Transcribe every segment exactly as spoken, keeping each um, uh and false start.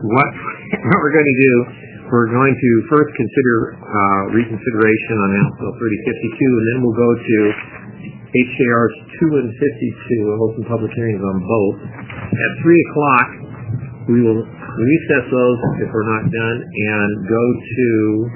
what, what we're going to do, we're going to first consider uh, reconsideration on House Bill thirty fifty-two, and then we'll go to H J Rs two and fifty-two, and open public hearings on both. At three o'clock, we will recess those if we're not done, and go to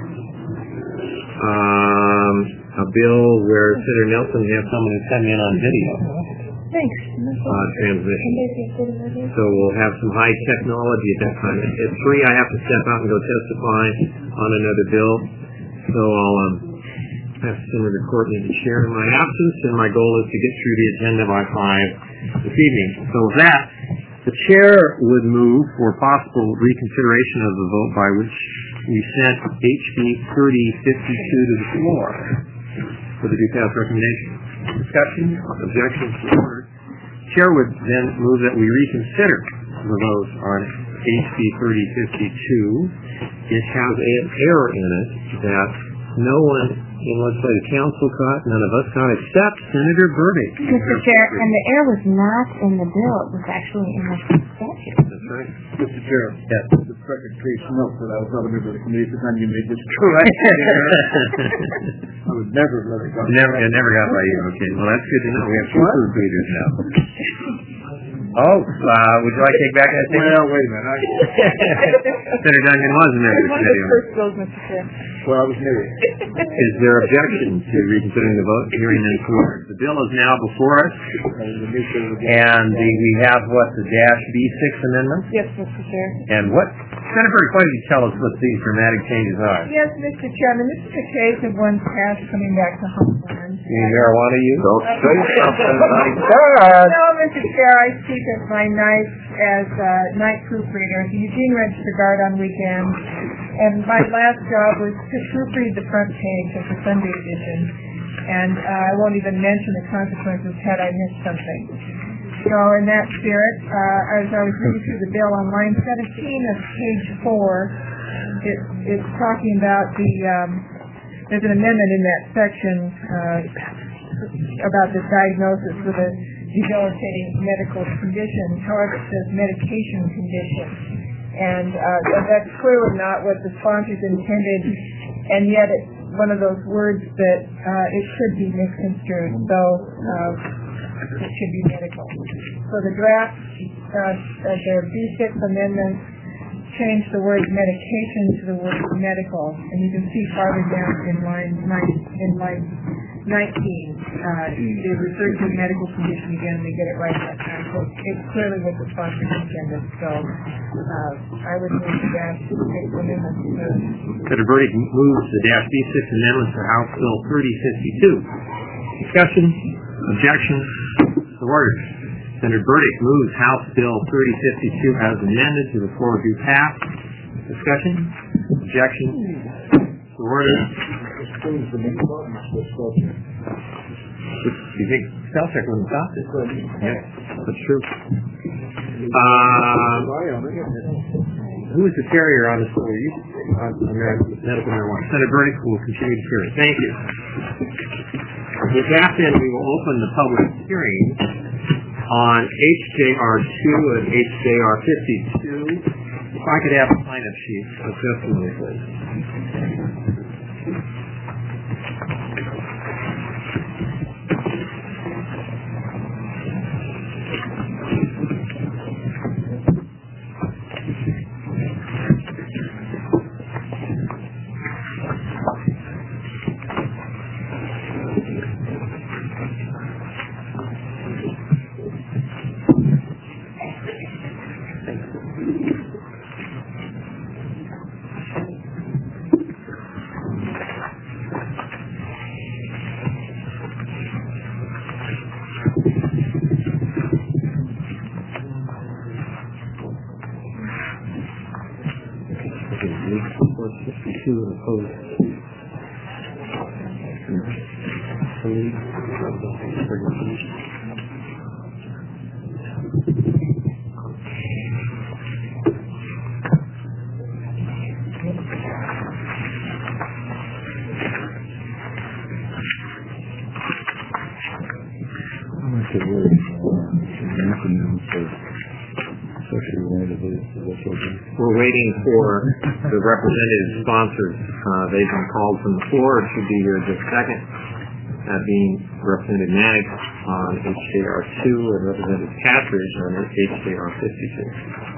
um, a bill where Senator Nelson has someone who's coming in on video. Thanks. Uh, transmission. So we'll have some high technology at that time. At three, I have to step out and go testify on another bill. So I'll um, ask Senator Courtney to share in my absence, and my goal is to get through the agenda by five this evening. So with that, the chair would move for possible reconsideration of the vote by which we sent H B thirty fifty-two to the floor for the due pass recommendation. Discussion, objections, order. Chair would then move that we reconsider the vote on H B thirty fifty-two. It has an error in it that no one in legislative council caught, none of us caught, except Senator Burdick. Mister Chair, and the error was not in the bill, it was actually in the statute. That's right. Mister Chair, yes. The record please note that I was not a member of the committee at the time you made this correct. I would never let it go. Never, it never got by you. Okay, well that's good to know. We have two proof readers now. Oh, uh, would you like to take back that statement? Well, wait a minute. I... Senator Duncan was a member of the committee. First bills, Mister Chair. Well, I was married. Is there objection to reconsidering the vote? Hearing none, floor. The bill is now before us, and the, we have what, the dash B six amendment? Yes, Mister Chair. And what, Senator, why don't you tell us what these dramatic changes are? Yes, Mister Chairman, this is the case of one past coming back to Homeland. You mean marijuana use? Don't say something like that. No, Mister Chair, I speak of my nights as a night proofreader at the Eugene Register Guard on weekends, and my last job was to proofread the front page of the Sunday edition, and uh, I won't even mention the consequences had I missed something. So in that spirit, uh, as I was reading through the bill on line seventeen of page four, it, it's talking about the, um, there's an amendment in that section uh, about the diagnosis with a debilitating medical condition. However, it says medication condition. And uh, that's clearly not what the sponsors intended, and yet it's one of those words that uh, it should be misconstrued. So uh, it should be medical. So the draft, uh, the B six amendment, changed the word medication to the word medical, and you can see farther down in line nine, in line nineteen, uh, they refer to medical condition again, and they get it right that time. So it's clearly what the sponsor intended. So uh, I would move the dash B six amendment. Senator Burdick moves the dash B six amendment to House Bill thirty fifty-two. Discussion, objections, so ordered. Senator Burdick moves House Bill thirty fifty-two as amended to the floor due pass. Discussion, objections, so ordered. The You think spell check wouldn't stop it? Yes, that's true. Uh, who is the carrier on this bill? You, on, on medical marijuana. Senator Burdick will continue to carry. Thank you. With that, then, we will open the public hearing on H J R two and H J R fifty-two. If I could have a sign-up sheet of testimony, please. fifty-two and opposed. like the word uh, an acronym for socially related disorder. we're waiting for the representative sponsors. Uh, they've been called from the floor. It should be here just a second. That being Representative Nag on H J R two and Representative Patridge on H J R fifty-two.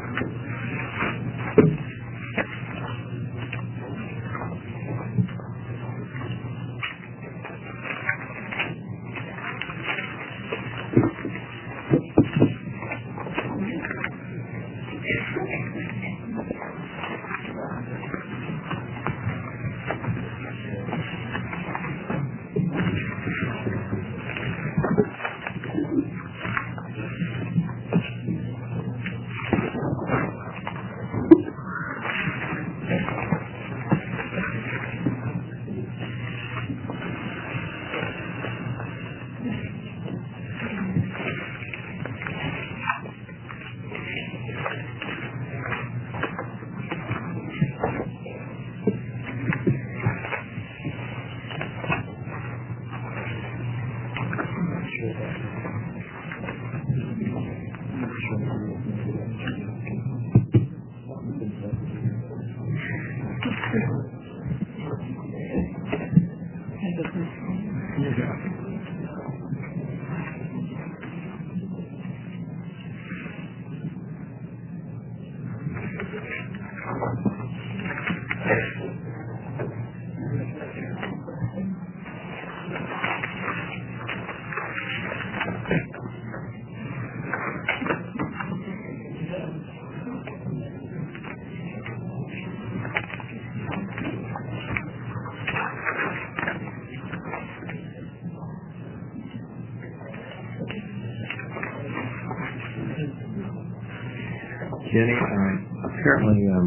Jenny, um, apparently um,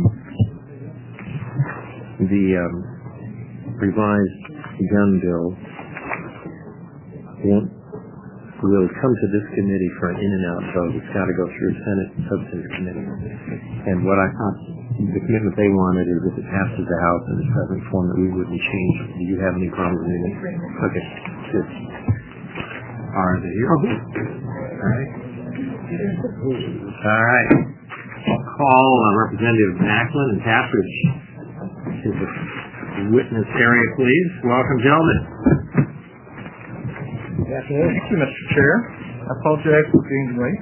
the um, revised gun bill won't really come to this committee for an in and out vote. It's got to go through a Senate Substantive Committee. And what I thought the commitment they wanted is if it passes the House in its present form that we wouldn't change it. Do you have any problems with it? Okay, good. Are they here? All right. All right. I'll call uh, Representative Macklin and Patridge to the witness area, please. Welcome, gentlemen. Good afternoon. Thank you, Mister Chair. I apologize for being late.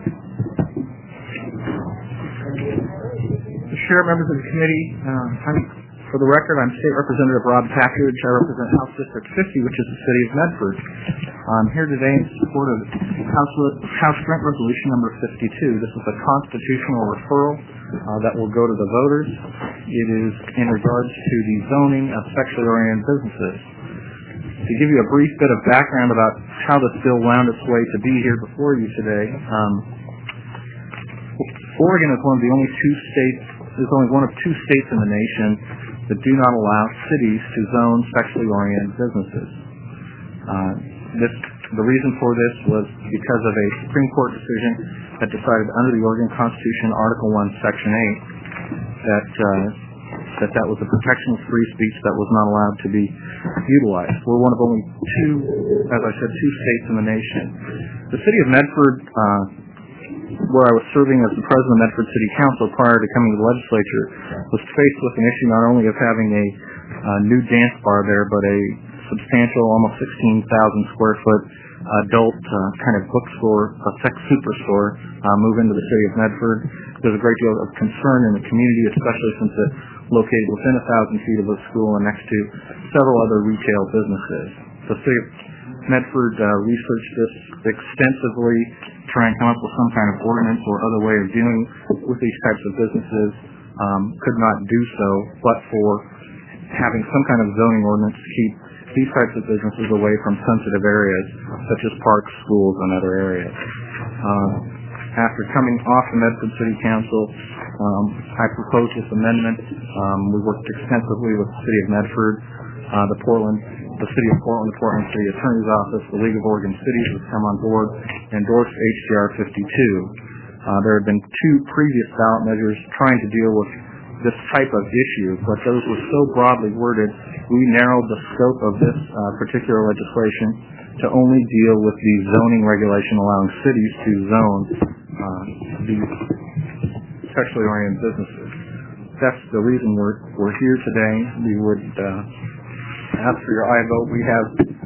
Mister Chair, members of the committee, uh, I'm, for the record, I'm State Representative Rob Patridge. I represent House District fifty, which is the city of Medford. I'm here today in support of House, House Grant Resolution number fifty-two. This is a constitutional referral uh, that will go to the voters. It is in regards to the zoning of sexually oriented businesses. To give you a brief bit of background about how this bill wound its way to be here before you today, um, Oregon is one of the only two states, is only one of two states in the nation that do not allow cities to zone sexually oriented businesses. Uh, this, the reason for this was because of a Supreme Court decision that decided under the Oregon Constitution, Article one, Section eight, that uh, that that was a protection of free speech that was not allowed to be utilized. We're one of only two, as I said, two states in the nation. The city of Medford, uh, where I was serving as the president of Medford City Council prior to coming to the legislature, was faced with an issue not only of having a uh, new dance bar there, but a substantial, almost sixteen thousand square foot adult uh, kind of bookstore, a sex superstore, uh, move into the city of Medford. There's a great deal of concern in the community, especially since it's located within a thousand feet of a school and next to several other retail businesses. The city of Medford uh, researched this extensively, trying to come up with some kind of ordinance or other way of dealing with these types of businesses. Um, could not do so, but for having some kind of zoning ordinance to keep these types of businesses away from sensitive areas, such as parks, schools, and other areas. Uh, after coming off the Medford City Council, um, I proposed this amendment. Um, we worked extensively with the City of Medford, uh, the Portland, the City of Portland, the Portland City Attorney's Office, the League of Oregon Cities has come on board and endorsed H J R fifty-two. Uh, there have been two previous ballot measures trying to deal with this type of issue, but those were so broadly worded, we narrowed the scope of this uh, particular legislation to only deal with the zoning regulation allowing cities to zone uh, these sexually oriented businesses. that's the reason we're we're here today. We would uh, ask for your aye vote. We have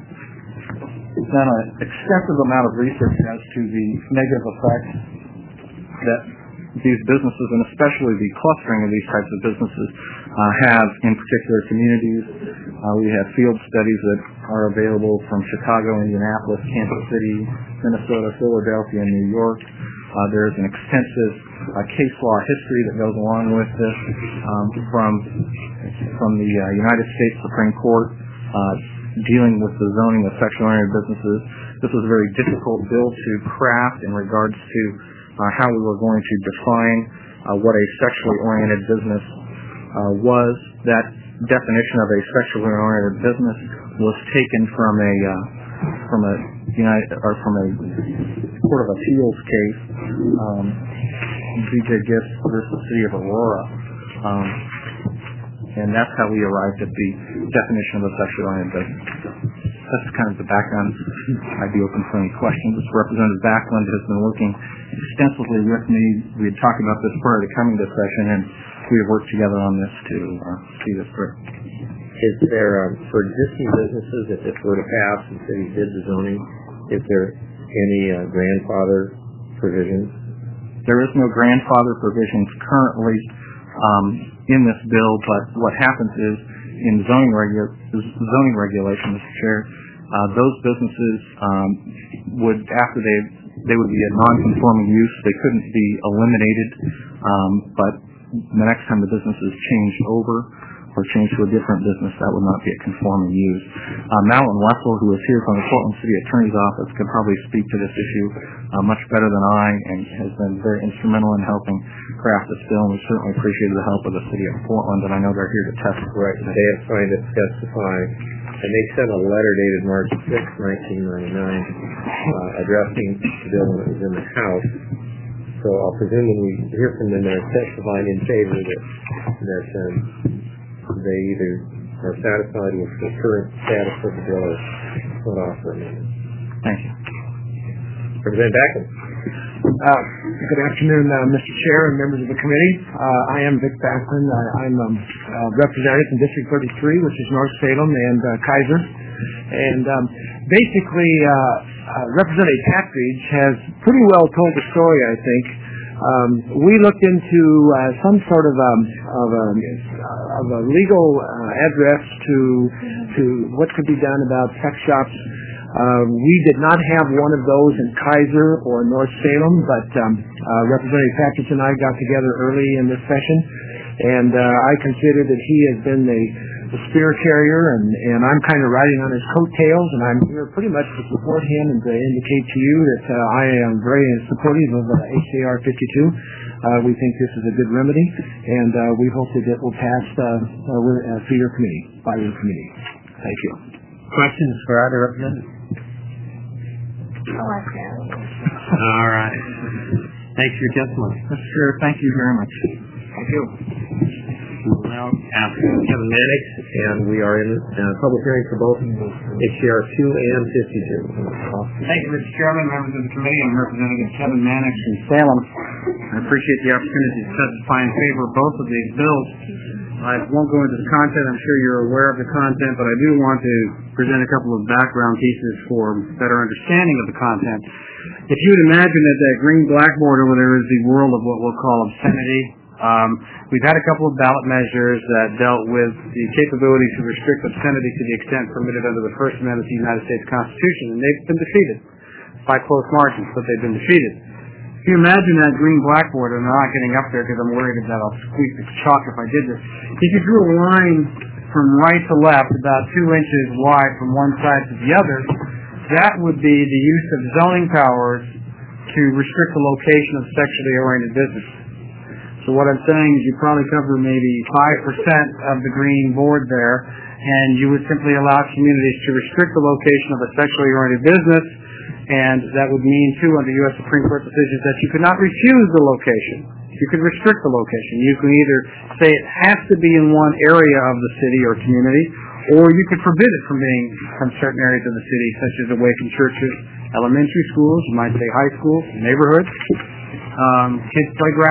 done an extensive amount of research as to the negative effects that these businesses, and especially the clustering of these types of businesses, uh, have in particular communities. Uh, we have field studies that are available from Chicago, Indianapolis, Kansas City, Minnesota, Philadelphia, and New York. Uh, there's an extensive uh, case law history that goes along with this um, from from the uh, United States Supreme Court uh, dealing with the zoning of sexually-oriented businesses. This was a very difficult bill to craft in regards to uh, how we were going to define uh, what a sexually oriented business uh, was. That definition of a sexually oriented business was taken from a uh, from a United or from a Court of Appeals case, um, B J Gifts versus City of Aurora, um, and that's how we arrived at the definition of a sexually oriented business. That's kind of the background. I'd be open for any questions. Representative Backlund has been working extensively with me. We had talked about this prior to coming to session, and we have worked together on this to uh, see this through. Is there, um, for existing businesses, if this were to pass and city did the zoning, is there any uh, grandfather provisions? There is no grandfather provisions currently um, in this bill, but what happens is in zoning, regu- zoning regulation, Mister Chair, uh, those businesses um, would, after they they would be a non-conforming use, they couldn't be eliminated, um, but the next time the business is changed over or changed to a different business, that would not be a conforming use. Uh, Madeline Wessel, who is here from the Portland City Attorney's Office, can probably speak to this issue uh, much better than I, and has been very instrumental in helping craft this bill, and we certainly appreciate the help of the City of Portland, and I know they're here to testify. Right, and they have signed it to testify, and they sent a letter dated March sixth, nineteen ninety-nine, uh, addressing the bill that was in the House. So I'll presume when we hear from them, they're testifying in favor that, that um, they either are satisfied with the current status of the bill or not offer amendment. Thank you. Representative Backlund. Uh, good afternoon, uh, Mister Chair and members of the committee. Uh, I am Vic Backlund. I, I'm um, uh, representative from District thirty-three, which is North Salem and uh, Kaiser. And um, basically, uh, uh, Representative Patridge has pretty well told the story, I think. Um, we looked into uh, some sort of, um, of, a, of a legal uh, address to to what could be done about sex shops. Uh, we did not have one of those in Kaiser or North Salem, but um, uh, Representative Patridge and I got together early in this session, and uh, I consider that he has been the, the spirit carrier, and, and I'm kind of riding on his coattails, and I'm here pretty much to support him and to indicate to you that uh, I am very supportive of uh, H J R fifty-two. Uh, we think this is a good remedy, and uh, we hope that it will pass uh, uh, through your committee, by your committee. Thank you. Questions for either representative? Oh, I can. All right. Thanks for your testimony. Mister Chair, thank you very much. Thank you. We will now ask Kevin Mannix, and we are in uh, public hearing for both H J R two and fifty-two. Thank you, Mister Chairman, members of the committee. I'm Representative Kevin Mannix from Salem. I appreciate the opportunity to testify in favor of both of these bills. I won't go into the content. I'm sure you're aware of the content, but I do want to present a couple of background pieces for better understanding of the content. If you would imagine that that green blackboard over there is the world of what we'll call obscenity, um, we've had a couple of ballot measures that dealt with the capability to restrict obscenity to the extent permitted under the First Amendment of the United States Constitution, and they've been defeated by close margins, but they've been defeated. If you imagine that green blackboard, and I'm not getting up there because I'm worried that I'll squeak the chalk if I did this. If you drew a line from right to left about two inches wide from one side to the other, that would be the use of zoning powers to restrict the location of sexually oriented businesses. So what I'm saying is you probably cover maybe five percent of the green board there, and you would simply allow communities to restrict the location of a sexually oriented business. And that would mean, too, under U S Supreme Court decisions, that you could not refuse the location. You could restrict the location. You can either say it has to be in one area of the city or community, or you could forbid it from being from certain areas of the city, such as away from churches, elementary schools, you might say high schools, neighborhoods, um, kids' playgrounds,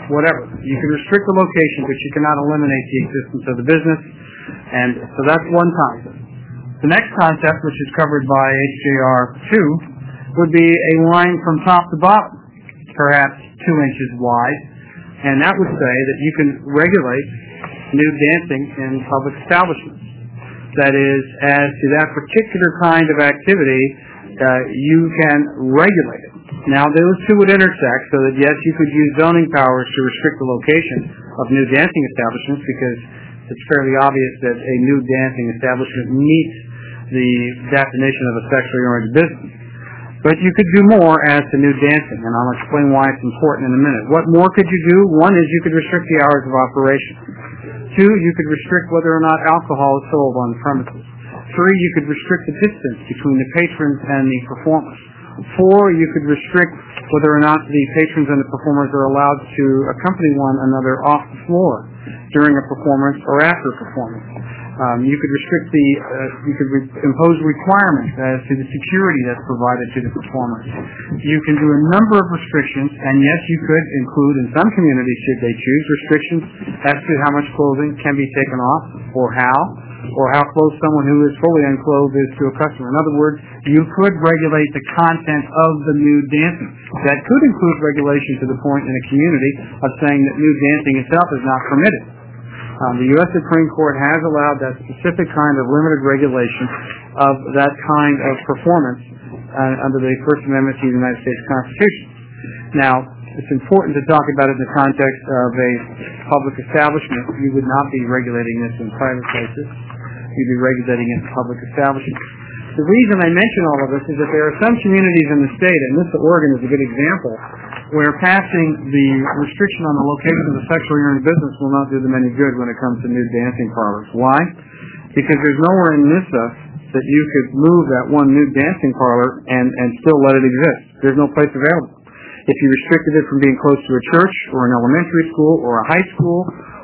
whatever. You can restrict the location, but you cannot eliminate the existence of the business. And so that's one concept. The next concept, which is covered by H J R two, would be a line from top to bottom, perhaps two inches wide. And that would say that you can regulate nude dancing in public establishments. That is, as to that particular kind of activity, uh, you can regulate it. Now, those two would intersect so that, yes, you could use zoning powers to restrict the location of nude dancing establishments because it's fairly obvious that a nude dancing establishment meets the definition of a sexually oriented business. But you could do more as to nude dancing, and I'll explain why it's important in a minute. What more could you do? One is you could restrict the hours of operation. Two, you could restrict whether or not alcohol is sold on the premises. Three, you could restrict the distance between the patrons and the performers. Four, you could restrict whether or not the patrons and the performers are allowed to accompany one another off the floor during a performance or after a performance. Um, you could restrict the, uh, you could re- impose requirements as to the security that's provided to the performers. You can do a number of restrictions, and yes, you could include, in some communities, should they choose, restrictions as to how much clothing can be taken off, or how, or how close someone who is fully unclothed is to a customer. In other words, you could regulate the content of the nude dancing. That could include regulation to the point in a community of saying that nude dancing itself is not permitted. Um, the U S Supreme Court has allowed that specific kind of limited regulation of that kind of performance uh, under the First Amendment to the United States Constitution. Now, it's important to talk about it in the context of a public establishment. You would not be regulating this in private places. You'd be regulating it in public establishments. The reason I mention all of this is that there are some communities in the state, and this Oregon is a good example, where passing the restriction on the location of a sexually oriented business will not do them any good when it comes to nude dancing parlors. Why? Because there's nowhere in NISA that you could move that one nude dancing parlor and, and still let it exist. There's no place available. If you restricted it from being close to a church or an elementary school or a high school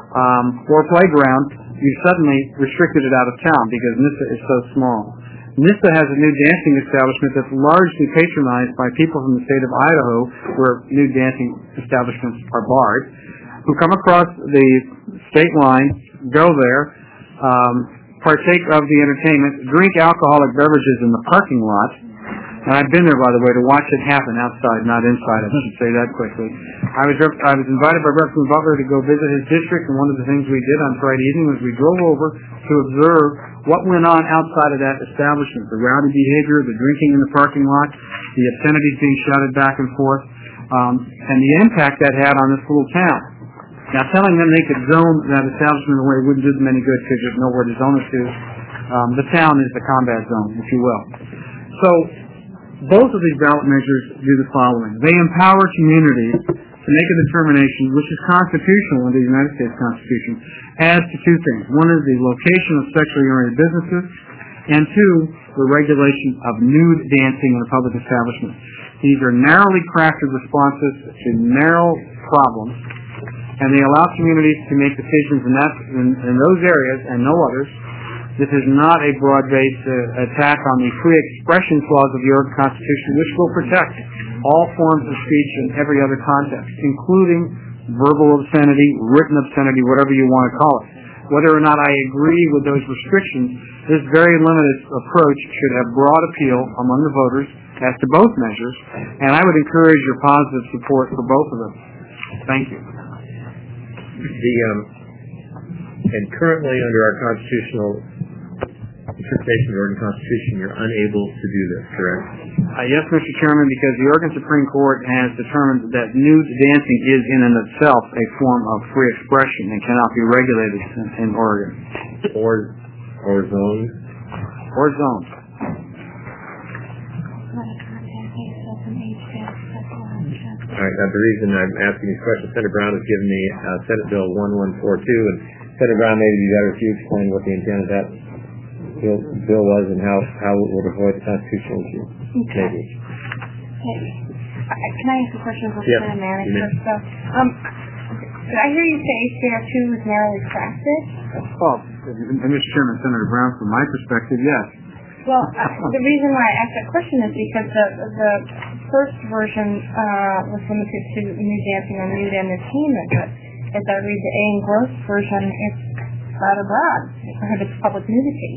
um, or a playground, you suddenly restricted it out of town because NISA is so small. NISA has a nude dancing establishment that's largely patronized by people from the state of Idaho, where nude dancing establishments are barred, who come across the state line, go there, um, partake of the entertainment, drink alcoholic beverages in the parking lot. And I've been there, by the way, to watch it happen outside, not inside. I should say that quickly. I was I was invited by Representative Butler to go visit his district, and one of the things we did on Friday evening was we drove over to observe what went on outside of that establishment, the rowdy behavior, the drinking in the parking lot, the obscenities being shouted back and forth, um, and the impact that had on this little town. Now, telling them they could zone that establishment away wouldn't do them any good because there's nowhere to zone it to. Um, the town is the combat zone, if you will. So, both of these ballot measures do the following. They empower communities to make a determination, which is constitutional under the United States Constitution, as to two things. One is the location of sexually oriented businesses, and two, the regulation of nude dancing in a public establishment. These are narrowly crafted responses to narrow problems, and they allow communities to make decisions in, that, in, in those areas and no others. This is not a broad-based uh, attack on the free expression clause of the Oregon Constitution, which will protect all forms of speech in every other context, including verbal obscenity, written obscenity, whatever you want to call it. Whether or not I agree with those restrictions, this very limited approach should have broad appeal among the voters as to both measures, and I would encourage your positive support for both of them. Thank you. The um, and currently under our constitutional interpretation of the Oregon Constitution, you're unable to do this, correct? Uh, yes, Mister Chairman, because the Oregon Supreme Court has determined that nude dancing is in and of itself a form of free expression and cannot be regulated in, in Oregon. Or, or zoned? Or zoned. All right, now the reason I'm asking these questions, Senator Brown has given me uh, Senate Bill one one four two, and Senator Brown, maybe it'd be better if you explain what the intent of that bill, bill was and how, how it would avoid the constitutional issue. Okay. Maybe. Okay. Can I ask a question for Yes. Senator Manager? So, um, did I hear you say H J R two was narrowly crafted? Well, and Mister Chairman, Senator Brown, from my perspective, yes. Well, uh, the reason why I asked that question is because the the first version uh, was limited to nude dancing or nude entertainment, but as I read the A and Gross version, it's rather broad. It prohibits public nudity.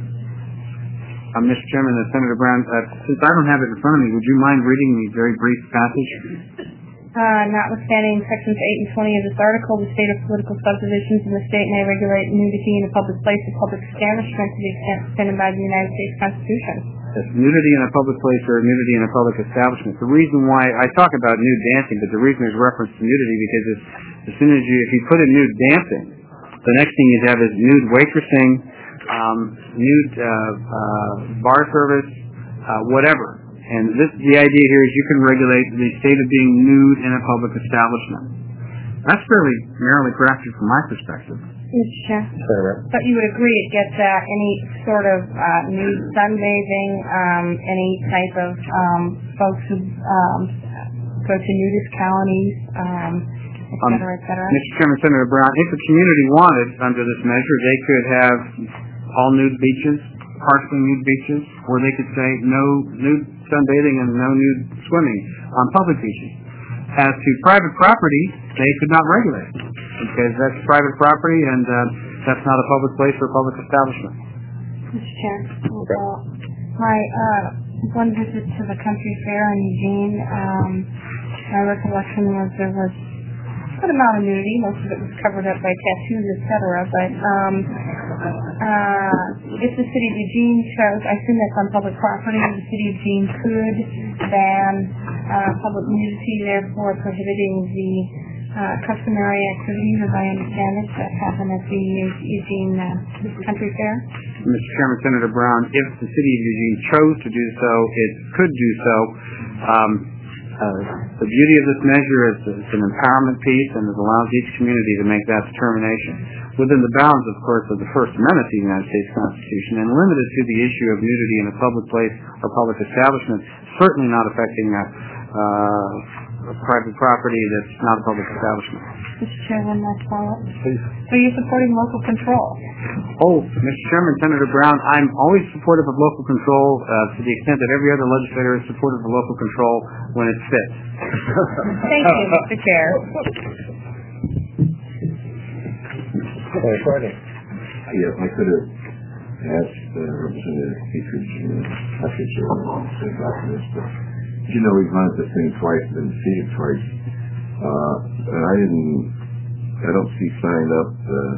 Uh, Mister Chairman, uh, Senator Brown, uh, since I don't have it in front of me, would you mind reading the very brief passage? Uh, notwithstanding sections eight and twenty of this article, the state of political subdivisions in the state may regulate nudity in a public place or public establishment to the extent suspended by the United States Constitution. Yes, nudity in a public place or nudity in a public establishment. The reason why I talk about nude dancing, but the reason there's reference to nudity because it's, as soon as you, if you put in nude dancing, the next thing you have is nude waitressing, um, nude uh, uh, bar service, uh, whatever. And this, the idea here is you can regulate the state of being nude in a public establishment. That's fairly narrowly crafted from my perspective. Mister Chair. But you would agree it gets at any sort of uh, nude sunbathing, um, any type of um, folks who um, go to nudist colonies, um, et cetera, et cetera. Um, Mister Chairman, Senator Brown, if the community wanted under this measure, they could have all nude beaches, partially nude beaches, or they could say no nude sunbathing and no nude swimming on public beaches. As to private property, they could not regulate it because that's private property and uh, that's not a public place or a public establishment. Mister Chair, uh, my uh, one visit to the country fair in Eugene, um, my recollection was there was a good amount of nudity. Most of it was covered up by tattoos, et cetera. But um, uh, if the city of Eugene chose, I assume that's on public property, the city of Eugene could ban uh, public nudity, therefore prohibiting the uh, customary activities, as I understand it, that happen at the Eugene uh, Country Fair. Mister Chairman, Senator Brown, if the city of Eugene chose to do so, it could do so. Um, Uh, the beauty of this measure is that it's an empowerment piece and it allows each community to make that determination within the bounds, of course, of the First Amendment to the United States Constitution and limited to the issue of nudity in a public place or public establishment, certainly not affecting a, uh, a private property that's not a public establishment. Mister Chair, one last follow-up. Please. So you're supporting local control? Oh, Mister Chairman, Senator Brown, I'm always supportive of local control uh, to the extent that every other legislator is supportive of local control when it fits. Thank you, Mister Chair. Yes, I could have asked uh, Representative Peters and Patrick about this, but you know he's run at the same twice, been defeated twice. Uh, and I didn't, I don't see signed up uh,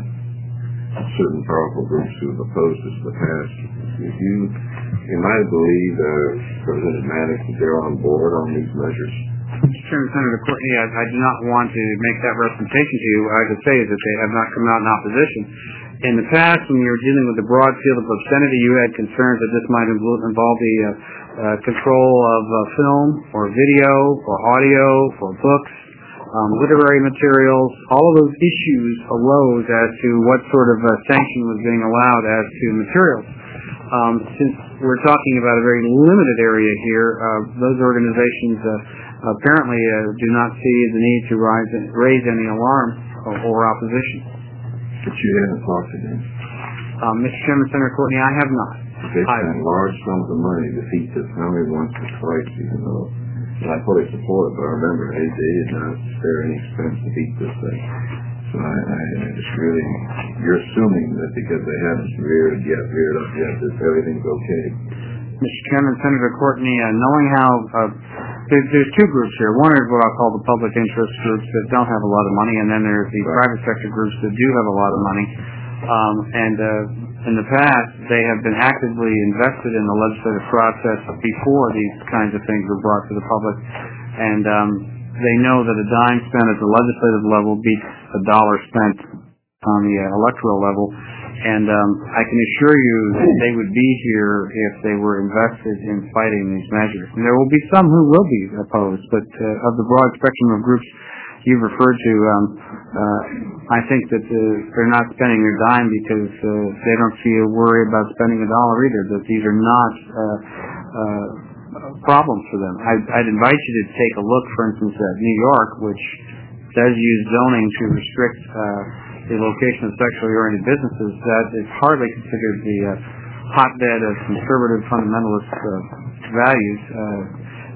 certain powerful groups who have opposed this in the past. If you, you might believe uh, Representative Maddox that they're on board on these measures. Mister Chairman, Senator Courtney, I, I do not want to make that representation to you. What I could say is that they have not come out in opposition. In the past, when you were dealing with the broad field of obscenity, you had concerns that this might involve the uh, uh, control of uh, film or video or audio or books, um, literary materials. All of those issues arose as to what sort of uh, sanction was being allowed as to materials. Um, since we're talking about a very limited area here, uh, those organizations uh, apparently uh, do not see the need to rise, raise any alarm or, or opposition. But you haven't talked to them. Um, Mister Chairman, Senator Courtney, I have not. They spend large sums of money to defeat this, not only once but twice, even though I fully support it, but I remember they, they did not spare any expense to beat this thing. So I, I, I just really, you're assuming that because they haven't reared yet, reared up yet, that everything's okay. Mister Chairman, Senator Courtney, uh, knowing how uh, there's, there's two groups here. One is what I'll call the public interest groups that don't have a lot of money, and then there's the right. private sector groups that do have a lot of money. Um, and uh, in the past, they have been actively invested in the legislative process before these kinds of things were brought to the public. And um, they know that a dime spent at the legislative level beats a dollar spent on the uh, electoral level. And um, I can assure you that they would be here if they were invested in fighting these measures. And there will be some who will be opposed, but uh, of the broad spectrum of groups you've referred to, um, uh, I think that uh, they're not spending their dime because uh, they don't feel worry about spending a dollar either, that these are not uh, uh, problems for them. I'd, I'd invite you to take a look, for instance, at New York, which does use zoning to restrict uh, the location of sexually oriented businesses. That is hardly considered the uh, hotbed of conservative fundamentalist uh, values. Uh,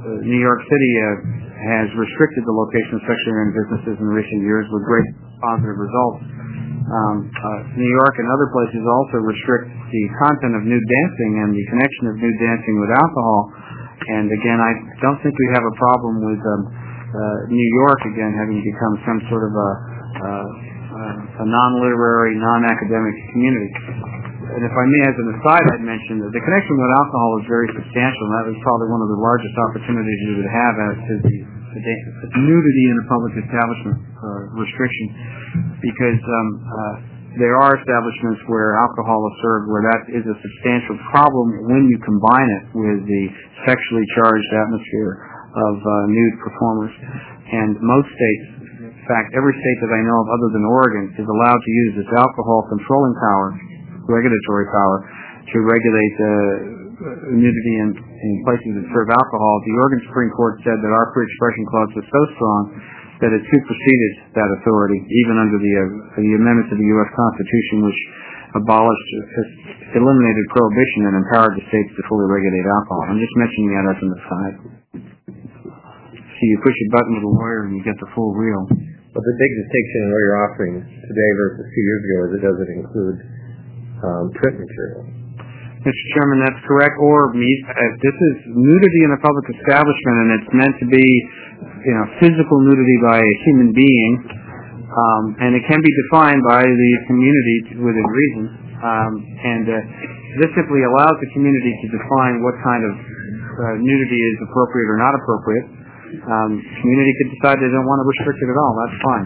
New York City uh, has restricted the location of sexually oriented businesses in recent years with great positive results. Um, uh, New York and other places also restrict the content of nude dancing and the connection of nude dancing with alcohol. And again, I don't think we have a problem with um, uh, New York, again, having become some sort of a, uh, a non-literary, non-academic community. And if I may, as an aside, I'd mention that the connection with alcohol is very substantial, and that was probably one of the largest opportunities you would have as to the, the, the nudity in a public establishment uh, restriction, because um, uh, there are establishments where alcohol is served where that is a substantial problem when you combine it with the sexually charged atmosphere of uh, nude performers. And most states, in fact, every state that I know of other than Oregon, is allowed to use its alcohol controlling power, regulatory power, to regulate uh, nudity in, in places that serve alcohol. The Oregon Supreme Court said that our free expression clause was so strong that it superseded that authority, even under the, uh, the amendment to the U S Constitution, which abolished, uh, eliminated prohibition and empowered the states to fully regulate alcohol. I'm just mentioning that as an aside. So you push a button with a lawyer and you get the full reel. But the big distinction in what you're offering today versus two years ago is it doesn't include um, print material. Mister Chairman, that's correct. Or uh, this is nudity in a public establishment, and it's meant to be, you know, physical nudity by a human being, um, and it can be defined by the community within reason. Um, and uh, this simply allows the community to define what kind of uh, nudity is appropriate or not appropriate. Um, the community could decide they don't want to restrict it at all. That's fine.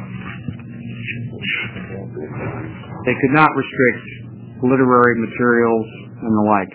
They could not restrict literary materials and the like.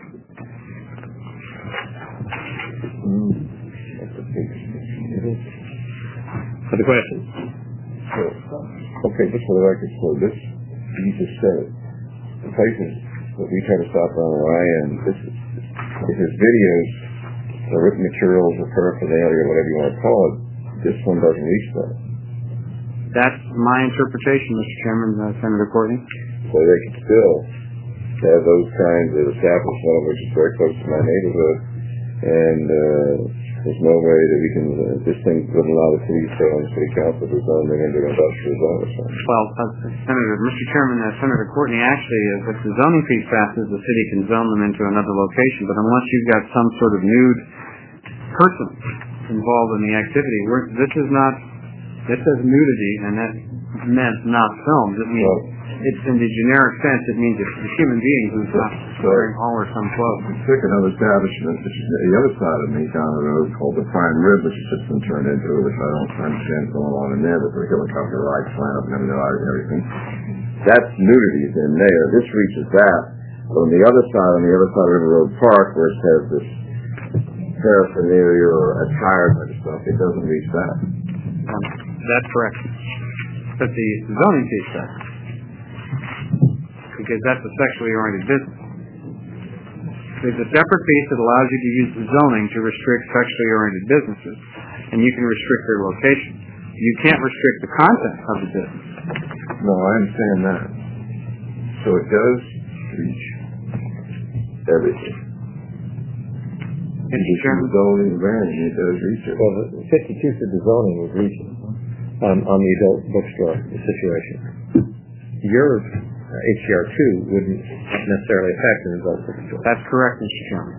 For the question. So, okay, just for the record, so this, you just said it. The places that we try to stop on our eye end, this is, if there's videos or written materials or paraphernalia or whatever you want to call it, this one doesn't reach that. That's my interpretation, Mister Chairman, uh, Senator Courtney. So they can still have those kinds of establishments, which is very close to my neighborhood, and uh, there's no way that we can, uh, this thing wouldn't allow the police or the city council to zone them into an industrial zone or something. Well, uh, Senator, Mister Chairman, uh, Senator Courtney, actually, uh, if the zoning piece passes, the city can zone them into another location, but unless you've got some sort of nude person involved in the activity, we're, this is not, this says nudity, and that meant not filmed. It means, well, it's in the generic sense, it means it's a human being who's not wearing all or some clothes. It's sick another establishment, which is the other side of me down the road, called the Prime Rib, which has just been turned into, which I don't understand going on in there, but the helicopter lights line up and everything. That's nudity is in there. This reaches that. But on the other side, on the other side of River Road Park, where it says this paraphernalia or attire type of stuff, it doesn't reach that. Um, that's correct. But the zoning piece does. Because that's a sexually oriented business. There's a separate piece that allows you to use the zoning to restrict sexually oriented businesses, and you can restrict their location. You can't restrict the content of the business. No, I understand that. So it does reach everything. Mister Chairman? The zoning variant, it does reach it. Well, the fifty-two for the zoning was reaching um, on the adult bookstore situation. Your Uh, H C R two wouldn't necessarily affect an adult bookstore. That's correct, Mister Chairman.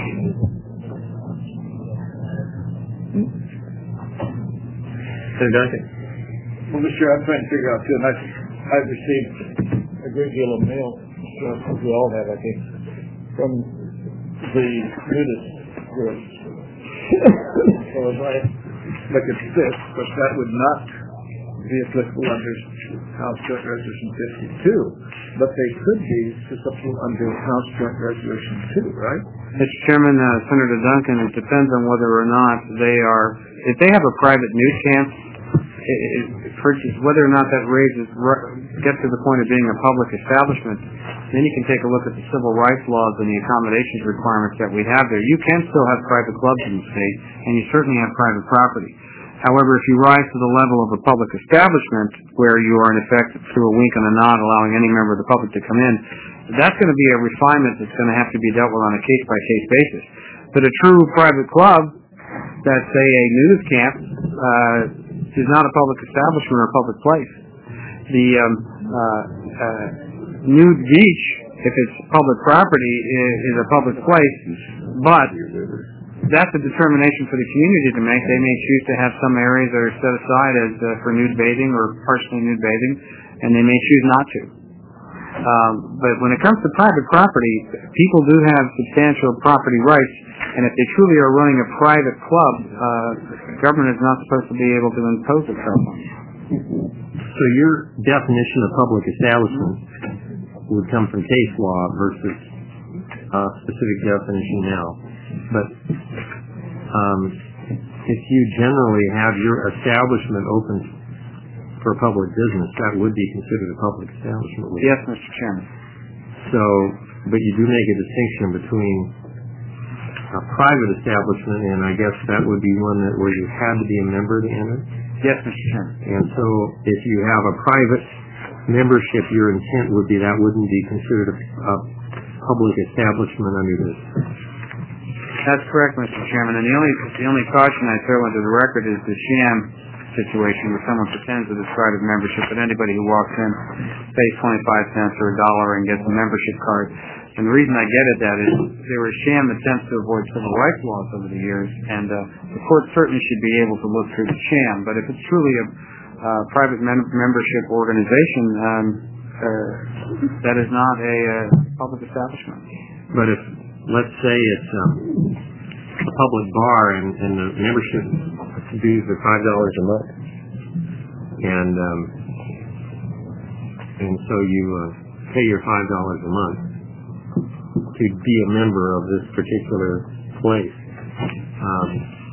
Senator Duncan. Well, Mister Chair, I'm trying to figure out too, and I've, I've received a great deal of mail, uh, as we all have, I think, from the nudist groups. So if I look at this, but that would not be applicable under House Joint Resolution fifty-two, but they could be applicable under House Joint Resolution two, right? Mister Chairman, uh, Senator Duncan, it depends on whether or not they are, if they have a private nude camp, it, it, whether or not that raises, gets to the point of being a public establishment, then you can take a look at the civil rights laws and the accommodations requirements that we have there. You can still have private clubs in the state, and you certainly have private property. However, if you rise to the level of a public establishment where you are in effect through a wink and a nod allowing any member of the public to come in, that's going to be a refinement that's going to have to be dealt with on a case-by-case basis. But a true private club that say a nudist camp uh, is not a public establishment or a public place. The um, uh, uh, nude beach, if it's public property, is, is a public place, but that's a determination for the community to make. They may choose to have some areas that are set aside as uh, for nude bathing or partially nude bathing, and they may choose not to. Um, but when it comes to private property, people do have substantial property rights, and if they truly are running a private club, uh, government is not supposed to be able to impose itself on them. So your definition of public establishment would come from case law versus a specific definition now. But um, if you generally have your establishment open for public business, that would be considered a public establishment. Yes, Mister Chairman. So, but you do make a distinction between a private establishment, and I guess that would be one that where you had to be a member to enter. Yes, Mister Chairman. And so, if you have a private membership, your intent would be that wouldn't be considered a, a public establishment under this. That's correct, Mister Chairman. And the only the only caution I throw into the record is the sham situation where someone pretends that it's private membership, but anybody who walks in pays twenty-five cents or a dollar and gets a membership card. And the reason I get at that is there were sham attempts to avoid civil rights laws over the years, and uh, the court certainly should be able to look through the sham. But if it's truly a uh, private mem- membership organization, um, uh, that is not a uh, public establishment. But if, let's say it's um, a public bar and, and the membership dues are five dollars a month, and um, and so you uh, pay your five dollars a month to be a member of this particular place, um,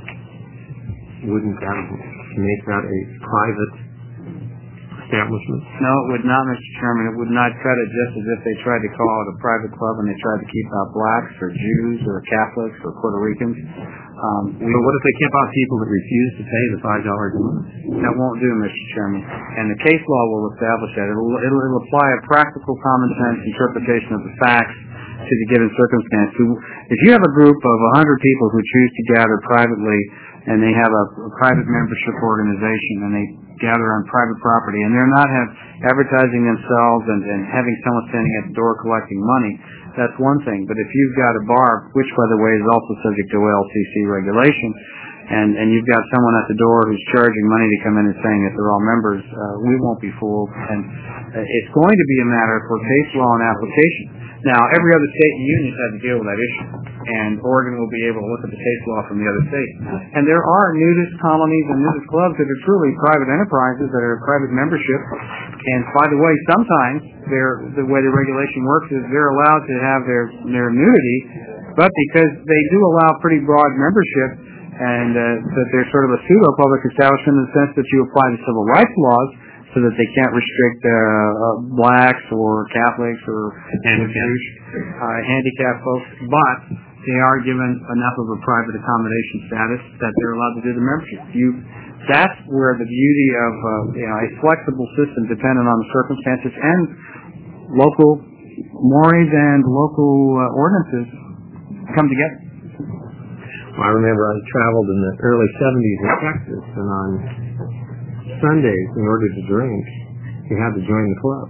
wouldn't that make that a private establishment? No, it would not, Mister Chairman. It would not cut it just as if they tried to call it a private club and they tried to keep out blacks or Jews or Catholics or Puerto Ricans. Um, we, but what if they keep out people that refuse to pay the five dollars a month? That won't do, Mister Chairman. And the case law will establish that. It'll, it'll, it'll apply a practical, common sense interpretation of the facts to the given circumstance. If you have a group of one hundred people who choose to gather privately and they have a, a private membership organization and they gather on private property and they're not have advertising themselves and, and having someone standing at the door collecting money, that's one thing. But if you've got a bar, which by the way is also subject to O L C C regulation, and, and you've got someone at the door who's charging money to come in and saying that they're all members, uh, we won't be fooled. And uh, it's going to be a matter for case law and application. Now, every other state and union has to deal with that issue, and Oregon will be able to look at the case law from the other states. And there are nudist colonies and nudist clubs that are truly private enterprises that are private membership. And by the way, sometimes they're, the way the regulation works is they're allowed to have their, their nudity, but because they do allow pretty broad membership, and uh, that they're sort of a pseudo-public establishment in the sense that you apply the civil rights laws so that they can't restrict uh, uh, blacks or Catholics or handicapped uh, handicapped folks, but they are given enough of a private accommodation status that they're allowed to do the membership. You, that's where the beauty of uh, you know, a flexible system dependent on the circumstances and local mores and local uh, ordinances come together. Well, I remember I traveled in the early seventies in Texas, and on Sundays, in order to drink, you had to join the club.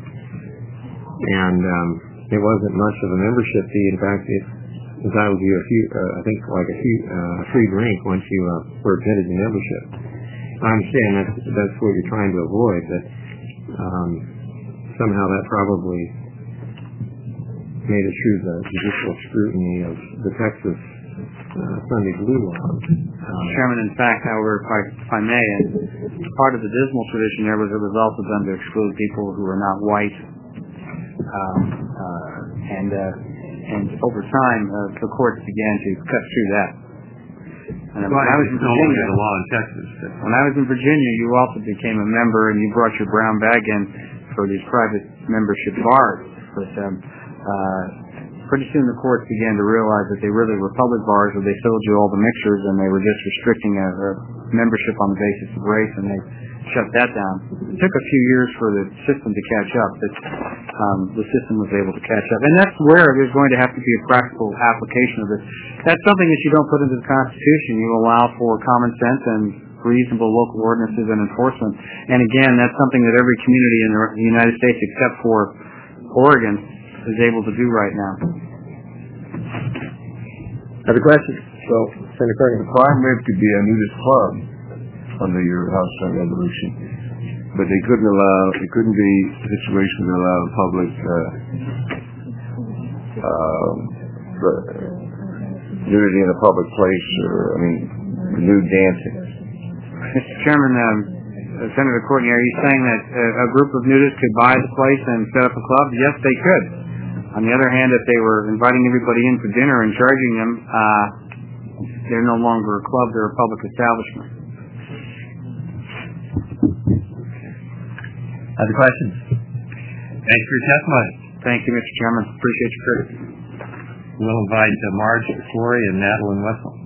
And um, it wasn't much of a membership fee. In fact, it entitles you a few, uh, I think, like a few, uh, free drink once you uh, were admitted to membership. I understand that's, that's what you're trying to avoid, but um, somehow that probably made it through the judicial scrutiny of the Texas Uh, Sunday blue law. Um, Chairman, in fact, however, if I, if I may, and part of the dismal tradition there was it was also done to exclude people who were not white. Um, uh, and uh, and over time, uh, the courts began to cut through that. And well, when I was in Virginia, the law in Texas. When I was in Virginia, you also became a member, and you brought your brown bag in for these private membership bars. But um, uh, pretty soon the courts began to realize that they really were public bars where they sold you all the mixers and they were just restricting a, a membership on the basis of race, and they shut that down. It took a few years for the system to catch up, but um, the system was able to catch up. And that's where there's going to have to be a practical application of this. That's something that you don't put into the Constitution. You allow for common sense and reasonable local ordinances and enforcement. And again, that's something that every community in the United States, except for Oregon, is able to do right now. Other questions? So, Senator Corrigan. The crime rate could be a nudist club under your House resolution, but they couldn't allow, it couldn't be a situation that allow public uh, uh, nudity in a public place, or, I mean, nude dancing. Mister Chairman, um, uh, Senator Courtney, are you saying that uh, a group of nudists could buy the place and set up a club? Yes, they could. On the other hand, if they were inviting everybody in for dinner and charging them, uh, they're no longer a club, they're a public establishment. Other questions? Thanks for your testimony. Thank you, Mister Chairman. Appreciate your courtesy. We'll invite uh, Marge Flory and Madeline Wessel.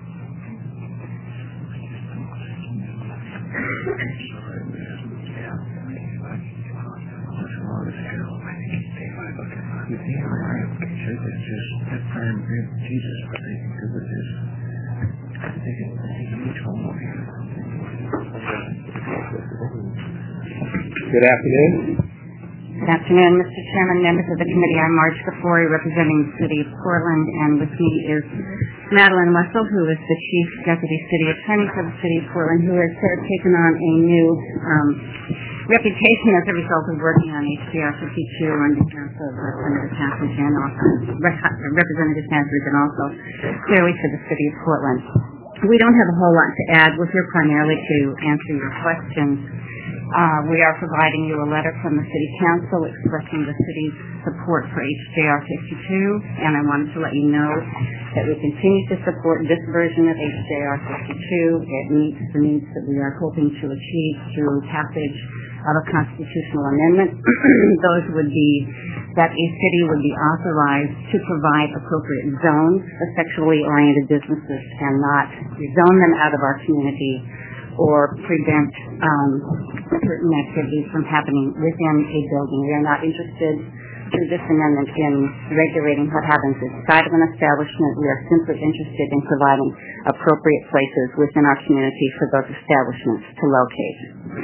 Good afternoon. Good afternoon, Mister Chairman, members of the committee. I'm Marge Gafori, representing the City of Portland, and with me is Madeline Wessel, who is the Chief Deputy City Attorney for the City of Portland, who has taken on a new um, reputation as a result of working on H J R fifty-two on behalf of Senator Passage and also Representative Passage and also clearly for the City of Portland. We don't have a whole lot to add. We're here primarily to answer your questions. Uh, we are providing you a letter from the City Council expressing the City's support for H J R fifty-two, and I wanted to let you know that we continue to support this version of H J R fifty-two. It meets the needs that we are hoping to achieve through passage of a constitutional amendment. Those would be that a city would be authorized to provide appropriate zones for sexually oriented businesses and not zone them out of our community or prevent um, certain activities from happening within a building. We are not interested through this amendment in regulating what happens inside of an establishment. We are simply interested in providing appropriate places within our community for those establishments to locate.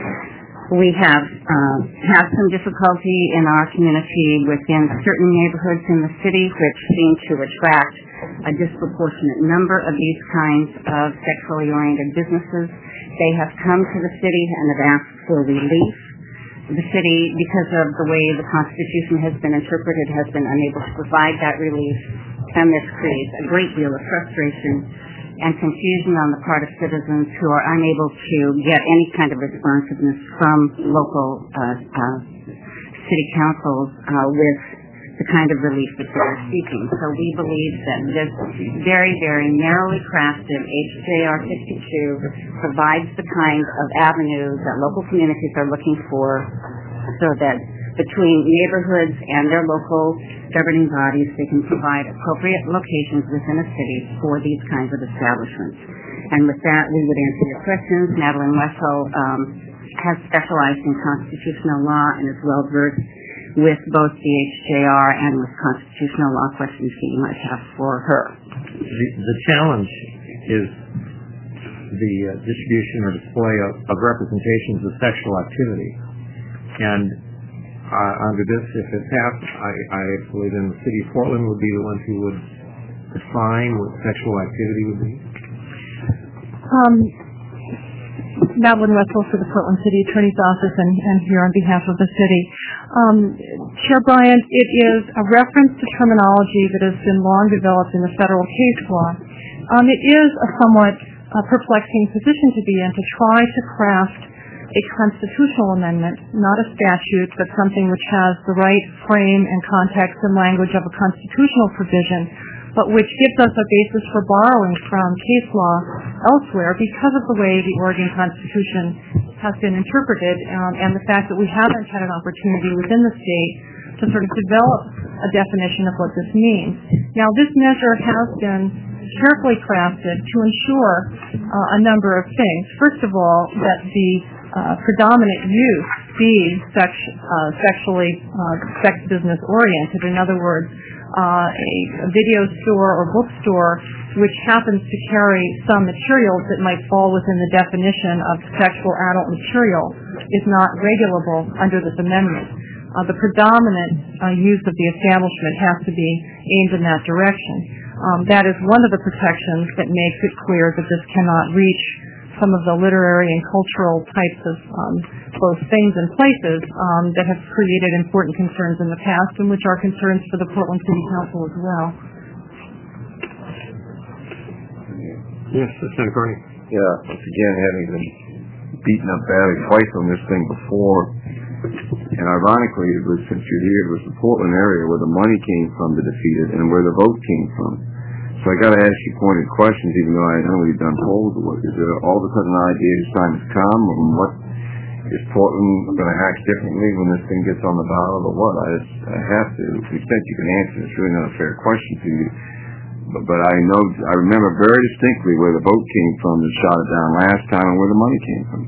We have uh, have some difficulty in our community within certain neighborhoods in the city which seem to attract a disproportionate number of these kinds of sexually oriented businesses. They have come to the city and have asked for relief. The city, because of the way the Constitution has been interpreted, has been unable to provide that relief, and this creates a great deal of frustration and confusion on the part of citizens who are unable to get any kind of responsiveness from local uh, uh, city councils uh, with the kind of relief that they are seeking. So we believe that this very, very narrowly crafted H J R fifty-two provides the kind of avenue that local communities are looking for so that between neighborhoods and their local governing bodies, they can provide appropriate locations within a city for these kinds of establishments. And with that, we would answer your questions. Madeline Wessel um, has specialized in constitutional law and is well versed with both the H J R and with constitutional law questions that you might have for her. The, the challenge is the uh, distribution or display of, of representations of sexual activity. And uh, under this, if it passed, I, I believe in the city of Portland would be the ones who would define what sexual activity would be. Um, Madeline Wessel for the Portland City Attorney's Office and, and here on behalf of the city. Um, Chair Bryant, it is a reference to terminology that has been long developed in the federal case law. Um, it is a somewhat uh, perplexing position to be in to try to craft a constitutional amendment, not a statute, but something which has the right frame and context and language of a constitutional provision, but which gives us a basis for borrowing from case law elsewhere because of the way the Oregon Constitution has been interpreted um, and the fact that we haven't had an opportunity within the state to sort of develop a definition of what this means. Now, this measure has been carefully crafted to ensure uh, a number of things. First of all, that the uh, predominant use be sex, uh, sexually uh, sex business oriented. In other words, uh, a, a video store or bookstore which happens to carry some materials that might fall within the definition of sexual adult material is not regulable under this amendment. Uh, the predominant uh, use of the establishment has to be aimed in that direction. Um, that is one of the protections that makes it clear that this cannot reach some of the literary and cultural types of um, both things and places um, that have created important concerns in the past and which are concerns for the Portland City Council as well. Yes, Senator Carney. Yeah, once again, having been beaten up badly twice on this thing before, and ironically, it was, since you're here, it was the Portland area where the money came from to defeat it and where the vote came from. So I got to ask you pointed questions, even though I know we've done polls. Is there all of a sudden an idea this time has come, or what is Portland going to act differently when this thing gets on the ballot, or what? I, just, I have to. To the extent you can answer, it's really not a fair question to you. But, but I know, I remember very distinctly where the vote came from that shot it down last time and where the money came from.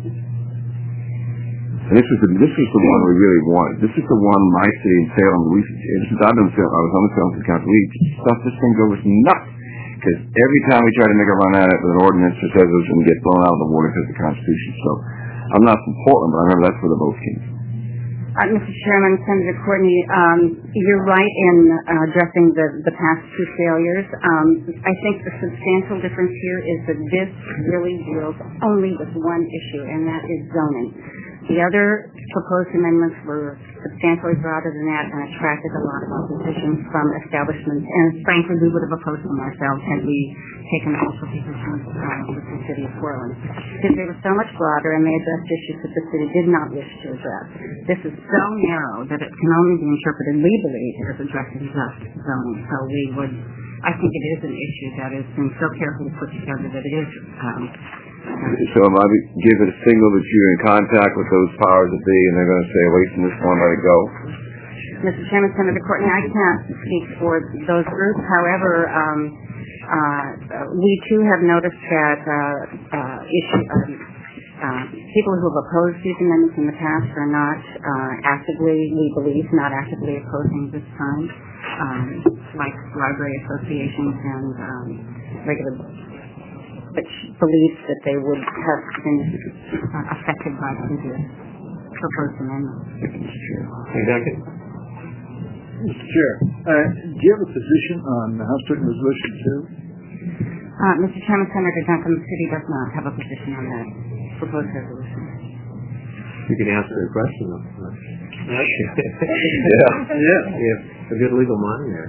And this was the, this was the one we really wanted. This is the one my city in Salem, we, since I've been Salem, I was on the Salem City Council, we stuff this thing goes nuts. Because every time we try to make a run at it with an ordinance that says it was going to get blown out of the water because of the Constitution. So I'm not from Portland, but I remember that's where the vote came from. Uh, Mister Chairman, Senator Courtney, um, you're right in uh, addressing the, the past two failures. Um, I think the substantial difference here is that this really deals only with one issue, and that is zoning. The other proposed amendments were substantially broader than that and attracted a lot of opposition from establishments. And frankly, we would have opposed them ourselves had we taken official positions uh, with the city of Portland. Because they were so much broader and they addressed issues that the city did not wish to address. This is so narrow that it can only be interpreted, we believe, as addressing just zoning. So we would, I think it is an issue that has been so carefully put together that it is um, So am I to give it a signal that you're in contact with those powers that be and they're going to say, away from this one, let it go? Mister Chairman, Senator Courtney, I can't speak for those groups. However, um, uh, we too have noticed that uh, uh, issue, uh, uh, people who have opposed these amendments in the past are not uh, actively, we believe, not actively opposing this time, um, like library associations and um, regular which believes that they would have been uh, affected by previous proposed amendments. Exactly. Mister Chair, uh, do you have a position on House Written Resolution two? Uh, Mister Chairman, Senator Duncan, the city does not have a position on that proposed resolution. You can answer the question. yeah. Yeah. You have a good legal mind there.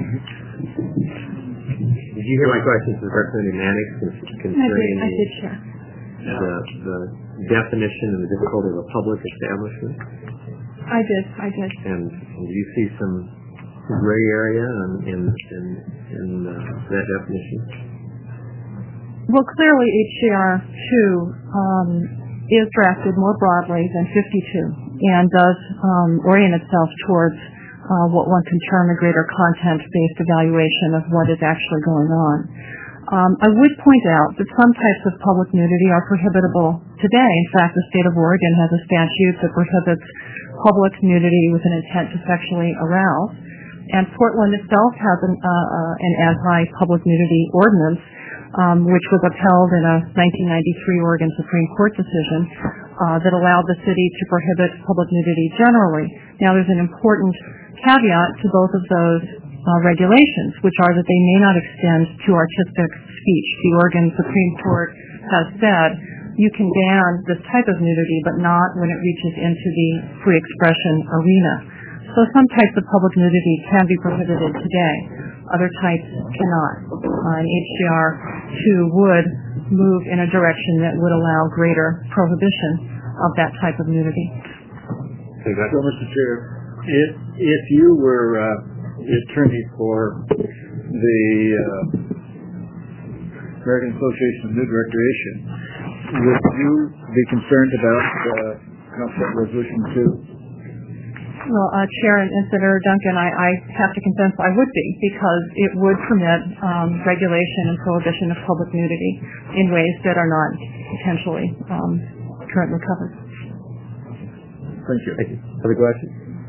Did you hear my questions to Representative Mannix concerning I did, I did, sure. the, the definition and the difficulty of a public establishment? I did, I did. And do you see some gray area in, in, in, in uh, that definition? Well, clearly H C R two um, is drafted more broadly than fifty-two and does um, orient itself towards Uh, what one can term a greater content-based evaluation of what is actually going on. Um, I would point out that some types of public nudity are prohibitable today. In fact, the state of Oregon has a statute that prohibits public nudity with an intent to sexually arouse. And Portland itself has an, uh, uh, an anti-public nudity ordinance, um, which was upheld in a nineteen ninety-three Oregon Supreme Court decision uh, that allowed the city to prohibit public nudity generally. Now, there's an important caveat to both of those uh, regulations, which are that they may not extend to artistic speech. The Oregon Supreme Court has said you can ban this type of nudity, but not when it reaches into the free expression arena. So some types of public nudity can be prohibited today. Other types cannot. Uh, and H C R two would move in a direction that would allow greater prohibition of that type of nudity. So, Mister Chair, if, if you were uh, the attorney for the uh, American Association of Nude Recreation, would you be concerned about uh, Council Resolution two? Well, uh, Chair and Senator Duncan, I, I have to confess I would be, because it would permit um, regulation and prohibition of public nudity in ways that are not potentially um, currently covered. Thank you. Thank you. Other questions?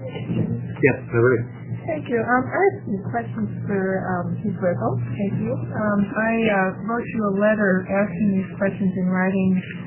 Yes, Marie. Thank you. Um, I have some questions for um, Chief Whipple. Thank you. Um, I uh, wrote you a letter asking these questions in writing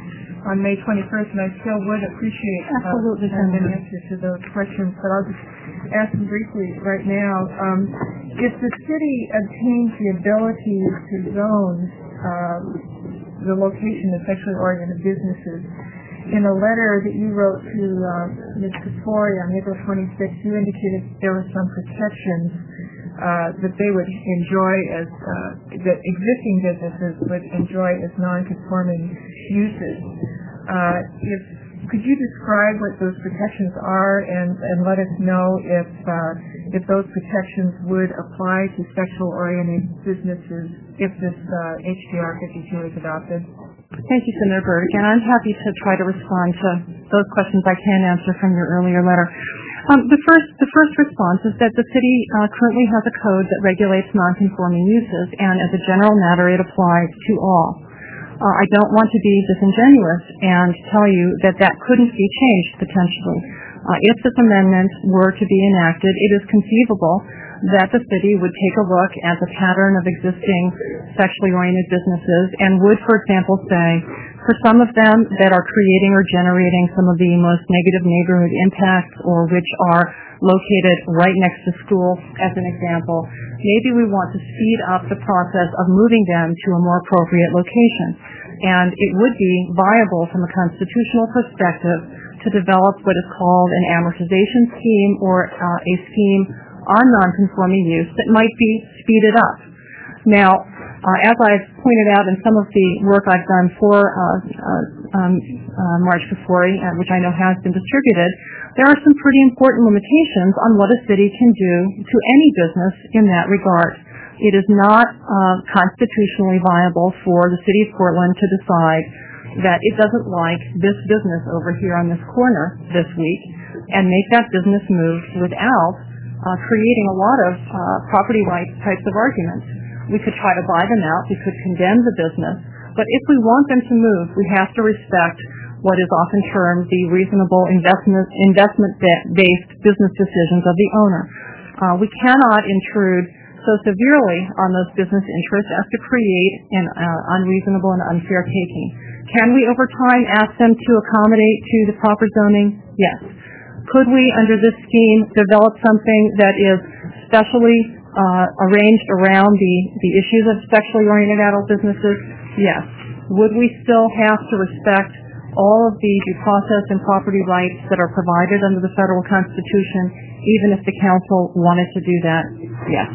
on May twenty-first, and I still would appreciate uh, Absolutely. having an answer to those questions, but I'll just ask them briefly right now. Um, if the city obtains the ability to zone uh, the location of sexually oriented businesses, in a letter that you wrote to uh, Miz Kafori on April twenty-sixth, you indicated there were some protections uh, that they would enjoy as, uh, that existing businesses would enjoy as non-conforming uses. Uh, if, could you describe what those protections are and, and let us know if, uh, if those protections would apply to sexual-oriented businesses if this uh, H J R fifty-two is adopted? Thank you, Senator Burdick, and I'm happy to try to respond to those questions I can answer from your earlier letter. Um, the first, the first response is that the city uh, currently has a code that regulates nonconforming uses, and as a general matter, it applies to all. Uh, I don't want to be disingenuous and tell you that that couldn't be changed potentially. Uh, if this amendment were to be enacted, it is conceivable that the city would take a look at the pattern of existing sexually oriented businesses and would, for example, say, for some of them that are creating or generating some of the most negative neighborhood impacts or which are located right next to schools, as an example, maybe we want to speed up the process of moving them to a more appropriate location. And it would be viable from a constitutional perspective to develop what is called an amortization scheme or uh, a scheme on non-conforming use that might be speeded up. Now, uh, as I've pointed out in some of the work I've done for uh, uh, um, uh, March Kafori, uh, which I know has been distributed, there are some pretty important limitations on what a city can do to any business in that regard. It is not uh, constitutionally viable for the city of Portland to decide that it doesn't like this business over here on this corner this week and make that business move without Uh, creating a lot of uh, property rights types of arguments. We could try to buy them out, we could condemn the business, but if we want them to move, we have to respect what is often termed the reasonable investment investment-based business decisions of the owner. Uh, we cannot intrude so severely on those business interests as to create an uh, unreasonable and unfair taking. Can we over time ask them to accommodate to the proper zoning? Yes. Could we, under this scheme, develop something that is specially uh, arranged around the, the issues of sexually oriented adult businesses? Yes. Would we still have to respect all of the due process and property rights that are provided under the federal Constitution, even if the council wanted to do that? Yes.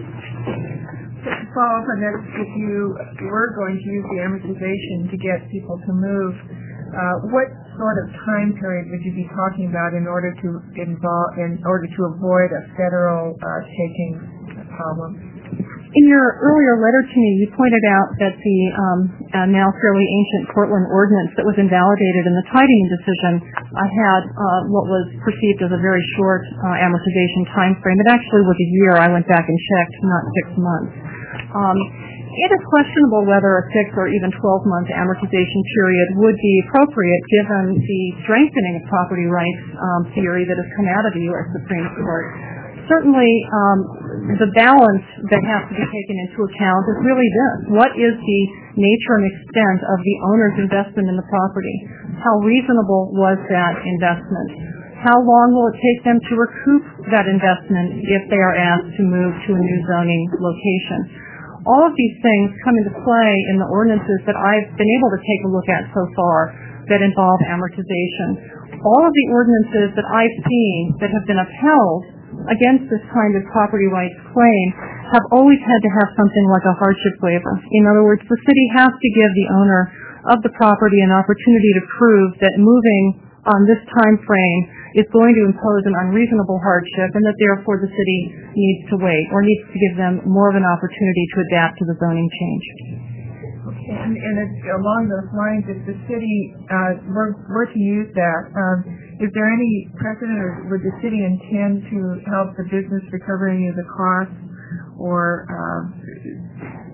To follow up on that, if you were going to use the amortization to get people to move, uh, what sort of time period would you be talking about in order to involve, in order to avoid a federal uh, taking problem? In your earlier letter to me, you pointed out that the um, uh, now fairly ancient Portland ordinance that was invalidated in the Tiding decision uh, had uh, what was perceived as a very short uh, amortization time frame. It actually was a year. I went back and checked, not six months. Um, it is questionable whether a six or even twelve-month amortization period would be appropriate given the strengthening of property rights um, theory that has come out of the U S Supreme Court. Certainly, um, the balance that has to be taken into account is really this. What is the nature and extent of the owner's investment in the property? How reasonable was that investment? How long will it take them to recoup that investment if they are asked to move to a new zoning location? All of these things come into play in the ordinances that I've been able to take a look at so far that involve amortization. All of the ordinances that I've seen that have been upheld against this kind of property rights claim have always had to have something like a hardship waiver. In other words, the city has to give the owner of the property an opportunity to prove that moving on this time frame is going to impose an unreasonable hardship and that therefore the city needs to wait or needs to give them more of an opportunity to adapt to the zoning change. Okay, and, and it, along those lines, if the city uh, were, were to use that, um, is there any precedent, or would the city intend to help the business recover any of the costs or uh,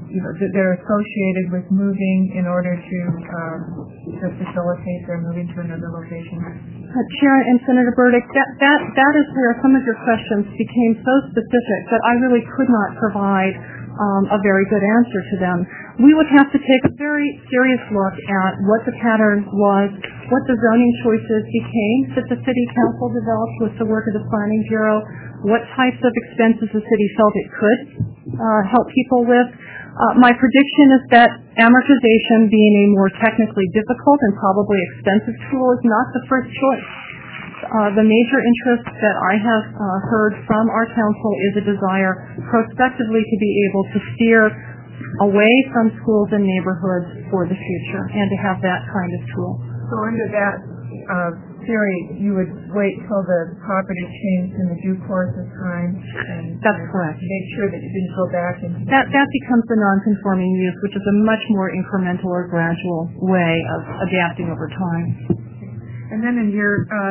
you know, that they're associated with moving in order to, um, to facilitate their moving to another location? Uh, Chair and Senator Burdick, that, that, that is where some of your questions became so specific that I really could not provide um, a very good answer to them. We would have to take a very serious look at what the pattern was, what the zoning choices became that the City Council developed with the work of the Planning Bureau, what types of expenses the city felt it could uh, help people with. Uh, my prediction is that amortization, being a more technically difficult and probably expensive tool, is not the first choice. Uh, the major interest that I have uh, heard from our council is a desire prospectively to be able to steer away from schools and neighborhoods for the future and to have that kind of tool. So under that uh, theory, you would wait till the property changed in the due course of time and That's correct. make sure that you didn't go back and That, that becomes the non-conforming use, which is a much more incremental or gradual way of adapting over time. And then in your uh,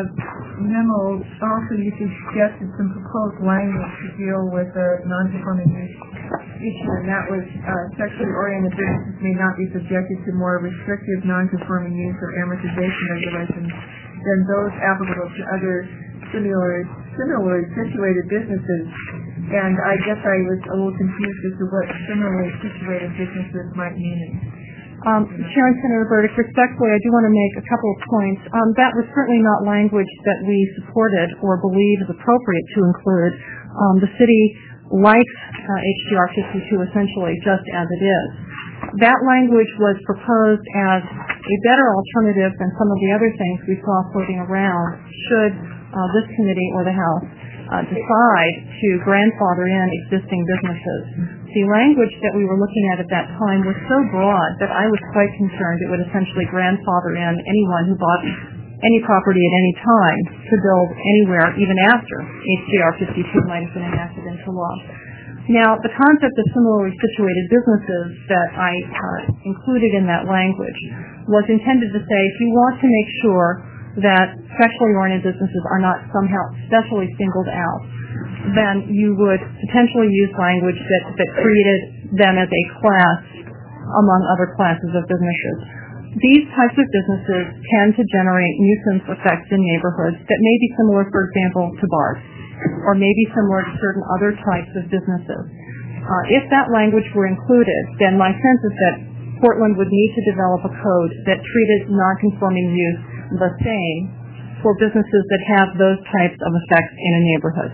memo, also you suggested some proposed language to deal with the non-conforming use issue, and that was uh, sexually oriented businesses may not be subjected to more restrictive non-conforming use or amortization regulations than those applicable to other similar, similarly situated businesses. And I guess I was a little confused as to what similarly situated businesses might mean. Um, Chair and Senator Burdick, respectfully, I do want to make a couple of points. Um, that was certainly not language that we supported or believe is appropriate to include. Um, the city likes uh, H G R fifty-two essentially just as it is. That language was proposed as a better alternative than some of the other things we saw floating around should uh, this committee or the House uh, decide to grandfather in existing businesses. The language that we were looking at at that time was so broad that I was quite concerned it would essentially grandfather in anyone who bought any property at any time to build anywhere, even after H G R fifty-two might have been enacted into law. Now, the concept of similarly situated businesses that I uh, included in that language was intended to say if you want to make sure that sexually oriented businesses are not somehow specially singled out, then you would potentially use language that, that treated them as a class among other classes of businesses. These types of businesses tend to generate nuisance effects in neighborhoods that may be similar, for example, to bars, or may be similar to certain other types of businesses. Uh, if that language were included, then my sense is that Portland would need to develop a code that treated non-conforming use the same for businesses that have those types of effects in a neighborhood.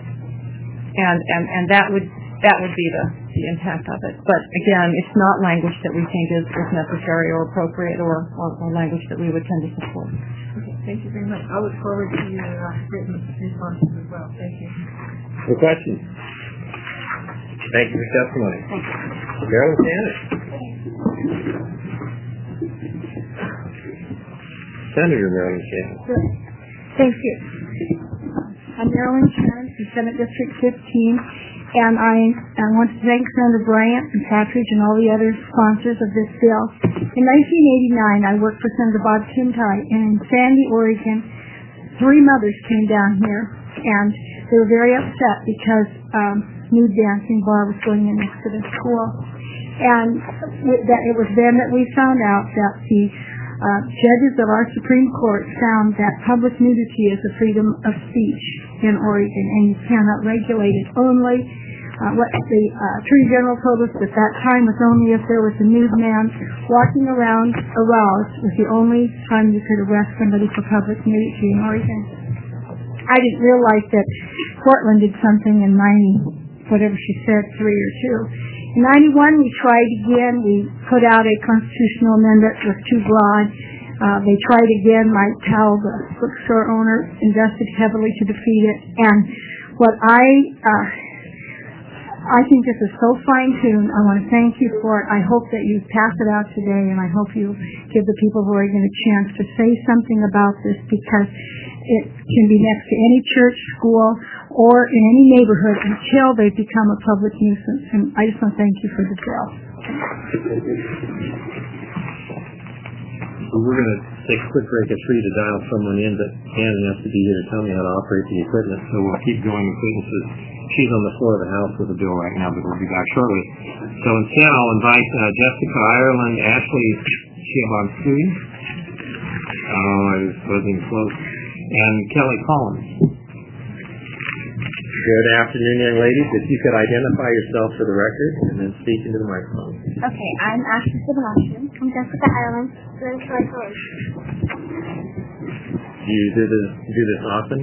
And, and, and that would that would be the, the impact of it. But again, it's not language that we think is, is necessary or appropriate or, or, or language that we would tend to support. Okay, thank you very much. I look forward to your uh, written responses as well. Thank you. Any questions? Thank you for testimony. Thank you. Marilyn Cannon. Senator Marilyn Cannon. Thank you. I'm Marilyn Cannon from Senate District fifteen, and I, I want to thank Senator Bryant and Patridge and all the other sponsors of this bill. In nineteen eighty-nine, I worked for Senator Bob Kintai, and in Sandy, Oregon, three mothers came down here, and they were very upset because um, nude dancing bar was going in next to their school. And that it was then that we found out that the uh, judges of our Supreme Court found that public nudity is a freedom of speech in Oregon, and you cannot regulate it. Only uh, what the uh, Attorney General told us at that time was only if there was a nude man walking around aroused was the only time you could arrest somebody for public nudity in Oregon. I didn't realize that Portland did something in ninety, whatever she said, three or two. In ninety-one, we tried again. We put out a constitutional amendment that was too broad. Uh, they tried again. Mike Powell, the bookstore owner, invested heavily to defeat it. And what I, uh, I think this is so fine-tuned. I want to thank you for it. I hope that you pass it out today, and I hope you give the people who are going a chance to say something about this, because it can be next to any church, school, or in any neighborhood until they become a public nuisance. And I just want to thank you for the bill. So we're going to take a quick break at three to dial someone in, but Ann has to be here to tell me how to operate the equipment, so we'll keep going with witnesses. She's on the floor of the House with a bill right now, but we'll be back shortly. So instead, I'll invite uh, Jessica Ireland, Ashley Chiabansui, oh, I was buzzing close, and Kelly Collins. Good afternoon, young ladies. If you could identify yourself for the record and then speak into the microphone. Okay, I'm Ashley Chiabansui. I'm Jessica Ireland. And I'm Kelly Collins. Do you do this, do this often?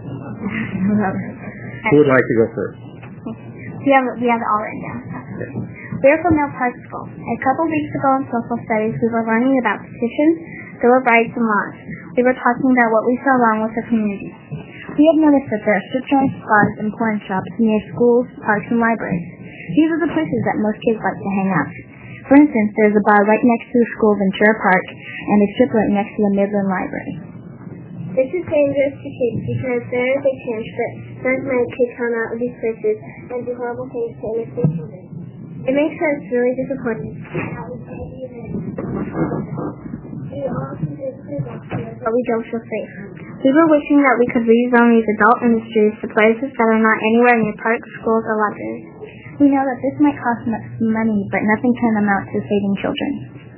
Who would like to go first? We have, we have it all written down. Okay. We're from Mill Park School. A couple weeks ago in social studies, we were learning about petitions, bill of rights, and laws. We were talking about what we saw wrong with the community. We have noticed that there are strip joints, bars, and porn shops near schools, parks, and libraries. These are the places that most kids like to hang out. For instance, there's a bar right next to the school, Ventura Park, and a strip right next to the Midland Library. This is dangerous to kids because there is a chance that friends might kids come out of these places and do horrible things to innocent children. It makes us really disappointed. But we don't feel safe. We were wishing that we could rezone these adult industries to places that are not anywhere near parks, schools, or libraries. We know that this might cost much money, but nothing can amount to saving children.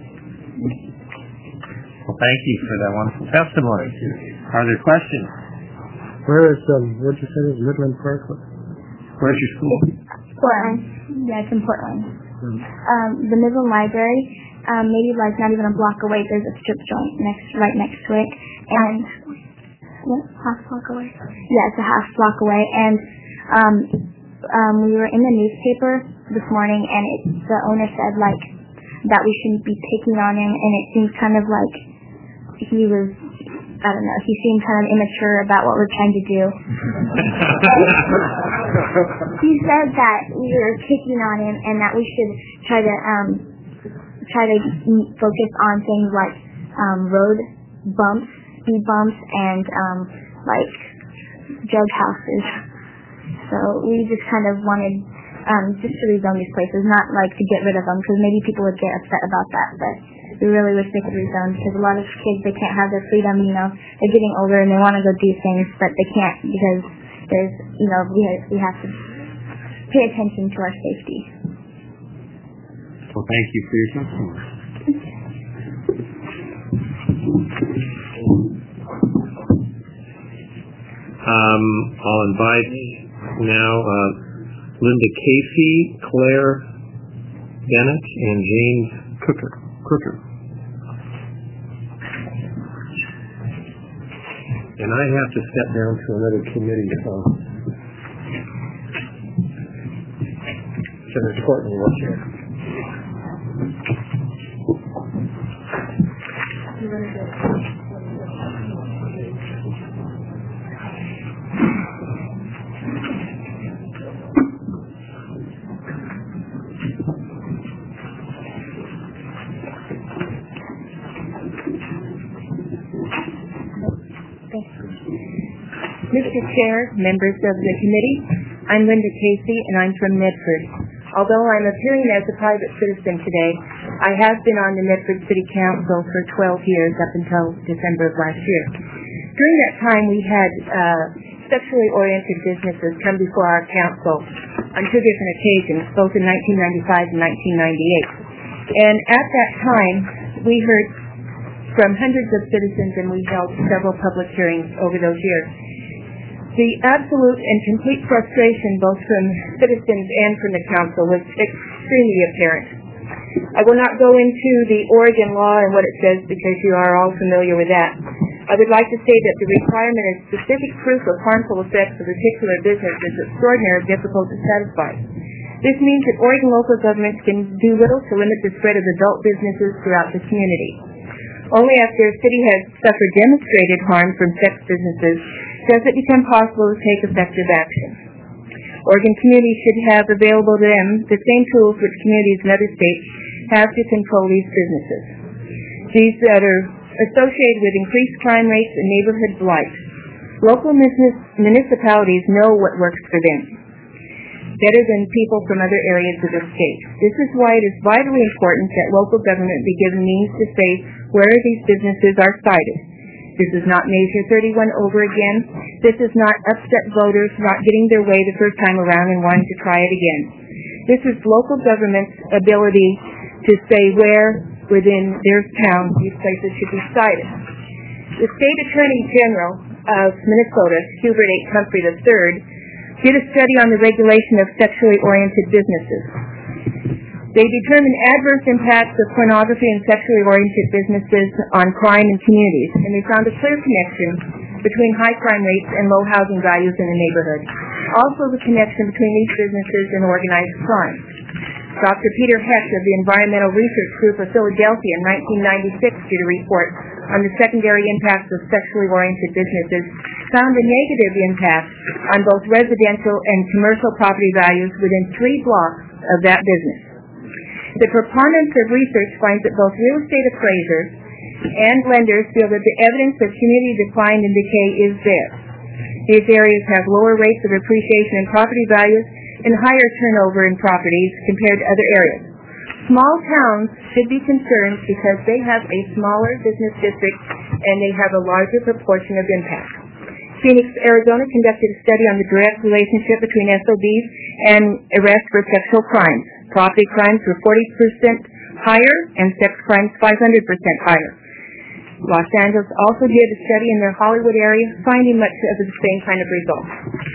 Well, thank you for that wonderful testimony. Are there questions? Where is, um, what'd you say is Midland Park? Where's your school? Portland. Yeah, it's in Portland. Mm-hmm. Um, the Midland Library, um, maybe like not even a block away, there's a strip joint next, right next to it. And, yeah, half block away. Yeah, it's a half block away. And, um, um, we were in the newspaper this morning, and it, the owner said, like, that we shouldn't be picking on him, and it seems kind of like he was, I don't know, he seemed kind of immature about what we're trying to do. He said that we were picking on him and that we should try to um, try to focus on things like um, road bumps, speed bumps, and um, like drug houses. So we just kind of wanted um, just to rezone these places, not like to get rid of them, because maybe people would get upset about that, but we really wish they could rezone, because a lot of kids, they can't have their freedom, you know, they're getting older and they want to go do things, but they can't because there's, you know, we have, we have to pay attention to our safety. Well, thank you for your testimony. Um, I'll invite now uh, Linda Casey, Claire Bennett, and James Cooker. Crooker. And I have to step down to another committee, so Senator Courtney, what's your Mister Chair, members of the committee, I'm Linda Casey, and I'm from Medford. Although I'm appearing as a private citizen today, I have been on the Medford City Council for twelve years up until December of last year. During that time, we had uh, sexually oriented businesses come before our council on two different occasions, both in nineteen ninety-five and nineteen ninety-eight. And at that time, we heard from hundreds of citizens, and we held several public hearings over those years. The absolute and complete frustration, both from citizens and from the council, was extremely apparent. I will not go into the Oregon law and what it says because you are all familiar with that. I would like to say that the requirement of specific proof of harmful effects of a particular business is extraordinarily difficult to satisfy. This means that Oregon local governments can do little to limit the spread of adult businesses throughout the community. Only after a city has suffered demonstrated harm from sex businesses does it become possible to take effective action. Oregon communities should have available to them the same tools which communities in other states have to control these businesses. These that are associated with increased crime rates and neighborhood blight. Local municipalities know what works for them. better than people from other areas of the state. This is why it is vitally important that local government be given means to say where these businesses are sited. This is not Measure thirty-one over again. This is not upset voters not getting their way the first time around and wanting to try it again. This is local government's ability to say where within their town these places should be sited. The State Attorney General of Minnesota, Hubert H. Humphrey the third, did a study on the regulation of sexually oriented businesses. They determined adverse impacts of pornography and sexually oriented businesses on crime in communities, and they found a clear connection between high crime rates and low housing values in the neighborhood. Also the connection between these businesses and organized crime. Doctor Peter Hecht of the Environmental Research Group of Philadelphia in nineteen ninety-six did a report on the secondary impacts of sexually oriented businesses, found a negative impact on both residential and commercial property values within three blocks of that business. The preponderance of research finds that both real estate appraisers and lenders feel that the evidence of community decline and decay is there. These areas have lower rates of appreciation in property values and higher turnover in properties compared to other areas. Small towns should be concerned because they have a smaller business district and they have a larger proportion of impact. Phoenix, Arizona conducted a study on the direct relationship between S O Bs and arrests for sexual crimes. Property crimes were forty percent higher and sex crimes five hundred percent higher. Los Angeles also did a study in their Hollywood area, finding much of the same kind of results.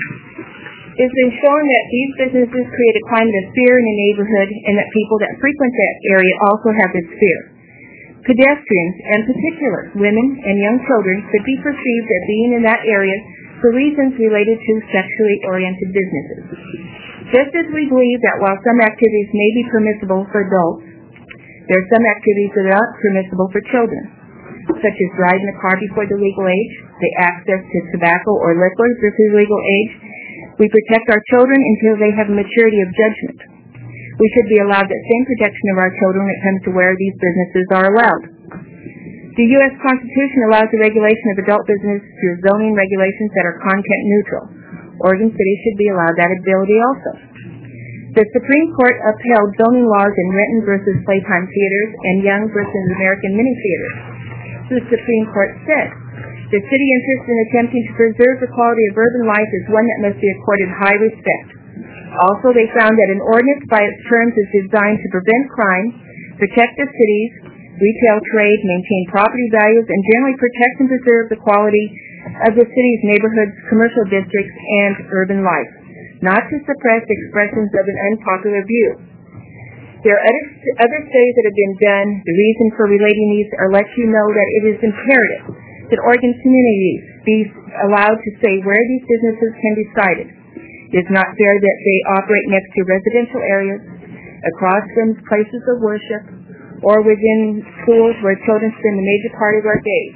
It's been shown that these businesses create a climate of fear in a neighborhood and that people that frequent that area also have this fear. Pedestrians, and in particular women and young children, could be perceived as being in that area for reasons related to sexually oriented businesses. Just as we believe that while some activities may be permissible for adults, there are some activities that are not permissible for children, such as driving a car before the legal age, the access to tobacco or liquor before the legal age. We protect our children until they have a maturity of judgment. We should be allowed that same protection of our children when it comes to where these businesses are allowed. The U S Constitution allows the regulation of adult business through zoning regulations that are content neutral. Oregon City should be allowed that ability also. The Supreme Court upheld zoning laws in Renton versus Playtime Theaters and Young versus American Mini Theaters. The Supreme Court said, the city interest in attempting to preserve the quality of urban life is one that must be accorded high respect. Also, they found that an ordinance by its terms is designed to prevent crime, protect the cities, retail trade, maintain property values, and generally protect and preserve the quality of the city's neighborhoods, commercial districts, and urban life, not to suppress expressions of an unpopular view. There are other, other studies that have been done. The reason for relating these are let you know that it is imperative that Oregon communities be allowed to say where these businesses can be sited. It is not fair that they operate next to residential areas, across from places of worship, or within schools where children spend a major part of their days.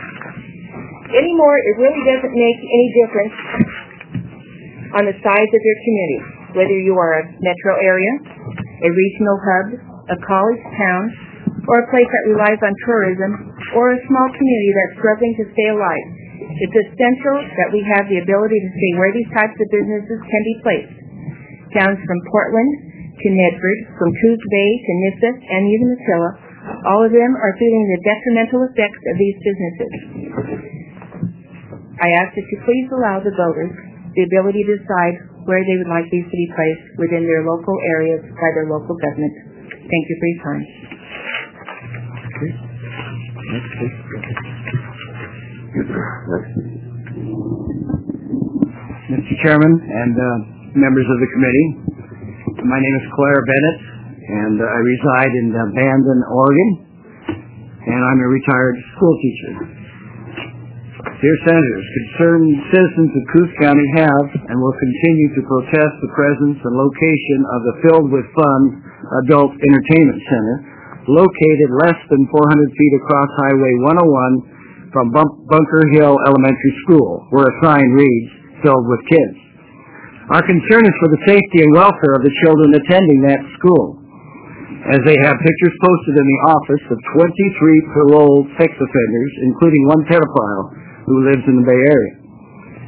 Anymore, it really doesn't make any difference on the size of your community, whether you are a metro area, a regional hub, a college town, or a place that relies on tourism, or a small community that's struggling to stay alive. It's essential that we have the ability to say where these types of businesses can be placed. Towns from Portland to Medford, from Coos Bay to Nissa and even Attila, all of them are feeling the detrimental effects of these businesses. I ask that you please allow the voters the ability to decide where they would like these to be placed within their local areas by their local government. Thank you for your time. Mister Chairman and uh, members of the committee, my name is Claire Bennett, and uh, I reside in uh, Bandon, Oregon, and I'm a retired school teacher. Dear Senators, concerned citizens of Coos County have and will continue to protest the presence and location of the Filled with Fun Adult Entertainment Center, located less than four hundred feet across Highway one oh one from Bump- Bunker Hill Elementary School, where a sign reads, Filled with Kids. Our concern is for the safety and welfare of the children attending that school, as they have pictures posted in the office of twenty-three paroled sex offenders, including one pedophile who lives in the Bay Area.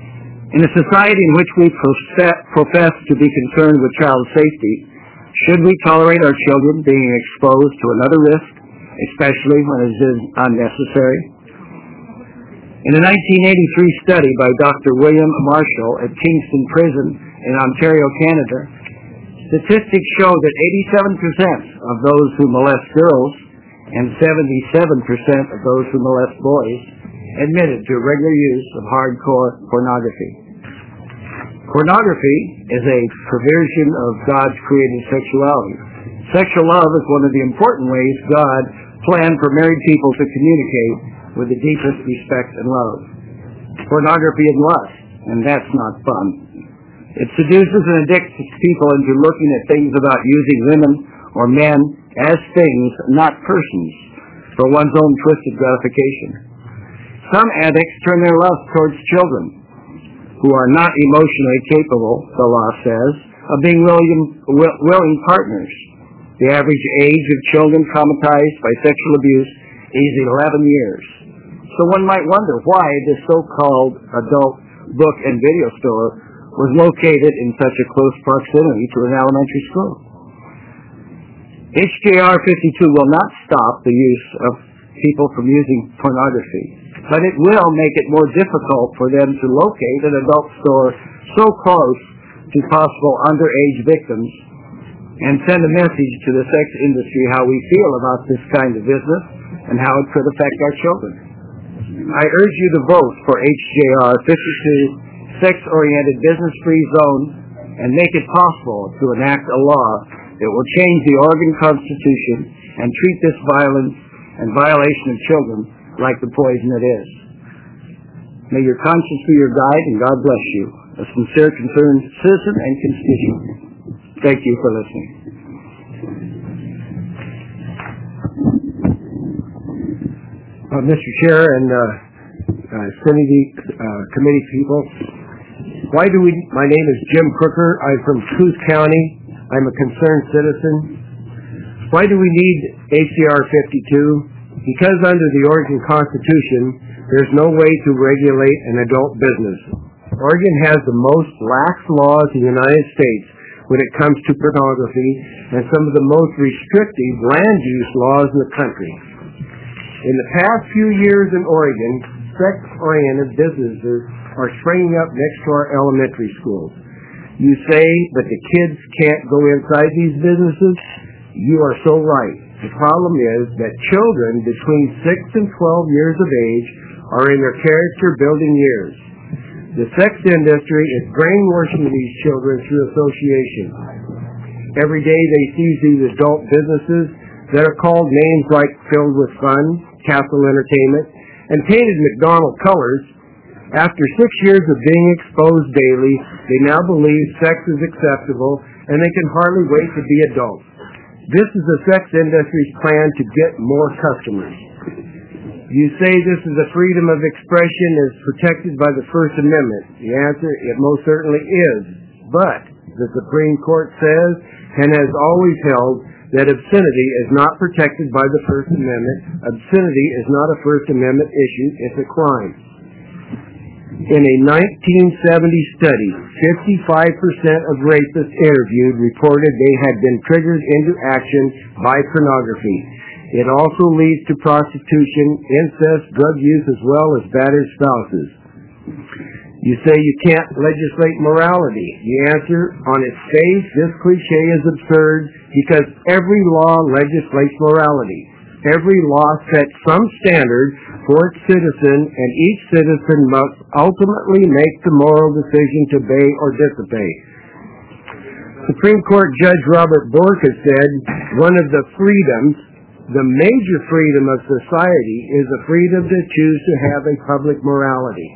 In a society in which we profess to be concerned with child safety, should we tolerate our children being exposed to another risk, especially when it is unnecessary? In a nineteen eighty-three study by Doctor William Marshall at Kingston Prison in Ontario, Canada, statistics show that eighty-seven percent of those who molest girls and seventy-seven percent of those who molest boys admitted to regular use of hardcore pornography. Pornography is a perversion of God's created sexuality. Sexual love is one of the important ways God planned for married people to communicate with the deepest respect and love. Pornography is lust, and that's not fun. It seduces and addicts people into looking at things about using women or men as things, not persons, for one's own twisted gratification. Some addicts turn their lust towards children, who are not emotionally capable, the law says, of being willing, willing partners. The average age of children traumatized by sexual abuse is eleven years. So one might wonder why this so-called adult book and video store was located in such a close proximity to an elementary school. H J R fifty-two will not stop the use of people from using pornography, but it will make it more difficult for them to locate an adult store so close to possible underage victims and send a message to the sex industry how we feel about this kind of business and how it could affect our children. I urge you to vote for H J R fifty-two, Sex-Oriented Business-Free Zone, and make it possible to enact a law that will change the Oregon Constitution and treat this violence and violation of children like the poison it is. May your conscience be your guide, and God bless you. A sincere, concerned citizen and constituent. Thank you for listening. Uh, Mister Chair and uh, uh, Committee, uh, committee people, why do we? My name is Jim Crooker. I'm from Coos County. I'm a concerned citizen. Why do we need H J R fifty-two? Because under the Oregon Constitution, there's no way to regulate an adult business. Oregon has the most lax laws in the United States when it comes to pornography and some of the most restrictive land use laws in the country. In the past few years in Oregon, sex-oriented businesses are springing up next to our elementary schools. You say that the kids can't go inside these businesses? You are so right. The problem is that children between six and twelve years of age are in their character-building years. The sex industry is brainwashing these children through association. Every day they see these adult businesses that are called names like Filled with Fun, Castle Entertainment, and painted McDonald colors. After six years of being exposed daily, they now believe sex is acceptable and they can hardly wait to be adults. This is the sex industry's plan to get more customers. You say this is a freedom of expression is protected by the First Amendment. The answer, it most certainly is. But the Supreme Court says, and has always held, that obscenity is not protected by the First Amendment. Obscenity is not a First Amendment issue, it's a crime. In a nineteen seventy study, fifty-five percent of rapists interviewed reported they had been triggered into action by pornography. It also leads to prostitution, incest, drug use, as well as battered spouses. You say you can't legislate morality. The answer, on its face, this cliche is absurd because every law legislates morality. Every law sets some standard for its citizen, and each citizen must ultimately make the moral decision to obey or disobey. Supreme Court Judge Robert Bork has said, one of the freedoms, the major freedom of society, is the freedom to choose to have a public morality.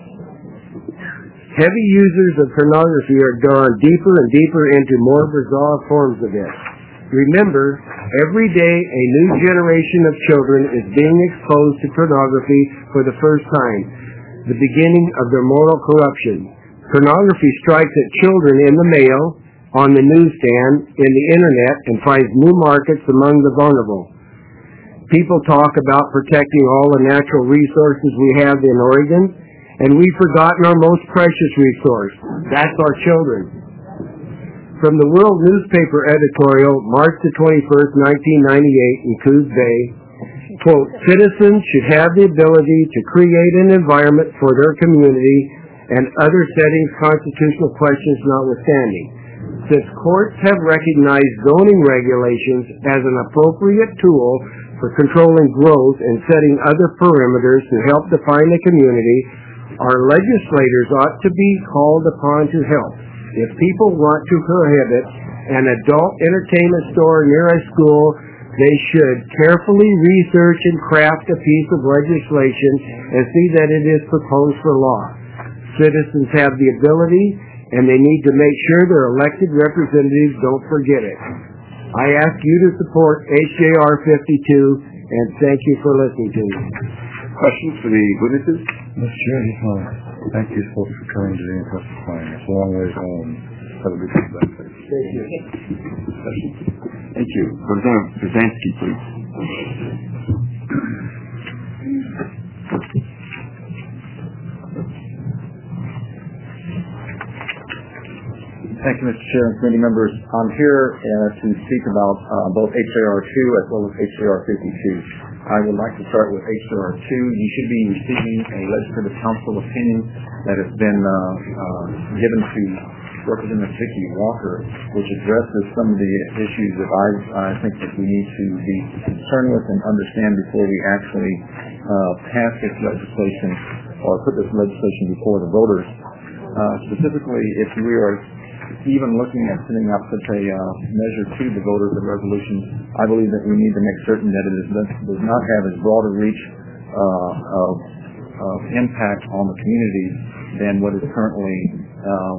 Heavy users of pornography are drawn deeper and deeper into more bizarre forms of it. Remember, every day a new generation of children is being exposed to pornography for the first time, the beginning of their moral corruption. Pornography strikes at children in the mail, on the newsstand, in the internet, and finds new markets among the vulnerable. People talk about protecting all the natural resources we have in Oregon, and we've forgotten our most precious resource. That's our children. From the World Newspaper editorial, March the twenty-first, nineteen ninety-eight, in Coos Bay, quote, citizens should have the ability to create an environment for their community and other settings constitutional questions notwithstanding. Since courts have recognized zoning regulations as an appropriate tool for controlling growth and setting other perimeters to help define the community, our legislators ought to be called upon to help. If people want to prohibit an adult entertainment store near a school, they should carefully research and craft a piece of legislation and see that it is proposed for law. Citizens have the ability, and they need to make sure their elected representatives don't forget it. I ask you to support H J R fifty-two, and thank you for listening to me. Questions for the witnesses? Mister Chair, just want to thank you folks for coming today and testifying. It's a long way home. Have a good day. Thank you. Thank you. Representative Brzezinski, please. Thank you, Mister Chair and committee members. I'm here uh, to speak about uh, both H J R two as well as H J R fifty-two. I would like to start with H J R two. You should be receiving a legislative council opinion that has been uh, uh, given to Representative Vicki Walker, which addresses some of the issues that I, I think that we need to be concerned with and understand before we actually uh, pass this legislation or put this legislation before the voters. Uh, specifically, if we are even looking at sending out such a uh, measure to the voters of resolution, I believe that we need to make certain that it is, does not have as broad a reach uh, of, of impact on the community than what is currently uh,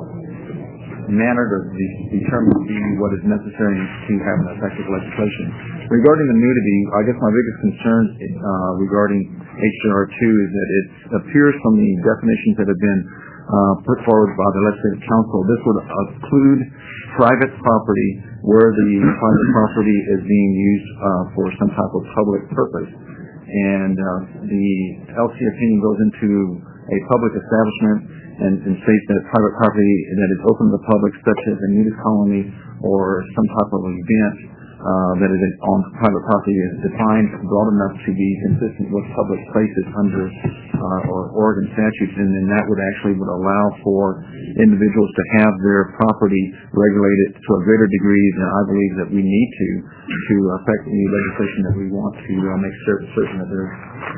mannered or de- determined to be what is necessary to have an effective legislation. Regarding the nudity, I guess my biggest concern uh, regarding H J R two is that it appears from the definitions that have been Uh, put forward by the Legislative Council, this would include private property where the private property is being used uh, for some type of public purpose. And uh, the L C opinion goes into a public establishment and, and states that private property that is open to the public, such as a nudist colony or some type of event uh, that is on private property, is defined broad enough to be consistent with public places under uh, or Oregon statutes, and then that would actually would allow for individuals to have their property regulated to a greater degree than I believe that we need to to affect any legislation that we want to uh, make certain, certain that there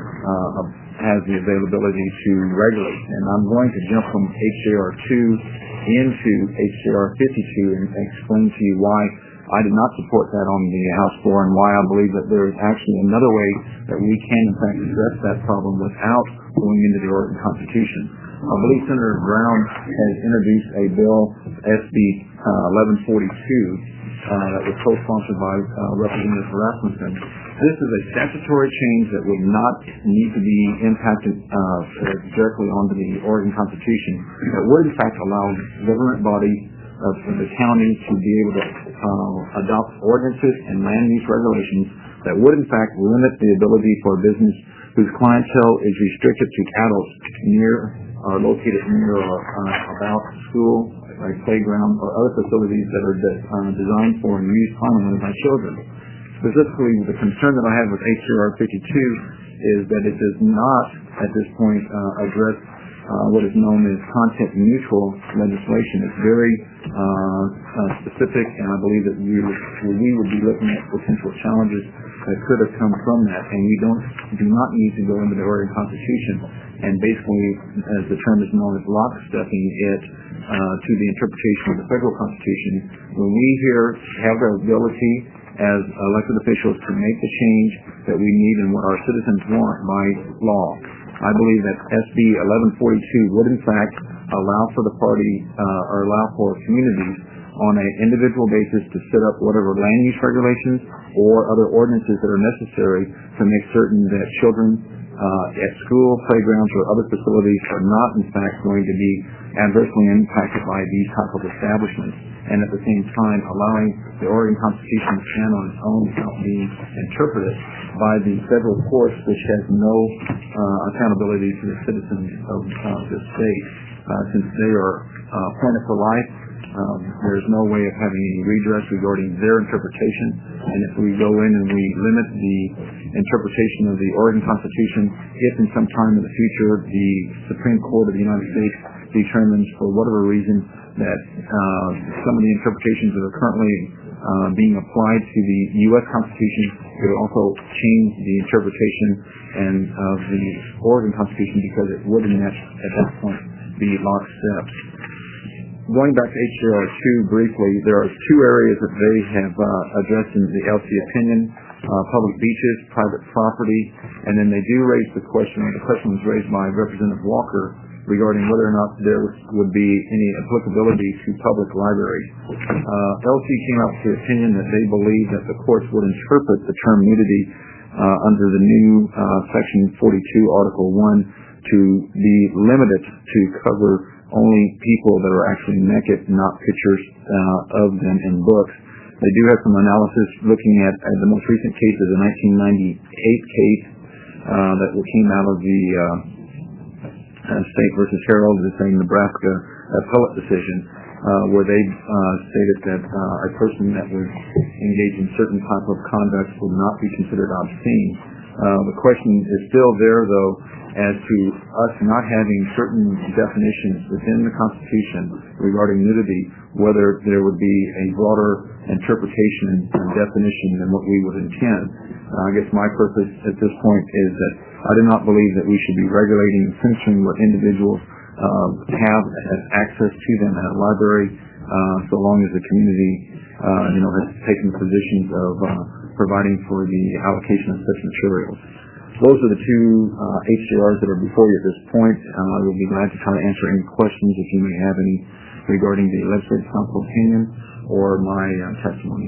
uh, has the availability to regulate. And I'm going to jump from H J R two into H J R fifty-two and explain to you why I did not support that on the House floor and why I believe that there is actually another way that we can in fact address that problem without going into the Oregon Constitution. I believe Senator Brown has introduced a bill, S B uh, eleven forty-two, uh, that was co-sponsored by uh, Representative Rasmussen. This is a statutory change that would not need to be impacted uh, directly onto the Oregon Constitution. It would in fact allow government bodies of the county to be able to uh, adopt ordinances and land use regulations that would in fact limit the ability for a business whose clientele is restricted to adults near or located near or uh, about school, like playground, or other facilities that are de- uh, designed for and used primarily by children. Specifically, the concern that I have with H J R fifty-two is that it does not, at this point, uh, address uh, what is known as content-neutral legislation. It's very uh, uh, specific, and I believe that we would, we would be looking at potential challenges that could have come from that, and we don't do not need to go into the Oregon Constitution and basically, as the term is known, as lockstepping it uh, to the interpretation of the federal Constitution. When we here have the ability as elected officials to make the change that we need and what our citizens want by law, I believe that S B eleven forty-two would in fact allow for the party uh, or allow for communities on an individual basis to set up whatever land use regulations or other ordinances that are necessary to make certain that children uh, at school, playgrounds, or other facilities are not in fact going to be adversely impacted by these type of establishments. and at the same time allowing the Oregon Constitution to stand on its own without being interpreted by the federal courts, which has no uh, accountability to the citizens of uh, this state. Uh, since they are uh, appointed for life, um, there's no way of having any redress regarding their interpretation. And if we go in and we limit the interpretation of the Oregon Constitution, if in some time in the future the Supreme Court of the United States determines for whatever reason that uh, some of the interpretations that are currently uh, being applied to the U S Constitution, it would also change the interpretation and of the Oregon Constitution, because it would in that, at that point be lockstep. Going back to H J R two briefly, there are two areas that they have uh, addressed in the L C opinion: uh, public beaches, private property, and then they do raise the question, the question was raised by Representative Walker regarding whether or not there would be any applicability to public libraries. Uh, L C came out with the opinion that they believe that the courts would interpret the term nudity uh, under the new uh, Section forty-two, Article one, to be limited to cover only people that are actually naked, not pictures uh, of them in books. They do have some analysis looking at, at the most recent case of the nineteen ninety-eight case uh, that came out of the uh, uh, State versus Herald, the same Nebraska appellate decision, uh, where they uh, stated that uh, a person that was engaged in certain type of conduct would not be considered obscene. Uh, the question is still there, though, as to us not having certain definitions within the Constitution regarding nudity, whether there would be a broader interpretation and definition than what we would intend. Uh, I guess my purpose at this point is that I do not believe that we should be regulating and censoring what individuals uh, have as access to them at a library, uh, so long as the community uh, you know, has taken positions of uh, providing for the allocation of such materials. Those are the two uh, H J Rs that are before you at this point. Uh, I will be glad to try to answer any questions if you may have any regarding the Legislative Council opinion or my uh, testimony.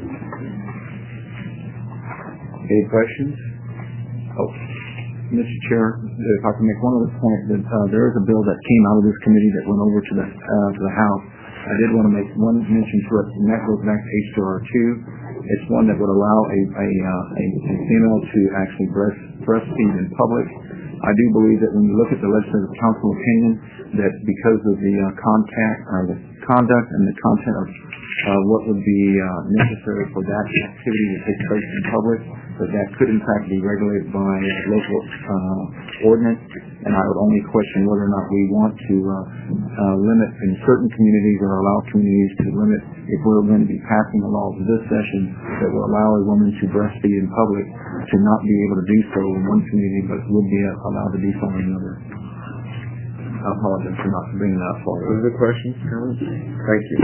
Any questions? Oh, Mister Chair, if I can make one other point, that uh, there is a bill that came out of this committee that went over to the uh, to the House. I did want to make one mention to it, and that goes back to H J R two. It's one that would allow a, a, uh, a, a female to actually breast, breastfeed in public. I do believe that when you look at the Legislative Council opinion, that because of the uh, contact, or the conduct and the content of uh, what would be uh, necessary for that activity to take place in public, that that could in fact be regulated by local uh, ordinance. And I would only question whether or not we want to uh, uh, limit in certain communities or allow communities to limit, if we're going to be passing a law this session that will allow a woman to breastfeed in public, to not be able to do so in one community, but would be allowed to do so in another. I apologize for not bringing that forward. Other questions, comments? Thank you.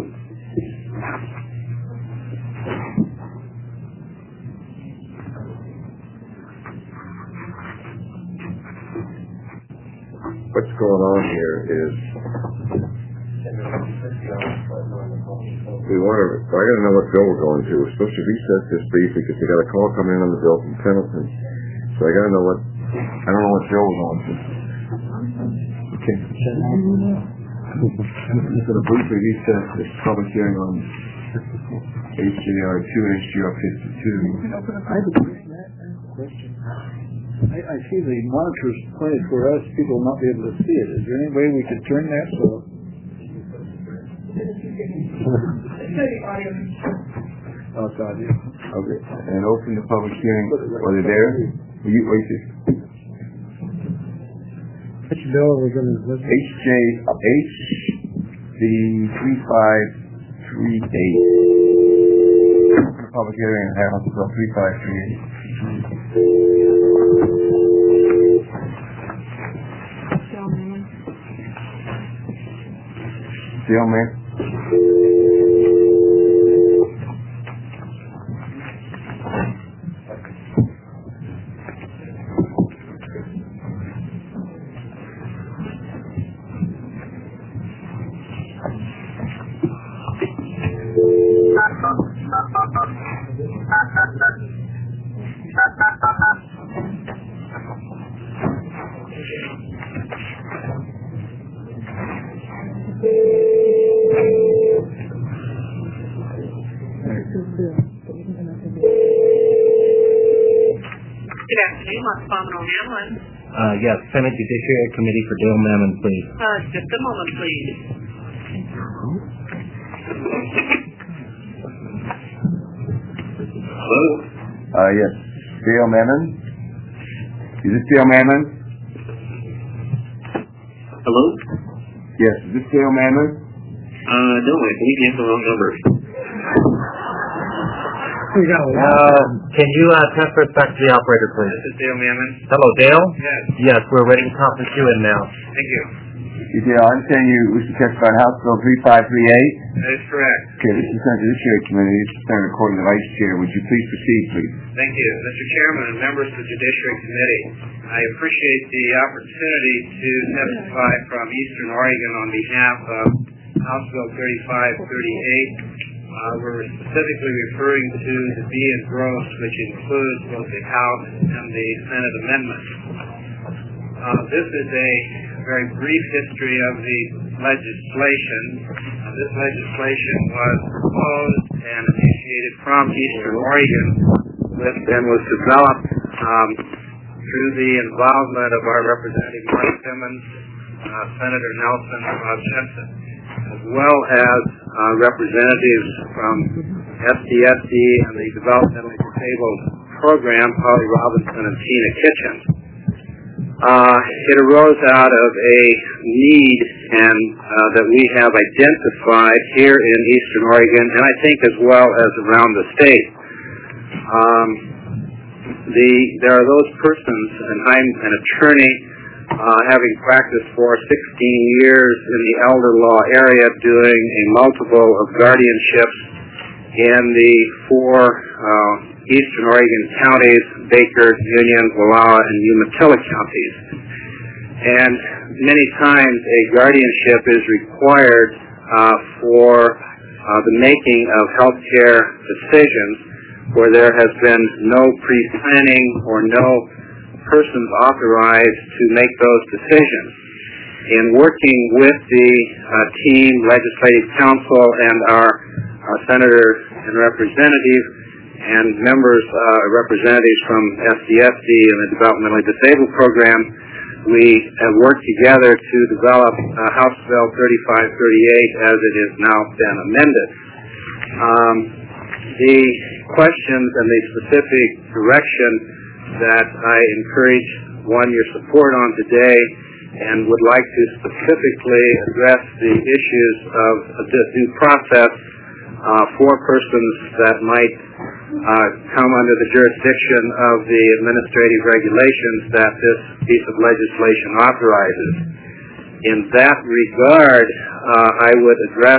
What's going on here is we want to, I got to know what bill we're going to. We're supposed to recess this briefly because we got a call coming in on the bill from Pendleton. So I got to know what, I don't know what bill we're going to. Okay. I'm going to briefly recess this public hearing on H J R two and H J R fifty-two. I have a question. I, I see the monitors played for us. People will not be able to see it. Is there any way we could turn that so? Oh, God, yeah. Okay. And open the public hearing. Are they there? Will you wait this? Which bill are we going to listen to? H J H D three five three eight. Open the public hearing and have us bill three five three eight. Gentlemen. Good afternoon, Los Palmer O'Hanlon. Uh, yes, Senate Judiciary Committee for Dale Mammon, please. Uh, just a moment, please. Hello? Uh, yes. Dale Mammon? Is this Dale Mammon? Hello? Yes, is this Dale Mammon? Uh, no, I believe you have the wrong number. Uh, can you uh, transfer us back to the operator, please? This is Dale Mammon. Hello, Dale? Yes. Yes, we're ready to conference you in now. Thank you. Yeah, I understand you wish to testify on House Bill three five three eight. That is correct. Okay, this is Senate Judiciary Committee. This is Senator Corey, the Vice Chair. Would you please proceed, please? Thank you. Mister Chairman and members of the Judiciary Committee, I appreciate the opportunity to testify from Eastern Oregon on behalf of House Bill thirty-five thirty-eight. Uh, we're specifically referring to the B and gross, which includes both the House and the Senate amendments. Uh, this is a very brief history of the legislation. Uh, this legislation was proposed and initiated from Eastern Oregon with, and was developed um, through the involvement of our Representative Mark Simmons, uh, Senator Nelson, and Bob Jensen, as well as uh, representatives from S D S D and the Developmentally Disabled Program, Polly Robinson and Tina Kitchen. Uh, it arose out of a need and uh, that we have identified here in Eastern Oregon, and I think as well as around the state. Um, the there are those persons, and I'm an attorney, uh, having practiced for sixteen years in the elder law area, doing a multiple of guardianships in the four uh, Eastern Oregon counties, Baker, Union, Wallowa, and Umatilla counties. And many times a guardianship is required uh, for uh, the making of health care decisions where there has been no pre-planning or no persons authorized to make those decisions. In working with the uh, team, Legislative Council, and our, our senators and representatives, and members, uh, representatives from S D S D and the Developmentally Disabled Program, we have worked together to develop uh, House Bill thirty-five thirty-eight as it has now been amended. Um, the questions and the specific direction that I encourage, one, your support on today, and would like to specifically address the issues of the due process uh, for persons that might Uh, come under the jurisdiction of the administrative regulations that this piece of legislation authorizes. In that regard, uh, I would address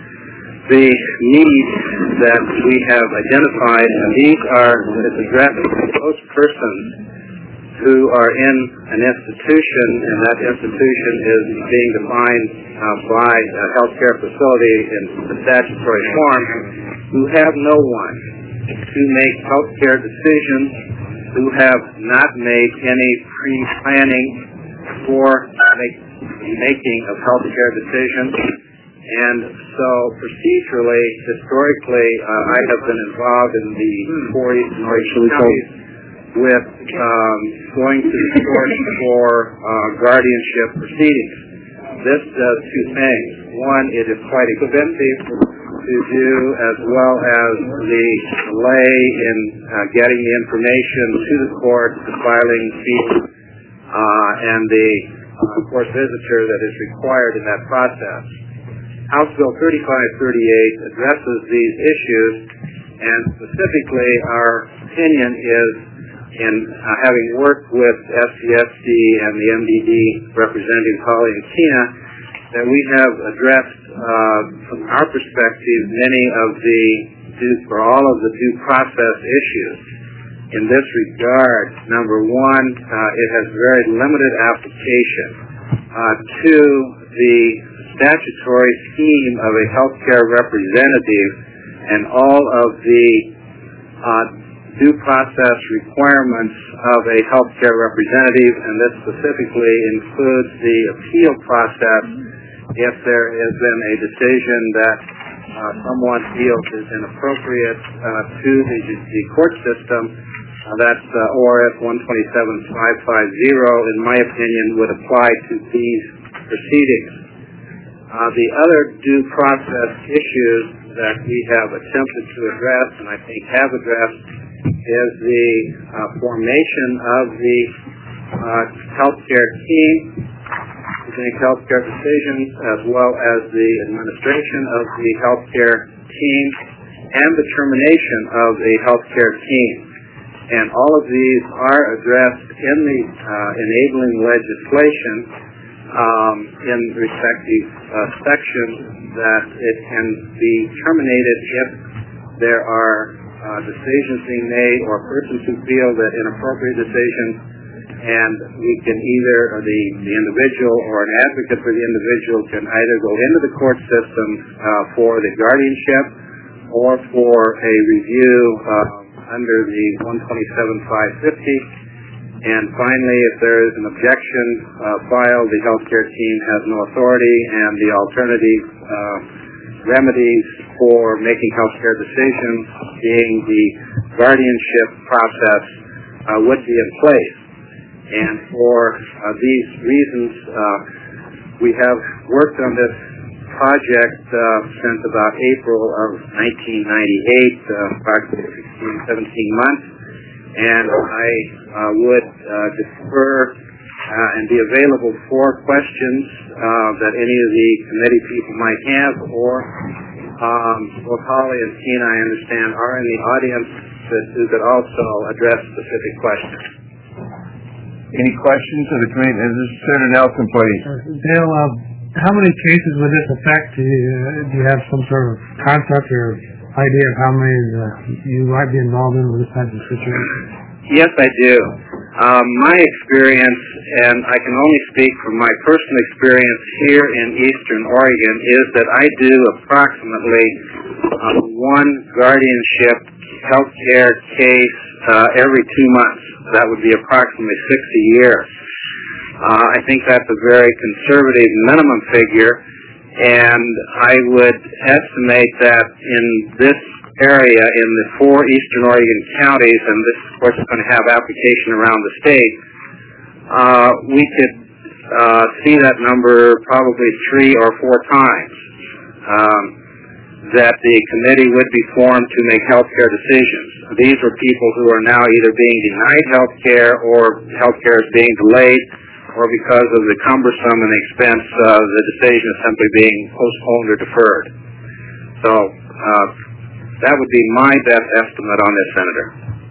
the needs that we have identified, and these are addressed to those persons who are in an institution, and that institution is being defined uh, by a healthcare facility in the statutory form, who have no one to make healthcare decisions, who have not made any pre-planning for make, making of healthcare decisions. And so procedurally, historically, uh, I have been involved in the four Eastern Oregon counties with um, going to the court for uh, guardianship proceedings. This does two things. One, it is quite expensive to do, as well as the delay in uh, getting the information to the court, the filing fee, uh, and the uh, court visitor that is required in that process. House Bill thirty-five thirty-eight addresses these issues, and specifically our opinion is, in uh, having worked with S D S D and the M D D representing Polly and Tina, that we have addressed, uh, from our perspective, many of the due, or all of the due process issues. In this regard, number one, uh, it has very limited application uh, to the statutory scheme of a healthcare representative and all of the uh, due process requirements of a healthcare representative, and this specifically includes the appeal process if there has been a decision that uh, someone feels is inappropriate uh, to the, the court system, uh, that's uh, O R S one twenty-seven five five zero, in my opinion, would apply to these proceedings. Uh, the other due process issues that we have attempted to address, and I think have addressed, is the uh, formation of the uh, healthcare team, presenting healthcare decisions, as well as the administration of the healthcare team and the termination of a healthcare team. And all of these are addressed in the uh, enabling legislation um, in respective uh, sections that it can be terminated if there are uh, decisions being made or persons who feel that inappropriate decisions, and we can either, or the, the individual or an advocate for the individual can either go into the court system uh, for the guardianship or for a review uh, under the one twenty-seven five fifty. And finally, if there is an objection uh, filed, the healthcare team has no authority, and the alternative uh, remedies for making healthcare decisions, being the guardianship process, uh, would be in place. And for uh, these reasons, uh, we have worked on this project uh, since about April of nineteen ninety-eight, uh, approximately sixteen, seventeen months. And I uh, would uh, defer uh, and be available for questions uh, that any of the committee people might have, or um, both Holly and Tina, I understand, are in the audience that, who could also address specific questions. Any questions of the committee? This is Senator Nelson, please. Dale, uh, how many cases would this affect? Do you, uh, do you have some sort of concept or idea of how many uh, you might be involved in with this type of situation? Yes, I do. Um, my experience, and I can only speak from my personal experience here in Eastern Oregon, is that I do approximately uh, one guardianship healthcare case uh, every two months. That would be approximately six a year. Uh, I think that's a very conservative minimum figure, and I would estimate that in this area, in the four Eastern Oregon counties, and this, of course, is going to have application around the state, uh, we could uh, see that number probably three or four times, um, that the committee would be formed to make health care decisions. These are people who are now either being denied health care or health care is being delayed, or because of the cumbersome and expense, uh, the decision is simply being postponed or deferred. So uh, that would be my best estimate on this, Senator.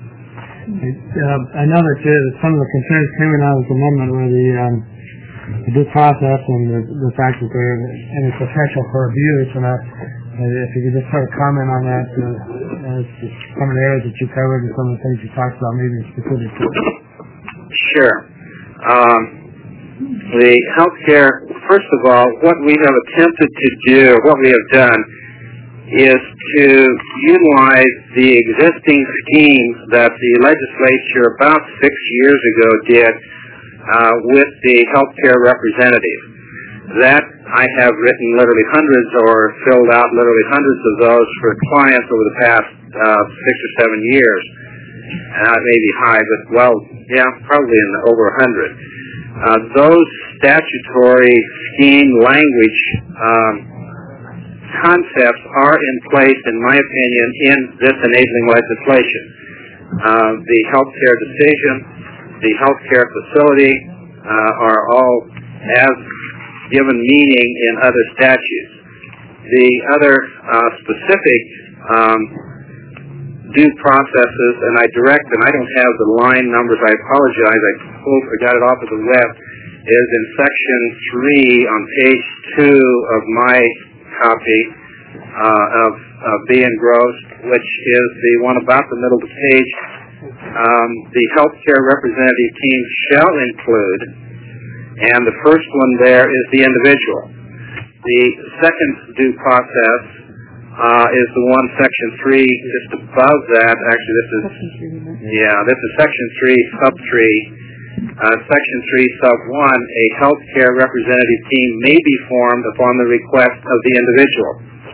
Uh, I know that uh, some of the concerns came out of this amendment were the, um, the due process and the, the fact that there is any potential for abuse, and uh, if you could just sort of comment on that, uh, as some of the areas that you covered and some of the things you talked about, maybe in specific. Sure. Um, The healthcare, first of all, what we have attempted to do, what we have done, is to utilize the existing schemes that the legislature about six years ago did uh, with the healthcare representative. That I have written literally hundreds or filled out literally hundreds of those for clients over the past uh, six or seven years. Uh, it may be high, but, well, yeah, probably in the, over a hundred. Uh, those statutory scheme language um, concepts are in place, in my opinion, in this enabling legislation. Uh, the healthcare decision, the healthcare facility uh, are all as given meaning in other statutes. The other uh, specific um, due processes, and I direct, and I don't have the line numbers, I apologize, I pulled, I got it off of the web, is in section three on page two of my copy uh, of, of B and Gross, which is the one about the middle of the page. Um, the healthcare representative team shall include, and the first one there is the individual. The second due process Uh, is the one, section three, just above that. Actually, this is, yeah, this is section three, sub three. Uh, section three, sub one, a healthcare representative team may be formed upon the request of the individual.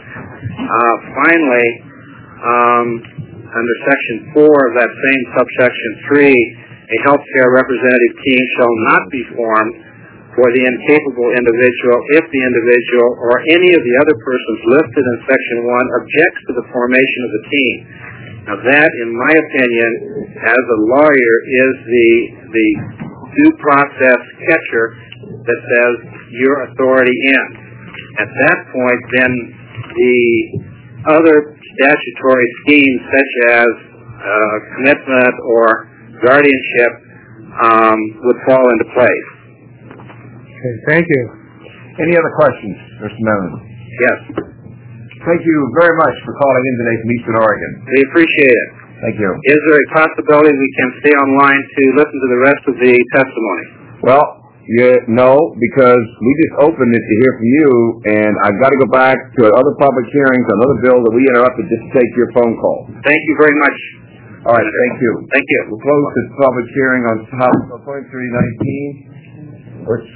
Uh, finally, um, under Section four of that same subsection three, a healthcare representative team shall not be formed for the incapable individual if the individual or any of the other persons listed in Section one objects to the formation of the team. Now that, in my opinion, as a lawyer, is the the due process catcher that says your authority ends. At that point, then the other statutory schemes such as uh, commitment or guardianship um, would fall into place. Okay, thank you. Any other questions, Mister Mellon? Yes. Thank you very much for calling in today from Eastern Oregon. We appreciate it. Thank you. Is there a possibility we can stay online to listen to the rest of the testimony? Well, yeah, no, because we just opened it to hear from you, and I've got to go back to other public hearings, another bill that we interrupted just to take your phone call. Thank you very much. All right, thank you. Thank you. We'll close this public hearing on House Bill twenty-three nineteen. Which,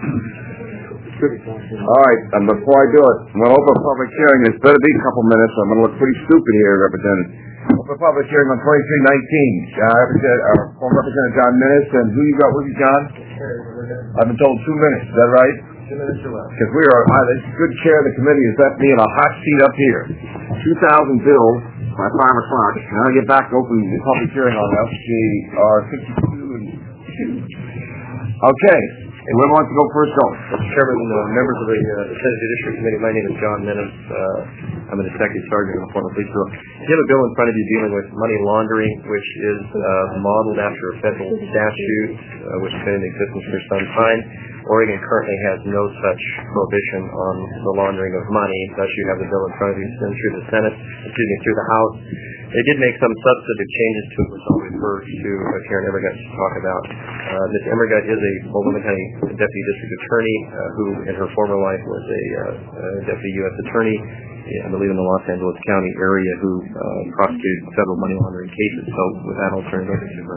all right, and before I do it, I'm going to open a public hearing. It's better be a couple minutes. I'm going to look pretty stupid here, Representative. Open a public hearing on twenty-three nineteen. Uh, Representative, uh, former Representative John Minnis, and who you got with you, John? I've been told two minutes. Is that right? Two minutes or less. Because we are, uh, the good chair of the committee has left me in a hot seat up here. two thousand bills by five o'clock. Now I get back to open the public hearing on L C R fifty-two and two. Okay. And whoever wants to go first, go. Mister Chairman, uh, members of the uh, Senate Judiciary Committee, my name is John Minnis. Uh, I'm a detective sergeant in the former police bureau. You have a bill in front of you dealing with money laundering, which is uh, modeled after a federal statute, uh, which has been in existence for some time. Oregon currently has no such prohibition on the laundering of money. Thus, you have the bill in front of you sent through the Senate, excuse me, through the House. They did make some substantive changes to it, which I'll refer to uh, Karen Emmergut to talk about. Uh, Miz Emmergut is a Multnomah County Deputy District Attorney uh, who, in her former life, was a uh, uh, Deputy U S Attorney, I believe, in the Los Angeles County area, who uh, prosecuted federal money laundering cases. So, with that, I'll turn it over to her.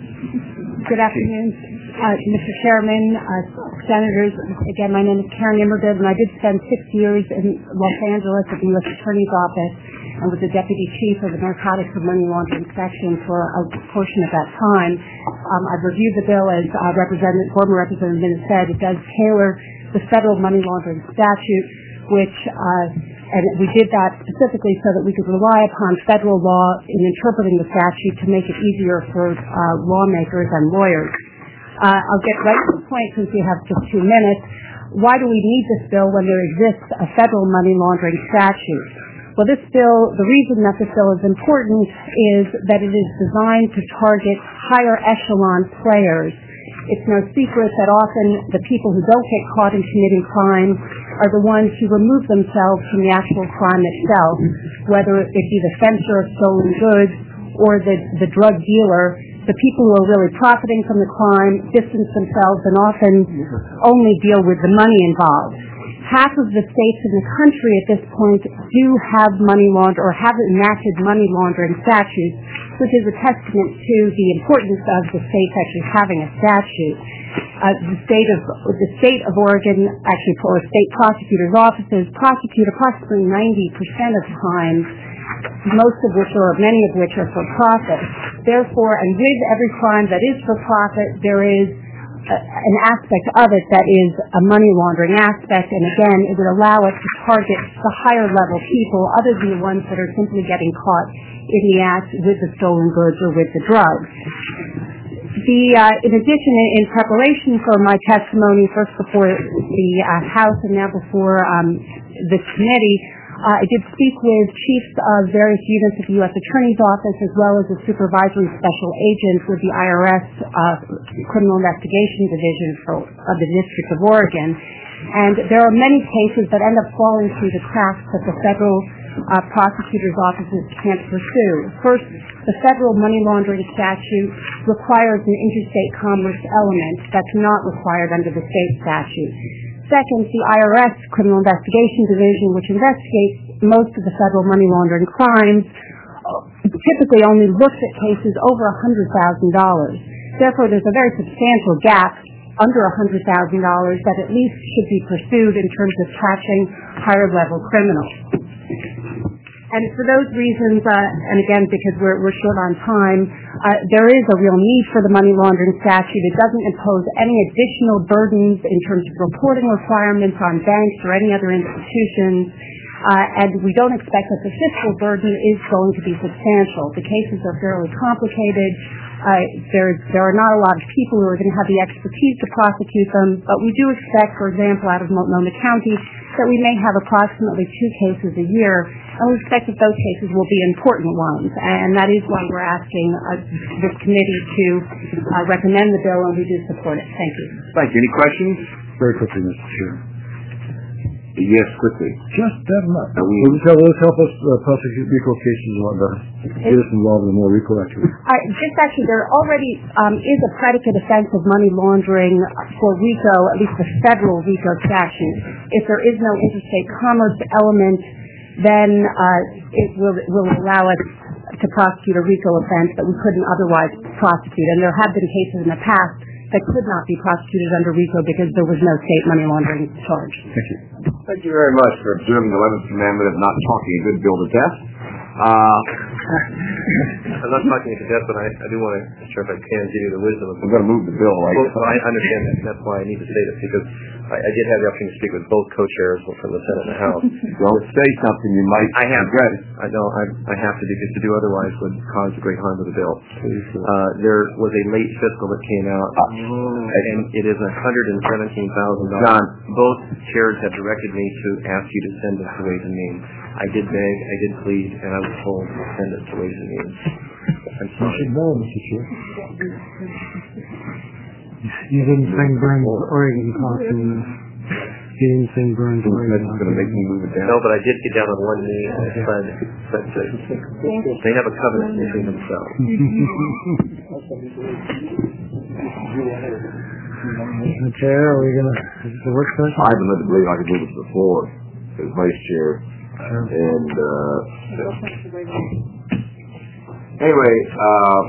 Good afternoon, uh, Mister Chairman, uh, Senators. Again, my name is Karen Emmergut, and I did spend six years in Los Angeles at the U S Attorney's Office and was the Deputy Chief of the Narcotics and Money Laundering Section for a portion of that time. Um, I've reviewed the bill, as uh, Representative, former Representative Minnis said. It does tailor the federal money laundering statute, which, uh, and we did that specifically so that we could rely upon federal law in interpreting the statute to make it easier for uh, lawmakers and lawyers. Uh, I'll get right to the point since we have just two minutes. Why do we need this bill when there exists a federal money laundering statute? Well, this bill, the reason that this bill is important is that it is designed to target higher echelon players. It's no secret that often the people who don't get caught in committing crime are the ones who remove themselves from the actual crime itself, whether it be the fencer of stolen goods or the, the drug dealer. The people who are really profiting from the crime distance themselves and often only deal with the money involved. Half of the states in the country at this point do have money laundering or have enacted money laundering statutes, which is a testament to the importance of the states actually having a statute. Uh, the state of the state of Oregon, actually for state prosecutors' offices, prosecute approximately ninety percent of crimes, most of which or many of which are for profit. Therefore, and with every crime that is for profit, there is an aspect of it that is a money laundering aspect, and again, it would allow us to target the higher level people other than the ones that are simply getting caught in the act with the stolen goods or with the drugs. The, uh, in addition, in preparation for my testimony, first before the uh, House and now before um, the committee, Uh, I did speak with chiefs of various units of the U S Attorney's Office as well as the supervisory special agents with the I R S uh, Criminal Investigation Division for, of the District of Oregon. And there are many cases that end up falling through the cracks that the federal uh, prosecutors' offices can't pursue. First, the federal money laundering statute requires an interstate commerce element that's not required under the state statute. Second, the I R S Criminal Investigation Division, which investigates most of the federal money laundering crimes, typically only looks at cases over one hundred thousand dollars. Therefore, there's a very substantial gap under one hundred thousand dollars that at least should be pursued in terms of catching higher-level criminals. And for those reasons, uh, and again, because we're, we're short on time, uh, there is a real need for the money laundering statute. It doesn't impose any additional burdens in terms of reporting requirements on banks or any other institutions. Uh, and we don't expect that the fiscal burden is going to be substantial. The cases are fairly complicated. Uh, there, there are not a lot of people who are going to have the expertise to prosecute them, but we do expect, for example, out of Multnomah County, that we may have approximately two cases a year, and we expect that those cases will be important ones. And that is why we're asking uh, this committee to uh, recommend the bill, and we do support it. Thank you. Thank you. Any questions? Very quickly, Mister Chair. Yes, quickly. Just that much. Are we, will, this help, will this help us uh, prosecute RICO cases a lot better? Get us involved in more RICO activity. Uh, just actually, there already um, is a predicate offense of money laundering for RICO, at least the federal RICO statute. If there is no interstate commerce element, then uh, it will, will allow us to prosecute a RICO offense that we couldn't otherwise prosecute. And there have been cases in the past that could not be prosecuted under RICO because there was no state money laundering charge. Thank you. Thank you very much for observing the eleventh commandment of not talking a good bill to death. Uh, I'm not talking to death, but I, I do want to, Mister Chair, if I can, give you the wisdom of... We're going to move the bill, right? Well, I understand that. That's why I need to say this, because I, I did have the opportunity to speak with both co-chairs from the Senate and the House. Don't say something you might I have regret it. I know I, I have to, because to do otherwise would cause great harm to the bill. Uh, there was a late fiscal that came out, and it is one hundred seventeen thousand dollars. John. Both chairs have directed me to ask you to send it to Ways and Means. I did beg, I did plead, and I was told to send it to Ways and Means. I'm You sorry. should know, Mister Chair. You didn't sing Burns Oregon Coffee. You didn't sing Burns Oregon. That's going to make me move it down. No, but I did get down on one knee and said, said to, they have a covenant between themselves. Mister Chair, are we going to, is this a work session? I've been led to believe I could move it before as vice chair. And, uh, anyway, uh,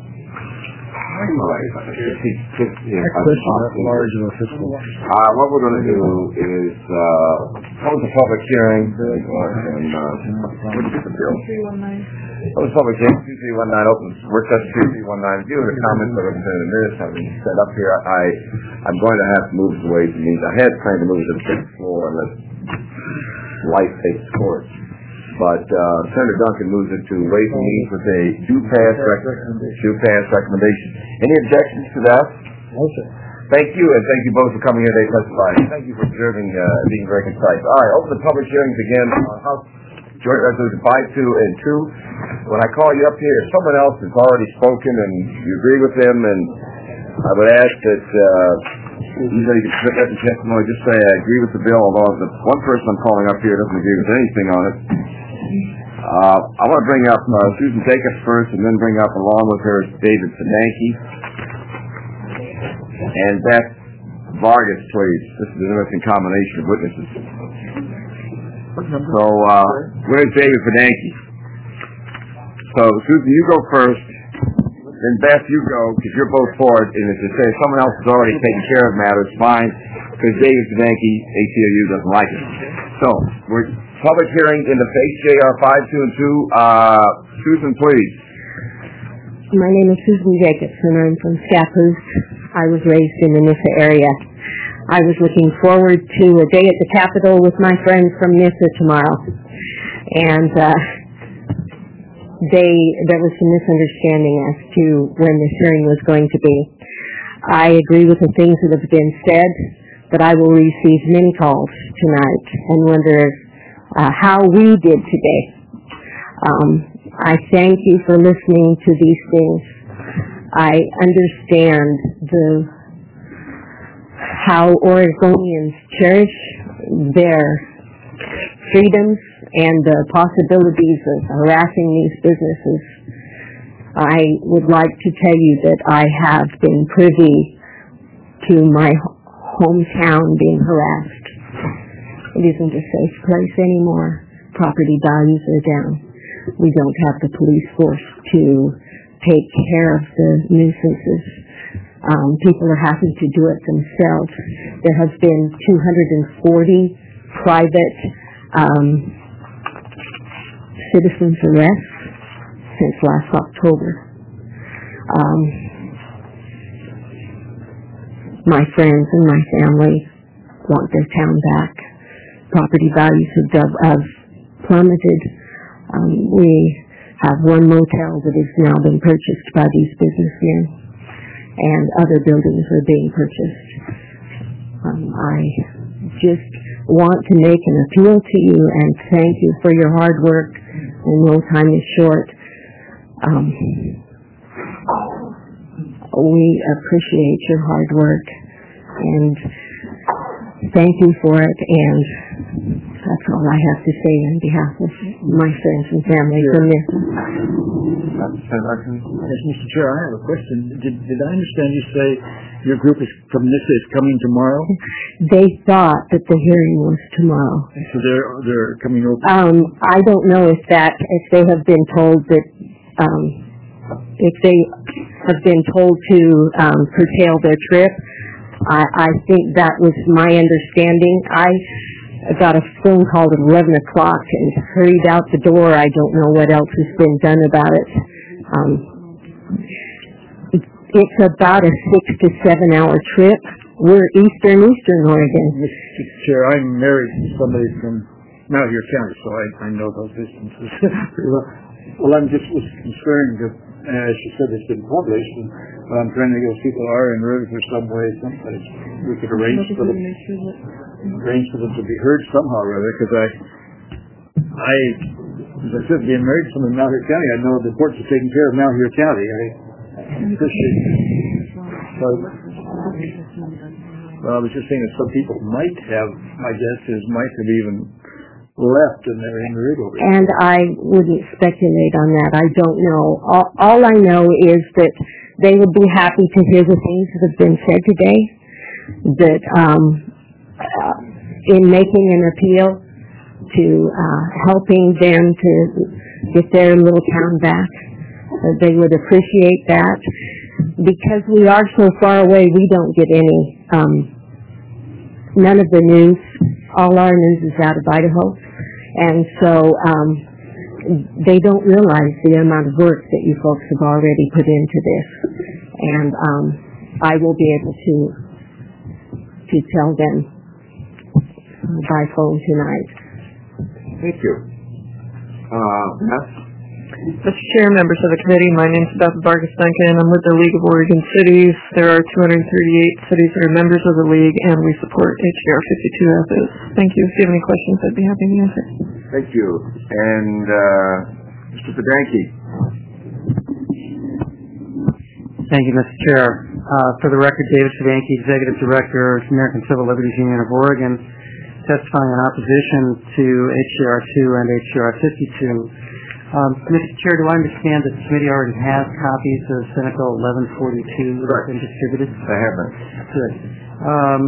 Next question, that large of a fiscal. Uh, what we're going to do is, uh, close the public hearing, and, uh, what is the bill? Close the public hearing, two three one nine opens, work session two three one nine, view of the comments that Representative Mears have been set up here. I, I'm going to have to move the Ways and Means. I had planned to move it to the second floor and let life take its course. But uh, Senator Duncan moves it to Ways and Means with a due pass, rec- due pass recommendation. Any objections to that? No, sir. Thank you, and thank you both for coming here today testifying. Thank you for observing, uh, being very concise. All right, open the public hearings again on House Joint Resolution five two and two. When I call you up here, if someone else has already spoken and you agree with them, and I would ask that uh, usually you can submit that in testimony, just say I agree with the bill, although the one person I'm calling up here doesn't agree with anything on it. Uh, I want to bring up uh, Susan Jacobs first, and then bring up along with her David Finanki and Beth Vargas, please. This is an interesting combination of witnesses. So, uh, where's David Finanki? So, Susan, you go first. Then Beth, you go, because you're both for it. And if you say someone else is already taking care of matters, fine. Because David Finanki, A C L U, doesn't like it. So, we're public hearing in the H J R five two and two. Uh, Susan, please. My name is Susan Jacobs, and I'm from Scappoose. I was raised in the Nyssa area. I was looking forward to a day at the Capitol with my friends from Nyssa tomorrow. And uh, they there was some misunderstanding as to when this hearing was going to be. I agree with the things that have been said, but I will receive many calls tonight and wonder uh, how we did today. Um, I thank you for listening to these things. I understand the how Oregonians cherish their freedoms and the possibilities of harassing these businesses. I would like to tell you that I have been privy to my hometown being harassed. It isn't a safe place anymore. Property values are down. We don't have the police force to take care of the nuisances. Um, people are having to do it themselves. There has been two hundred forty private um, citizens' arrests since last October. Um, my friends and my family want their town back. Property values have, dub- have plummeted. Um, we have one motel that has now been purchased by these businessmen, and other buildings are being purchased. Um, I just want to make an appeal to you and thank you for your hard work. I know time is short. Um, we appreciate your hard work, and thank you for it, and that's all I have to say on behalf of my friends and family from this. Yes, Mister Chair, I have a question. Did, did I understand you say your group is from N I S A is coming tomorrow? They thought that the hearing was tomorrow. So they're they're coming over. Um, I don't know if that if they have been told that um, if they have been told to um, curtail their trip. I, I think that was my understanding. I got a phone call at eleven o'clock and hurried out the door. I don't know what else has been done about it. Um, it it's about a six to seven hour trip. We're eastern, eastern Oregon. Mister Chair, I'm married to somebody from Mount Airy County, so I, I know those distances pretty well. Well, I'm just was concerned that, as she said, it's been published, and I'm trying to get people are en route for some way, someplace we could arrange for them, arrange for them to be heard somehow or other, because I, I, as I said, being married to someone in Mount Airy County, I know the importance of taking care of Mount Airy County. I appreciate it. So, well, I was just saying that some people might have, my guess is, might have even left and they're en route over here. And I wouldn't speculate on that. I don't know. All, all I know is that they would be happy to hear the things that have been said today, that um, uh, in making an appeal to uh, helping them to get their little town back, uh, they would appreciate that. Because we are so far away, we don't get any, um, none of the news. All our news is out of Idaho. And so um, they don't realize the amount of work that you folks have already put into this. And um, I will be able to to tell them by phone tonight. Thank you. Uh, Beth? Mister Chair, members of the committee, my name is Beth Vargas Duncan. I'm with the League of Oregon Cities. There are two hundred thirty-eight cities that are members of the League, and we support H R fifty-two as is. Thank you. If you have any questions, I'd be happy to answer. Thank you. And uh, Mister Fedanki. Thank you, Mister Chair. Uh, for the record, David Fedanki, Executive Director, American Civil Liberties Union of Oregon, testifying in opposition to H R two and H R fifty-two. Um, Mister Chair, do I understand that the committee already has copies of Senate Bill eleven forty-two that have been distributed? I haven't. Good. Um,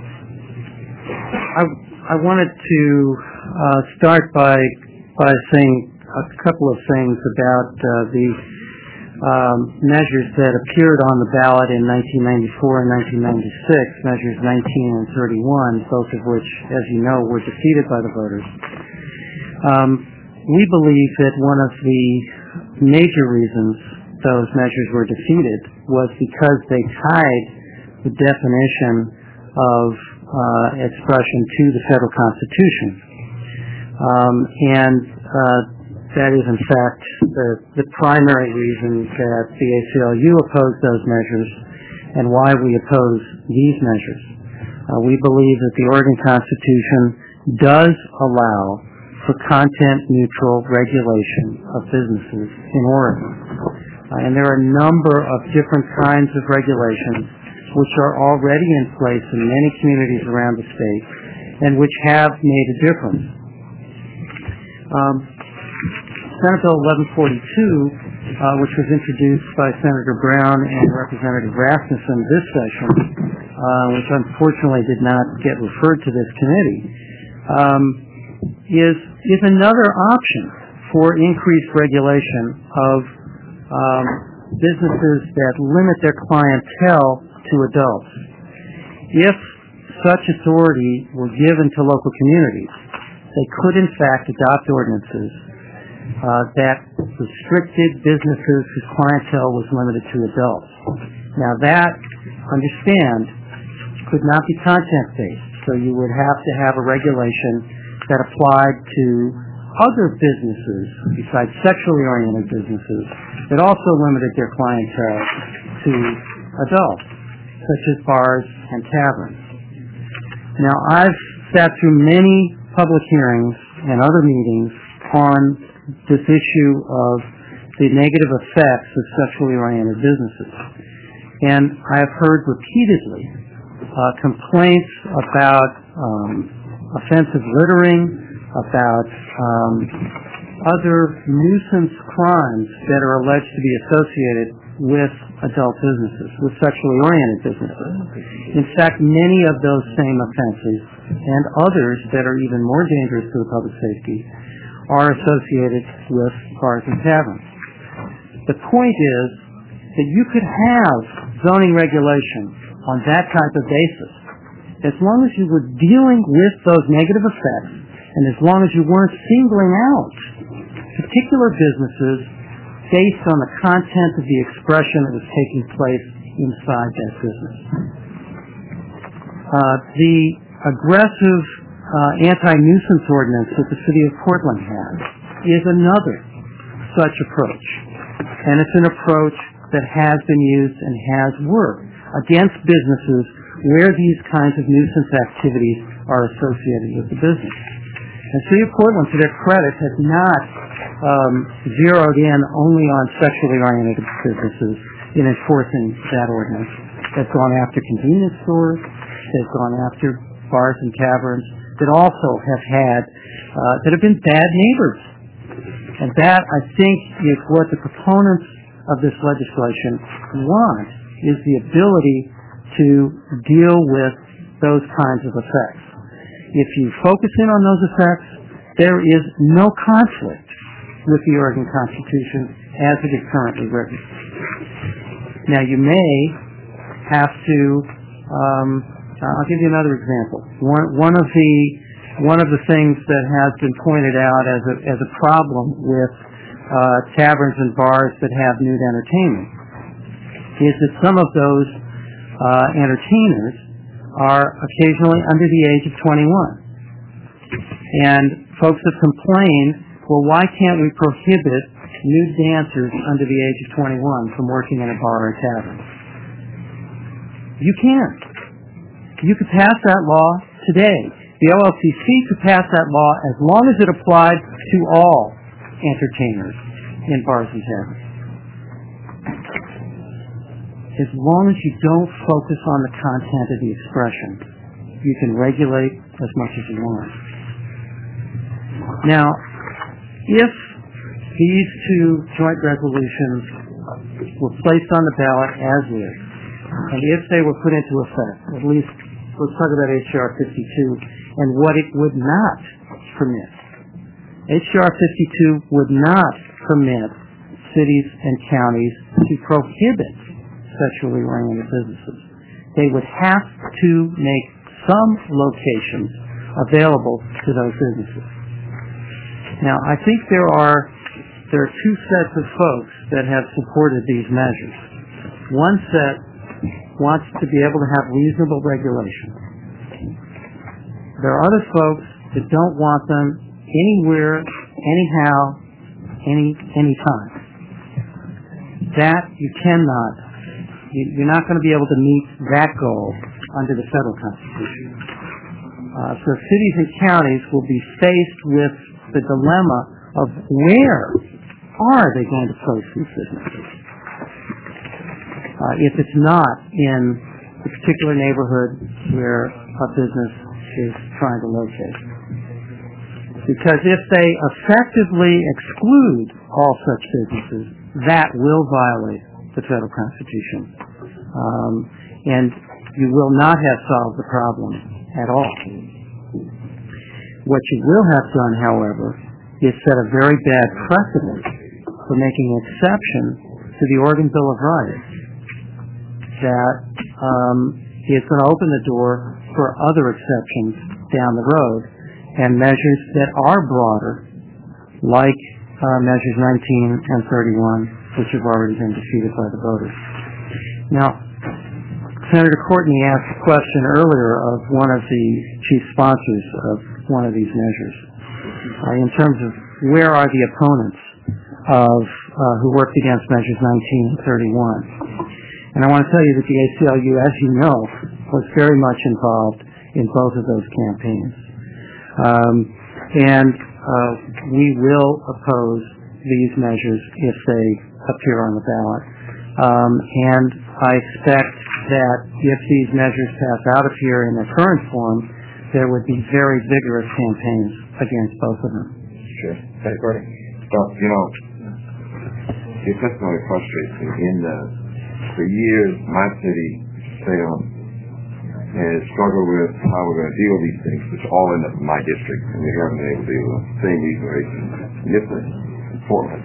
I, I wanted to uh, start by by saying a couple of things about uh, the um, measures that appeared on the ballot in nineteen ninety-four and nineteen ninety-six, measures nineteen and thirty-one, both of which, as you know, were defeated by the voters. Um, We believe that one of the major reasons those measures were defeated was because they tied the definition of uh, expression to the federal Constitution. Um, and uh, that is, in fact, the, the primary reason that the A C L U opposed those measures and why we oppose these measures. Uh, we believe that the Oregon Constitution does allow for content-neutral regulation of businesses in Oregon. Uh, and there are a number of different kinds of regulations which are already in place in many communities around the state and which have made a difference. Um, Senate Bill eleven forty-two, uh, which was introduced by Senator Brown and Representative Rasmussen this session, uh, which unfortunately did not get referred to this committee, um, is is another option for increased regulation of um, businesses that limit their clientele to adults. If such authority were given to local communities, they could in fact adopt ordinances uh, that restricted businesses whose clientele was limited to adults. Now that, understand, could not be content-based, so you would have to have a regulation that applied to other businesses besides sexually oriented businesses that also limited their clientele to adults, such as bars and taverns. Now, I've sat through many public hearings and other meetings on this issue of the negative effects of sexually oriented businesses. And I have heard repeatedly uh, complaints about um, offensive littering, about um, other nuisance crimes that are alleged to be associated with adult businesses, with sexually oriented businesses. In fact, many of those same offenses and others that are even more dangerous to the public safety are associated with bars and taverns. The point is that you could have zoning regulation on that type of basis as long as you were dealing with those negative effects and as long as you weren't singling out particular businesses based on the content of the expression that was taking place inside that business. Uh, the aggressive uh, anti-nuisance ordinance that the City of Portland has is another such approach. And it's an approach that has been used and has worked against businesses where these kinds of nuisance activities are associated with the business. And City of Portland, to their credit, has not um, zeroed in only on sexually oriented businesses in enforcing that ordinance. They've gone after convenience stores, they've gone after bars and taverns that also have had, uh, that have been bad neighbors. And that, I think, is what the proponents of this legislation want, is the ability to deal with those kinds of effects. If you focus in on those effects, there is no conflict with the Oregon Constitution as it is currently written. Now, you may have to, um, I'll give you another example. One, one of the one of the things that has been pointed out as a, as a problem with uh, taverns and bars that have nude entertainment is that some of those uh, entertainers are occasionally under the age of twenty-one. And folks have complained, well, why can't we prohibit nude dancers under the age of twenty-one from working in a bar or tavern? You can't. You could pass that law today. The L L C C could pass that law as long as it applied to all entertainers in bars and taverns. As long as you don't focus on the content of the expression, you can regulate as much as you want. Now, if these two joint resolutions were placed on the ballot as is, and if they were put into effect, at least let's talk about H R fifty-two and what it would not permit. H R fifty-two would not permit cities and counties to prohibit sexually oriented businesses. They would have to make some locations available to those businesses. Now, I think there are there are two sets of folks that have supported these measures. One set wants to be able to have reasonable regulation. There are other folks that don't want them anywhere, anyhow, any anytime. That you cannot. You're not going to be able to meet that goal under the federal Constitution. Uh, so cities and counties will be faced with the dilemma of where are they going to place these businesses uh, if it's not in the particular neighborhood where a business is trying to locate. Because if they effectively exclude all such businesses, that will violate the federal Constitution. Um, and you will not have solved the problem at all. What you will have done, however, is set a very bad precedent for making exception to the Oregon Bill of Rights that um, is going to open the door for other exceptions down the road and measures that are broader, like uh, measures nineteen and thirty-one, which have already been defeated by the voters. Now, Senator Courtney asked a question earlier of one of the chief sponsors of one of these measures, uh, in terms of where are the opponents of uh, who worked against measures nineteen and thirty-one. And I want to tell you that the A C L U, as you know, was very much involved in both of those campaigns. Um, and uh, we will oppose these measures if they appear on the ballot. Um, and I expect that if these measures pass out of here in their current form, there would be very vigorous campaigns against both of them. Sure. Thank you. Well, you know, your testimony frustrates me. In the, for years, my city, Salem, has struggled with how we're going to deal with these things, which all end up in my district, and we haven't been able to deal with the same reason in Nicholas and Portland.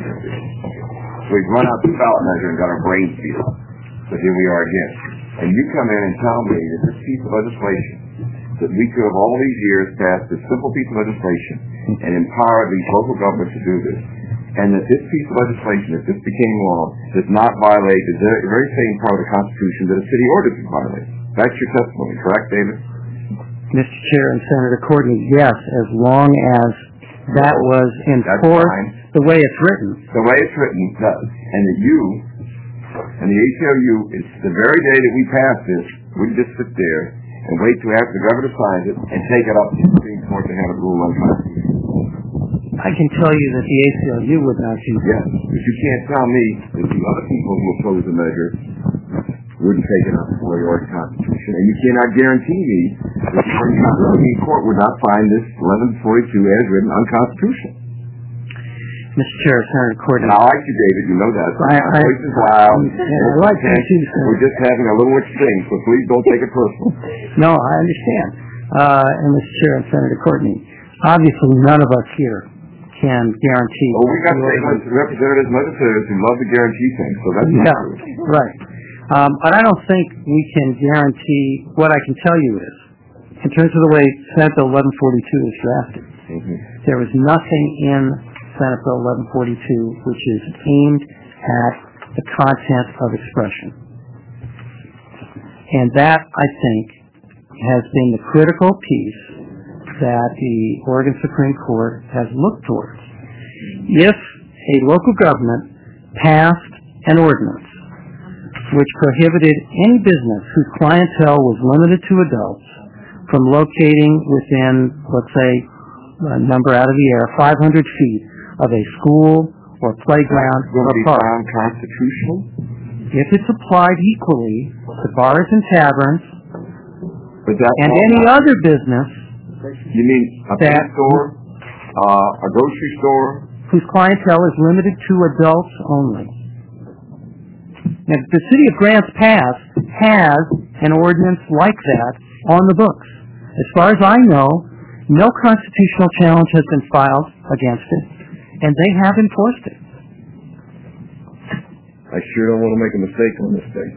So we've run out the ballot measure and got our brains beat up. So here we are again. And you come in and tell me that this piece of legislation, that we could have all these years passed this simple piece of legislation and empowered these local governments to do this, and that this piece of legislation, if this became law, does not violate the very same part of the Constitution that a city ordinance violates. That's your testimony, correct, David? Mister Chair and Senator Courtney, yes, as long as that was enforced the way it's written. The way it's written does. And that you and the A C L U, it's the very day that we pass this, we just sit there and wait till after the governor signs it and take it up to the Supreme Court to have it ruled unconstitutional. I can tell you that the A C L U would not do that. Yes, but you can't tell me that the other people who oppose the measure wouldn't take it up before the Oregon Constitution, and you cannot guarantee me that the Oregon Supreme Court would not find this eleven forty-two as written unconstitutional. Mister Chair, Senator Courtney. And I like you, David. You know that. So I, my voice is loud. Yeah, I like you too, Senator. We're just having a little exchange, so please don't take it personal. No, I understand. Uh, and Mister Chair and Senator Courtney, obviously none of us here can guarantee. Well, we got representatives, legislators who love to guarantee things, so that's not yeah, true. Right. Um, but I don't think we can guarantee. What I can tell you is, in terms of the way Senate Bill eleven forty-two is drafted, mm-hmm. there is nothing in Senate Bill eleven forty-two which is aimed at the content of expression. And that, I think, has been the critical piece that the Oregon Supreme Court has looked towards. If a local government passed an ordinance which prohibited any business whose clientele was limited to adults from locating within, let's say, a number out of the air, five hundred feet of a school or playground or park. Found constitutional? If it's applied equally to bars and taverns but that and any not. other business. You mean a pet store, uh, a grocery store? Whose clientele is limited to adults only. Now, the City of Grants Pass has an ordinance like that on the books. As far as I know, no constitutional challenge has been filed against it, and they have enforced it. I sure don't want to make a mistake on this thing.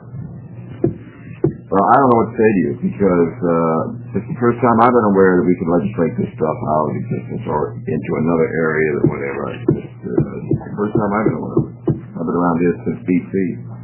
Well, I don't know what to say to you, because uh, it's the first time I've been aware that we could legislate this stuff out of existence or into another area or whatever. It's, just, uh, it's the first time I've been aware of it. I've been around here since B C.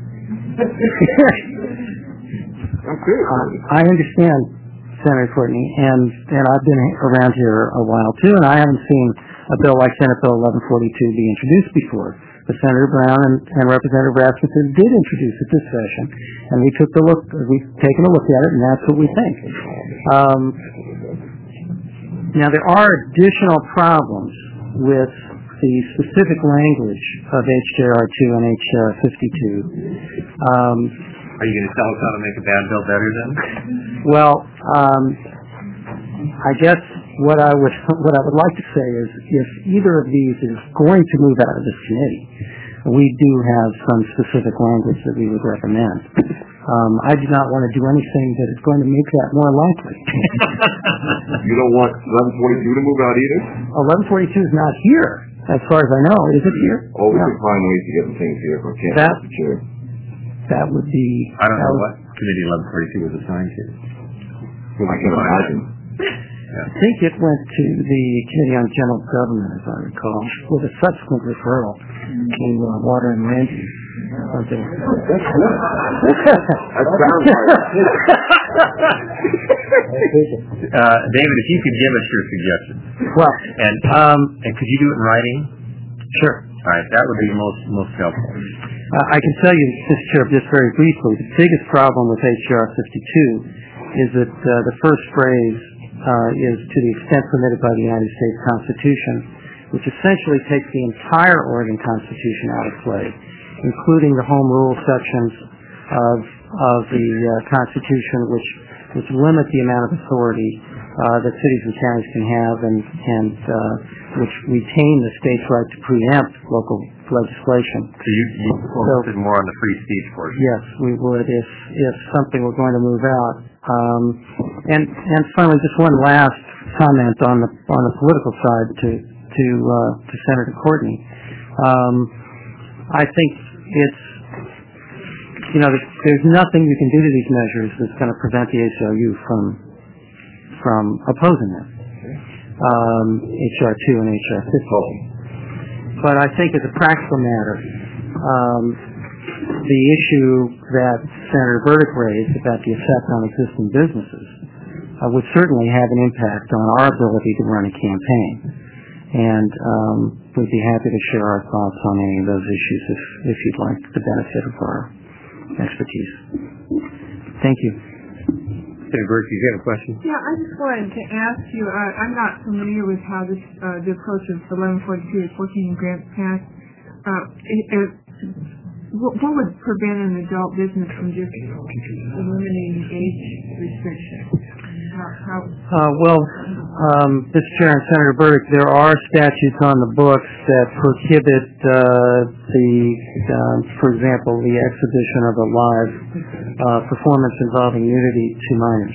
I'm serious. Uh, I understand, Senator Courtney, and, and I've been around here a while too, and I haven't seen a bill like Senate Bill eleven forty-two be introduced before. But Senator Brown and, and Representative Rasmussen did introduce it this session, and we took the look. We've taken a look at it, and that's what we think. Um, now, there are additional problems with the specific language of H J R two and H J R fifty-two. Um, Are you going to tell us how to make a bad bill better then? Well, um, I guess what I would what I would like to say is, if either of these is going to move out of this committee, we do have some specific language that we would recommend. Um, I do not want to do anything that is going to make that more likely. You don't want eleven forty-two to move out either? eleven forty-two is not here, as far as I know. Is it here? Oh, we no. can find ways to get the things here, but can't that, the chair. That would be... I don't know what committee eleven forty-two was assigned to. Well, I can imagine. I think it went to the Committee on General Government, as I recall, with a subsequent referral to uh, Water and Land Use. Something. uh, David, if you could give us your suggestion. Well, and um, and could you do it in writing? Sure. All right, that would be most most helpful. Uh, I can tell you, Mister Chair, just very briefly, the biggest problem with H R fifty-two is that uh, the first phrase uh, is to the extent permitted by the United States Constitution, which essentially takes the entire Oregon Constitution out of play, including the home rule sections of of the uh, Constitution, which which limit the amount of authority uh, that cities and counties can have, and and uh, which retain the state's right to preempt local legislation. So you, you focus so, more on the free speech portion. Yes, we would if if something were going to move out. Um, and and finally, just one last comment on the on the political side to to uh, to Senator Courtney. Um, I think it's you know there's, there's nothing you can do to these measures that's going to prevent the A C L U from from opposing them. Um, H R two and H R fifty. But I think as a practical matter, um, the issue that Senator Burdick raised about the effect on existing businesses uh, would certainly have an impact on our ability to run a campaign. And um, we'd be happy to share our thoughts on any of those issues if, if you'd like the benefit of our expertise. Thank you. Senator Burdick, you have a question? Yeah, I just wanted to ask you, uh, I'm not familiar with how this, uh, the approach of eleven forty-two to fourteen grants passed. Uh, it, it, what, what would prevent an adult business from just eliminating age restriction? How, how uh, well, um, Mister Chair and Senator Burdick, there are statutes on the books that prohibit uh, the, uh, for example, the exhibition of a live uh, performance involving nudity to minors.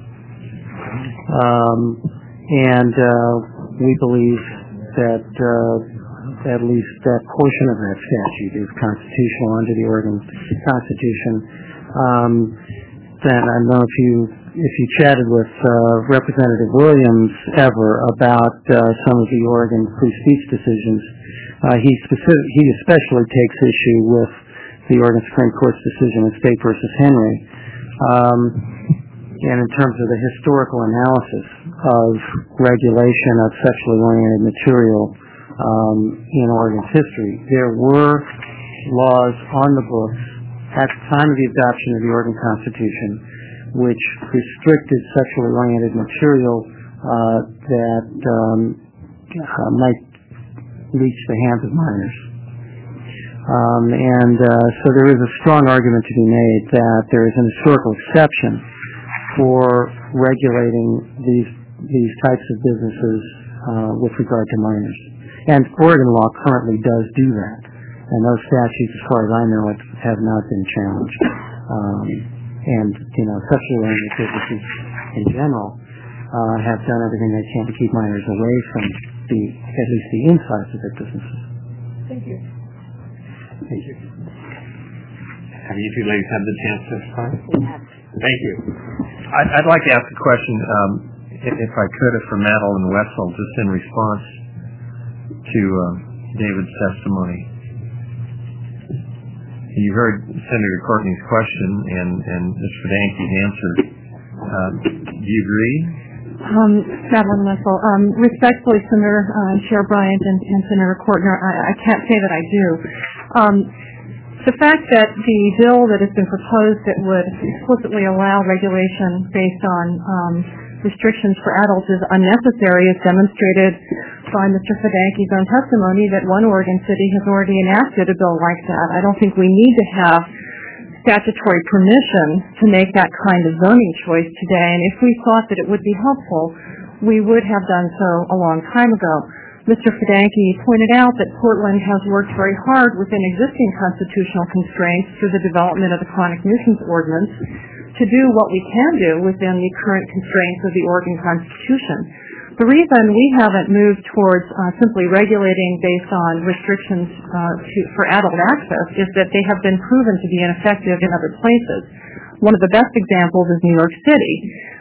Um, and uh, we believe that uh, at least that portion of that statute is constitutional under the Oregon Constitution. Um, then I don't know if you if you chatted with uh, Representative Williams ever about uh, some of the Oregon free speech decisions, uh, he specific, he especially takes issue with the Oregon Supreme Court's decision in State versus Henry. Um, and in terms of the historical analysis of regulation of sexually oriented material um, in Oregon's history, there were laws on the books at the time of the adoption of the Oregon Constitution which restricted sexually oriented material uh, that um, uh, might reach the hands of minors. Um, and uh, so there is a strong argument to be made that there is an historical exception for regulating these these types of businesses uh, with regard to minors. And Oregon law currently does do that. And those statutes, as far as I know it, have not been challenged. Um, and, you know, sexually oriented businesses in general uh, have done everything they can to keep minors away from the, at least the insides of their businesses. Thank you. Thank you. Have you two ladies had the chance to respond? Thank you. I'd, I'd like to ask a question, um, if, if I could, for Madeline Wessel, just in response to uh, David's testimony. You heard Senator Courtney's question and, and Mister Fidanki's answer. Uh, do you agree? Um, Madeline Wessel, um, respectfully, Senator uh, Chair Bryant and, and Senator Courtner, I, I can't say that I do. Um, the fact that the bill that has been proposed that would explicitly allow regulation based on um, restrictions for adults is unnecessary is demonstrated by Mister Fidanki's own testimony that one Oregon city has already enacted a bill like that. I don't think we need to have statutory permission to make that kind of zoning choice today, and if we thought that it would be helpful, we would have done so a long time ago. Mister Fidanki pointed out that Portland has worked very hard within existing constitutional constraints through the development of the chronic nuisance ordinance to do what we can do within the current constraints of the Oregon Constitution. The reason we haven't moved towards uh, simply regulating based on restrictions uh, to, for adult access is that they have been proven to be ineffective in other places. One of the best examples is New York City.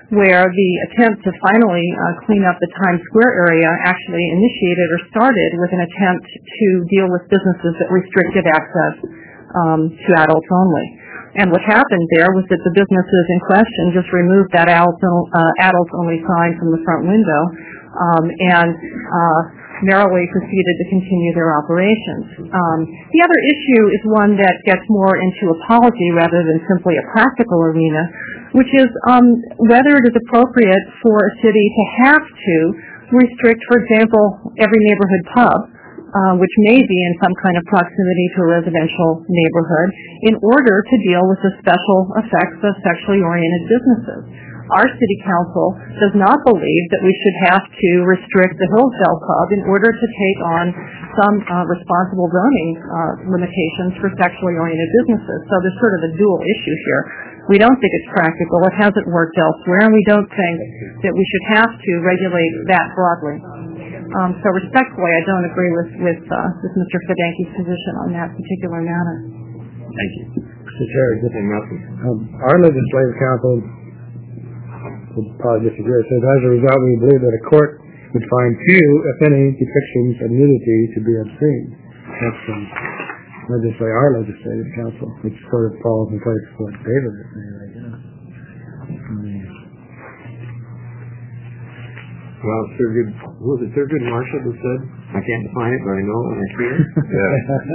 where the attempt to finally uh, clean up the Times Square area actually initiated or started with an attempt to deal with businesses that restricted access um, to adults only. And what happened there was that the businesses in question just removed that adults, uh, adults only sign from the front window um, and uh, merrily proceeded to continue their operations. Um, the other issue is one that gets more into a policy rather than simply a practical arena, which is um, whether it is appropriate for a city to have to restrict, for example, every neighborhood pub, uh, which may be in some kind of proximity to a residential neighborhood, in order to deal with the special effects of sexually oriented businesses. Our city council does not believe that we should have to restrict the Hillsdale Pub in order to take on some uh, responsible zoning uh, limitations for sexually oriented businesses. So there's sort of a dual issue here. We don't think it's practical. It hasn't worked elsewhere, and we don't think that we should have to regulate that broadly. Um, so respectfully, I don't agree with, with, uh, with Mister Fedenke's position on that particular matter. Thank you. Mister Chair, just, um, our legislative council would probably disagree. It says, as a result, we believe that a court would find few, if any, depictions of nudity to be obscene. That's um, legislative, our legislative council, which sort of falls in place with what David is saying right now. Um, Well, Thurgood, was it Thurgood Marshall who said, I can't define it, but I know it when I see it? Yeah.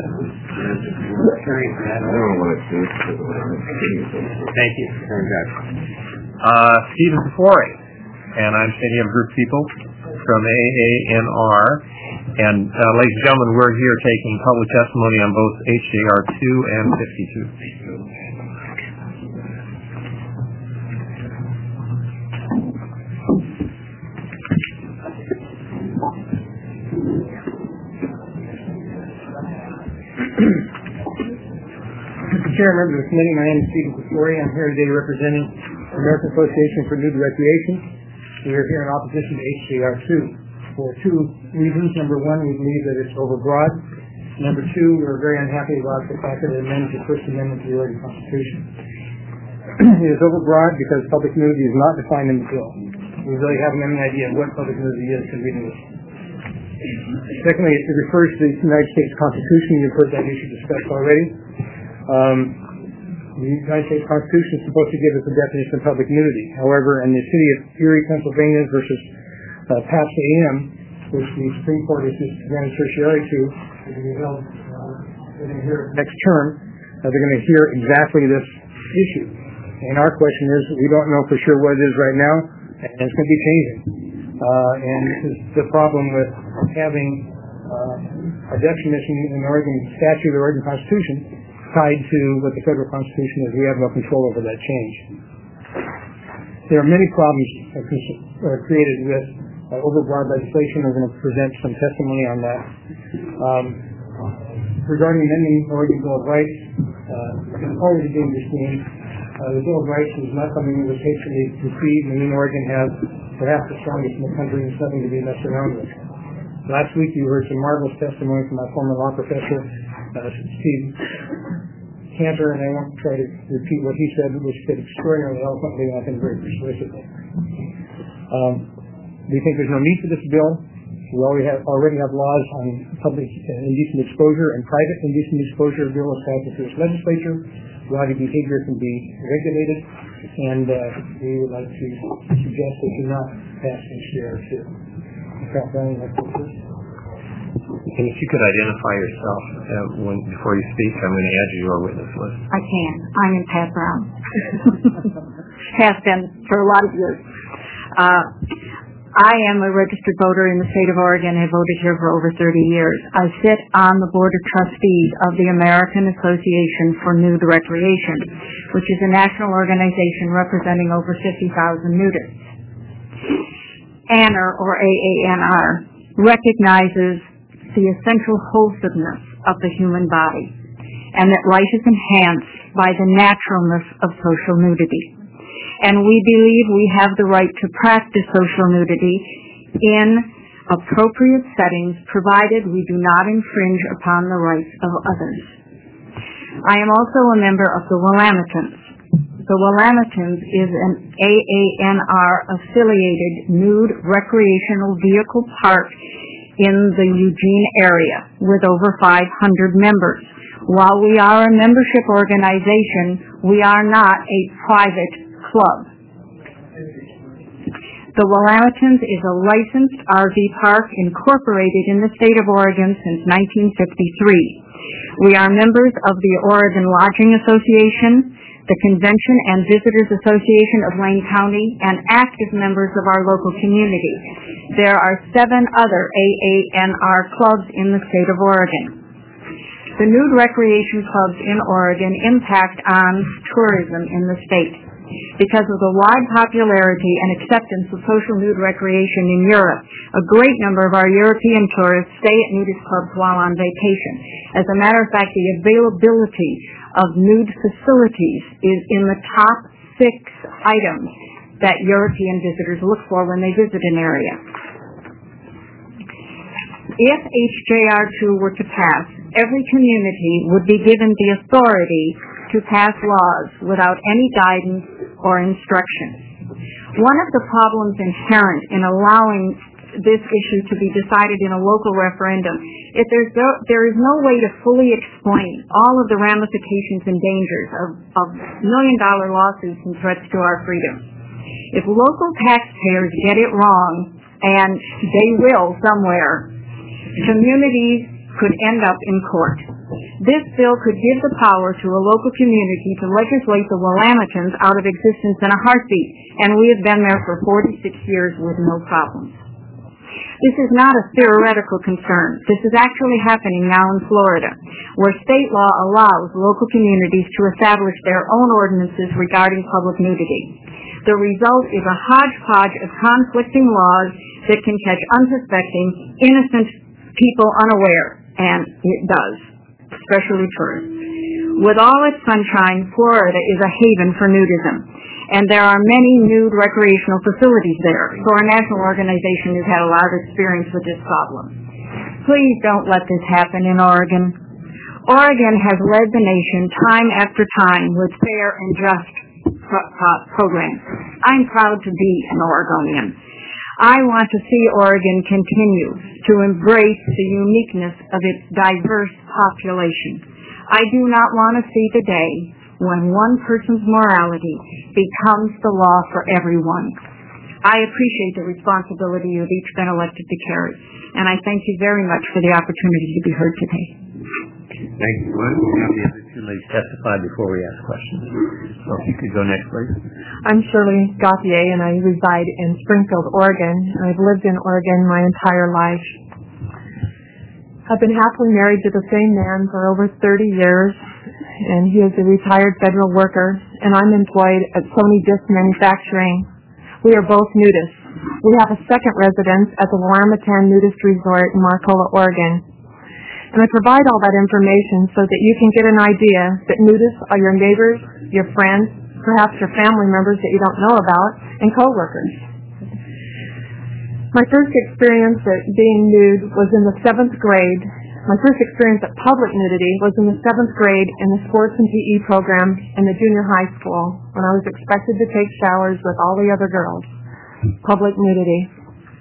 I don't know what it is. Thank you. Very good. Uh, Stephen Safori, and I'm standing up a group of people from A A N R. And, uh, ladies and gentlemen, we're here taking public testimony on both H J R two and fifty-two. Mister Chair, members of the committee, my name is Stephen Safori. I'm here today representing the American Association for Nude Recreation. We are here in opposition to H J R two for two reasons. Number one, we believe that it's overbroad. Number two, we're very unhappy about the fact that it amends the First Amendment to the Oregon Constitution. It is overbroad because public nudity is not defined in the bill. We really haven't any idea what public nudity is from reading this. Secondly, it refers to the United States Constitution. You've heard that issue discussed already. Um, the United States Constitution is supposed to give us a definition of public nudity. However, in the city of Erie, Pennsylvania versus uh, Pabst A M, which the Supreme Court is just granted certiorari to, they're going to be held uh, here next term, uh, they're going to hear exactly this issue. And our question is, we don't know for sure what it is right now, and it's going to be changing. Uh, and this is the problem with having uh, a definition in the Oregon statute, the Oregon Constitution, tied to what the federal Constitution is. We have no control over that change. There are many problems uh, created with uh, overbroad legislation. We're going to present some testimony on that. Um, regarding amending the Oregon Bill of Rights, uh, it's already dangerous thing. Uh, the Bill of Rights is not something that was hastily received, and in Oregon has perhaps the strongest in the country, and it's nothing to be messed around with. Last week you heard some marvelous testimony from my former law professor, uh, Steve Cantor, and I won't try to repeat what he said, which he said extraordinarily eloquently and I think very persuasively. Um, we think there's no need for this bill. We already have, already have laws on public uh, indecent exposure and private indecent exposure. A bill is passed through this legislature. Rowdy behavior can be regulated, and uh, we would like to suggest that you not pass H J R two. And if you could identify yourself uh, when, before you speak, I'm going to add you to our witness list. I can. I am Pat Brown. Has been for a lot of years. Uh, I am a registered voter in the state of Oregon. I've voted here for over thirty years. I sit on the Board of Trustees of the American Association for Nude Recreation, which is a national organization representing over fifty thousand nudists. A N R, or A A N R, recognizes the essential wholesomeness of the human body, and that life is enhanced by the naturalness of social nudity. And we believe we have the right to practice social nudity in appropriate settings, provided we do not infringe upon the rights of others. I am also a member of the Willamettans, the Willametons is an A A N R-affiliated nude recreational vehicle park in the Eugene area with over five hundred members. While we are a membership organization, we are not a private club. The Willametons is a licensed R V park incorporated in the state of Oregon since nineteen fifty-three. We are members of the Oregon Lodging Association, the Convention and Visitors Association of Lane County, and active members of our local community. There are seven other A A N R clubs in the state of Oregon. The nude recreation clubs in Oregon impact on tourism in the state. Because of the wide popularity and acceptance of social nude recreation in Europe, a great number of our European tourists stay at nudist clubs while on vacation. As a matter of fact, the availability of nude facilities is in the top six items that European visitors look for when they visit an area. If H J R two were to pass, every community would be given the authority to pass laws without any guidance or instruction. One of the problems inherent in allowing this issue to be decided in a local referendum is there's no, there is no way to fully explain all of the ramifications and dangers of, of million-dollar lawsuits and threats to our freedom. If local taxpayers get it wrong, and they will somewhere, communities could end up in court. This bill could give the power to a local community to legislate the Willametons out of existence in a heartbeat, and we have been there for forty-six years with no problems. This is not a theoretical concern. This is actually happening now in Florida, where state law allows local communities to establish their own ordinances regarding public nudity. The result is a hodgepodge of conflicting laws that can catch unsuspecting, innocent people unaware, and it does, especially tourists. With all its sunshine, Florida is a haven for nudism, and there are many nude recreational facilities there, so our national organization has had a lot of experience with this problem. Please don't let this happen in Oregon. Oregon has led the nation time after time with fair and just pro- pro- programs. I'm proud to be an Oregonian. I want to see Oregon continue to embrace the uniqueness of its diverse population. I do not want to see the day when one person's morality becomes the law for everyone. I appreciate the responsibility you've each been elected to carry, and I thank you very much for the opportunity to be heard today. Thank you, Glenn. We'll have the other two ladies testify before we ask questions. So if you could go next, please. I'm Shirley Gauthier, and I reside in Springfield, Oregon. I've lived in Oregon my entire life. I've been happily married to the same man for over thirty years, and he is a retired federal worker, and I'm employed at Sony Disc Manufacturing. We are both nudists. We have a second residence at the Willameton Nudist Resort in Marcola, Oregon. And I provide all that information so that you can get an idea that nudists are your neighbors, your friends, perhaps your family members that you don't know about, and coworkers. My first experience at being nude was in the seventh grade. My first experience at public nudity was in the seventh grade in the sports and P E program in the junior high school when I was expected to take showers with all the other girls. Public nudity.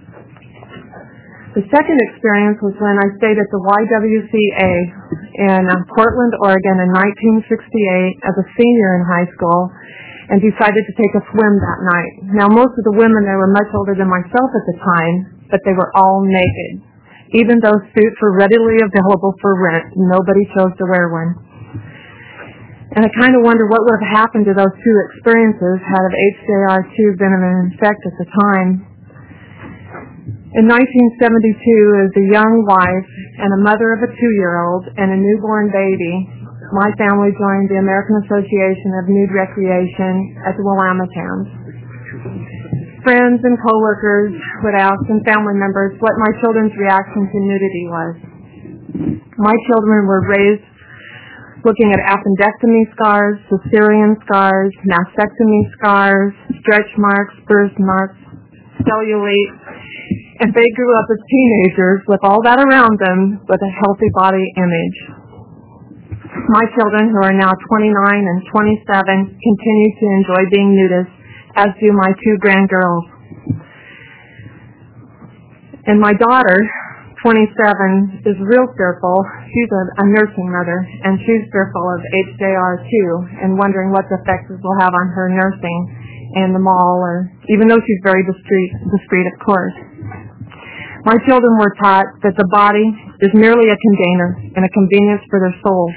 The second experience was when I stayed at the Y W C A in Portland, Oregon in nineteen sixty-eight as a senior in high school and decided to take a swim that night. Now, most of the women there were much older than myself at the time, but they were all naked. Even though suits were readily available for rent, nobody chose to wear one. And I kind of wonder what would have happened to those two experiences had H J R two been in effect at the time. In nineteen seventy-two, as a young wife and a mother of a two-year-old and a newborn baby, my family joined the American Association of Nude Recreation at the Willametons. Friends and coworkers would ask, and family members, what my children's reaction to nudity was. My children were raised looking at appendectomy scars, cesarean scars, mastectomy scars, stretch marks, birthmarks, cellulite, and they grew up as teenagers with all that around them with a healthy body image. My children, who are now twenty-nine and twenty-seven, continue to enjoy being nudists, as do my two grandgirls. And my daughter, twenty-seven, is real fearful. She's a, a nursing mother, and she's fearful of H J R too, and wondering what the effects it will have on her nursing and the mall, or even though she's very discreet, discreet, of course. My children were taught that the body is merely a container and a convenience for their souls.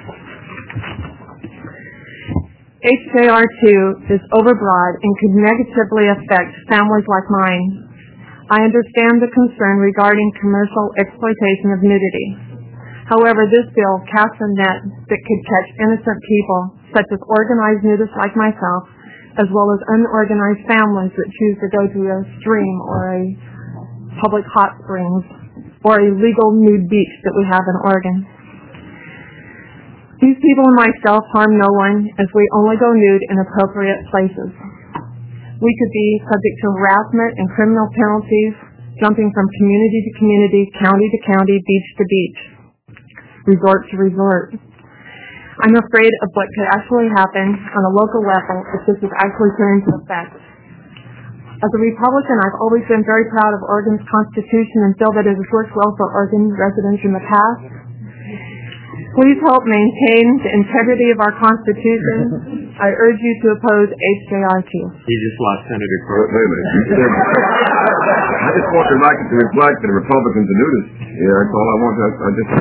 H J R two is overbroad and could negatively affect families like mine. I understand the concern regarding commercial exploitation of nudity. However, this bill casts a net that could catch innocent people, such as organized nudists like myself, as well as unorganized families that choose to go to a stream or a public hot springs or a legal nude beach that we have in Oregon. These people and myself harm no one, as we only go nude in appropriate places. We could be subject to harassment and criminal penalties, jumping from community to community, county to county, beach to beach, resort to resort. I'm afraid of what could actually happen on a local level if this is actually put into effect. As a Republican, I've always been very proud of Oregon's Constitution and feel that it has worked well for Oregon residents in the past. Please help maintain the integrity of our Constitution. I urge you to oppose H J R two. You just lost Senator Cruz. Wait a minute. You said, I just want the record to reflect that the Republicans are nudists. Yeah, that's all I want. I, I just.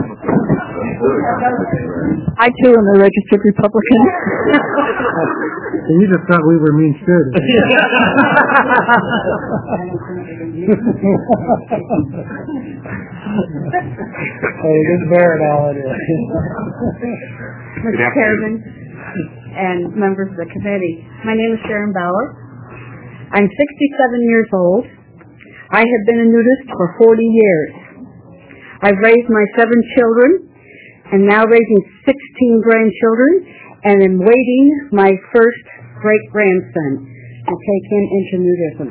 I too am a registered Republican. You just thought we were mean-spirited. Hey, just bear it all it is. Mister Chairman and members of the committee, my name is Sharon Bauer. I'm sixty-seven years old. I have been a nudist for forty years. I've raised my seven children and now raising sixteen grandchildren, and am waiting my first great-grandson to take him into nudism.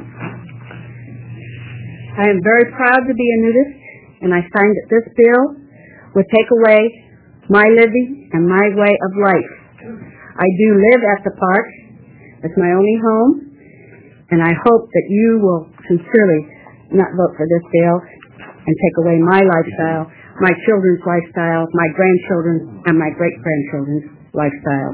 I am very proud to be a nudist, and I find that this bill would take away my living and my way of life. I do live at the park. It's my only home, and I hope that you will sincerely not vote for this bill and take away my lifestyle, my children's lifestyle, my grandchildren's, and my great-grandchildren's lifestyle.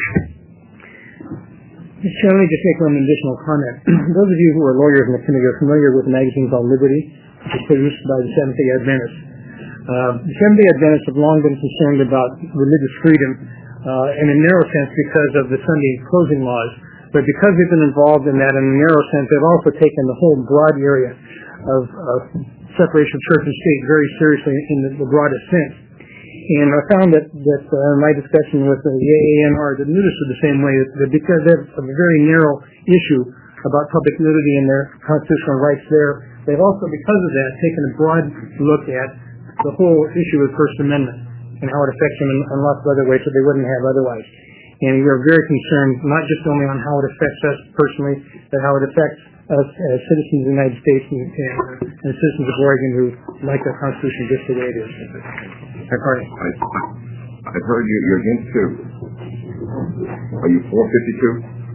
Mister Chairman, let me just make one additional comment. Those of you who are lawyers in the committee are familiar with a magazine called Liberty, which is produced by the Seventh-day Adventists. Uh, the Seventh-day Adventists have long been concerned about religious freedom uh, in a narrow sense because of the Sunday closing laws. But because they've been involved in that in a narrow sense, they've also taken the whole broad area of uh, separation of church and state very seriously in the, the broadest sense. And I found that, that uh, in my discussion with the A A N R, the nudists are the same way, that because they have a very narrow issue about public nudity and their constitutional rights there, they've also, because of that, taken a broad look at the whole issue of First Amendment and how it affects them in, in lots of other ways that they wouldn't have otherwise. And we are very concerned, not just only on how it affects us personally, but how it affects us as citizens of the United States and, and, and citizens of Oregon who like the Constitution just the way it is. I've heard, I, I've heard you, you're against two. Are you for fifty-two?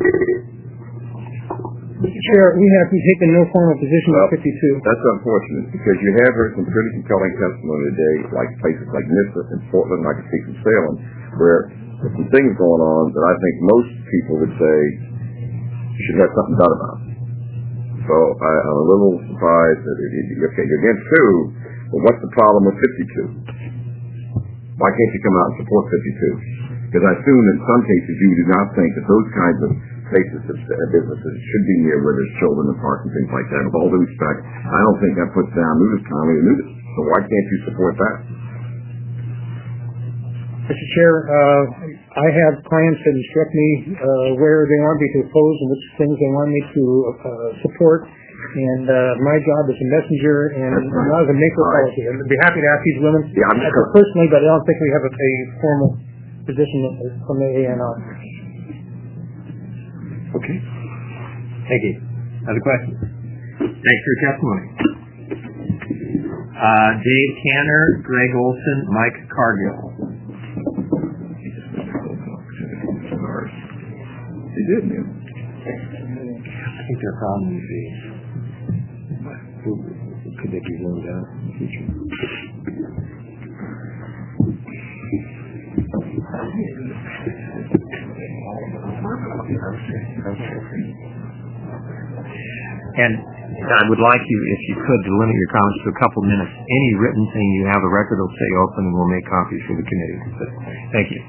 Mister Chair, we have taken no formal position well, on fifty-two. That's unfortunate because you have heard some pretty compelling testimony today, like places like Nissa and Portland, I can speak from Salem, where there's some things going on that I think most people would say should have something done about. So I, I'm a little surprised that it, it, okay, you're against two, but what's the problem with fifty-two? Why can't you come out and support fifty-two? Because I assume in some cases you do not think that those kinds of places of businesses should be near where there's children and parks and things like that. With all due respect, I don't think that puts down nudist comedy and nudists. So why can't you support that? Mister Chair, uh, I have clients that instruct me uh, where they want me to oppose and which things they want me to uh, support. And uh, my job is a messenger and not as a maker of policy. I'd be happy to ask these women yeah, I'm sure. personally, but I don't think we have a, a formal position from the A N R. Okay. Thank you. Other questions? Thanks for your testimony. Uh, Dave Tanner, Greg Olson, Mike Cargill. They did, yeah. I think their problem would be, could they be loaned out in the future? And I would like you, if you could, to limit your comments to a couple minutes. Any written thing you have, the record will stay open, and we'll make copies for the committee. But thank you.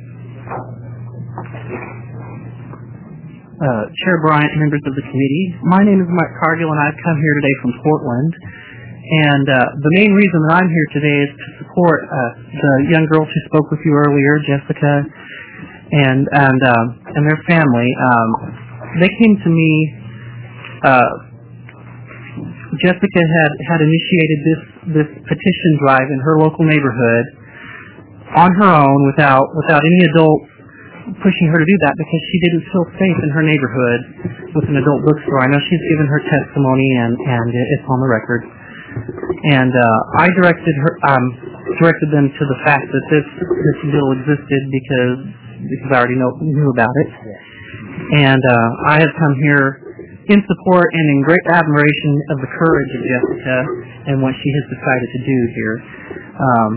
Uh, Chair Bryant, members of the committee, my name is Mike Cargill, and I've come here today from Portland. And uh, the main reason that I'm here today is to support uh, the young girls who spoke with you earlier, Jessica, and and um, and their family. Um, they came to me. Uh, Jessica had, had initiated this, this petition drive in her local neighborhood on her own without without any adult pushing her to do that because she didn't feel safe in her neighborhood with an adult bookstore. I know she's given her testimony and, and it's on the record. And uh, I directed her um, directed them to the fact that this this bill existed because because I already know, knew about it. And uh, I have come here in support and in great admiration of the courage of Jessica and what she has decided to do here. Um,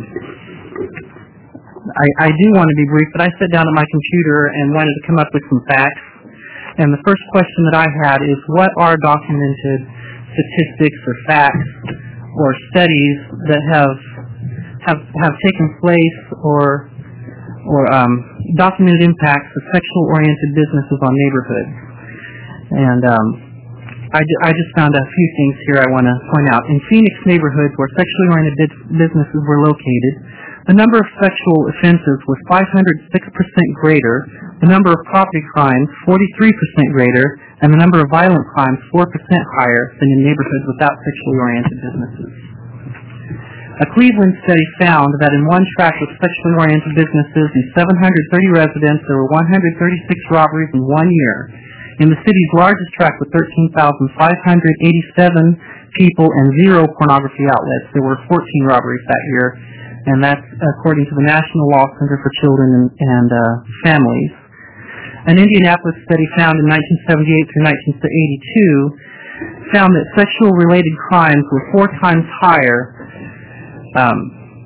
I, I do want to be brief, but I sat down at my computer and wanted to come up with some facts. And the first question that I had is, what are documented statistics or facts or studies that have have have taken place or or um, documented impacts of sexual-oriented businesses on neighborhoods? And um, I, ju- I just found a few things here I want to point out. In Phoenix neighborhoods where sexually oriented businesses were located, the number of sexual offenses was five hundred six percent greater, the number of property crimes forty-three percent greater, and the number of violent crimes four percent higher than in neighborhoods without sexually oriented businesses. A Cleveland study found that in one tract with sexually oriented businesses and seven hundred thirty residents, there were one hundred thirty-six robberies in one year. In the city's largest tract with thirteen thousand five hundred eighty-seven people and zero pornography outlets, there were fourteen robberies that year, and that's according to the National Law Center for Children and, and uh, Families. An Indianapolis study found in nineteen seventy-eight through nineteen eighty-two found that sexual-related crimes were four times higher um,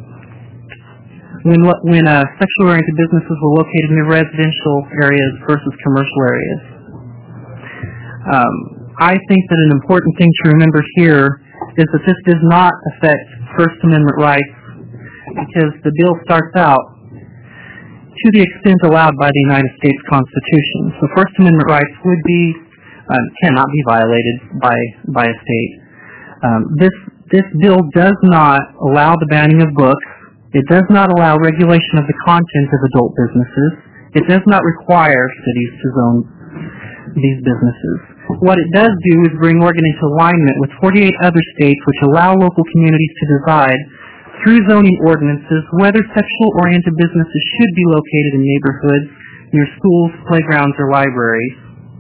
when, when uh, sexual-oriented businesses were located near residential areas versus commercial areas. Um, I think that an important thing to remember here is that this does not affect First Amendment rights because the bill starts out to the extent allowed by the United States Constitution. So First Amendment rights would be, um, cannot be violated by, by a state. Um, this, this bill does not allow the banning of books. It does not allow regulation of the content of adult businesses. It does not require cities to zone these businesses. What it does do is bring Oregon into alignment with forty-eight other states which allow local communities to decide through zoning ordinances whether sexual-oriented businesses should be located in neighborhoods near schools, playgrounds, or libraries.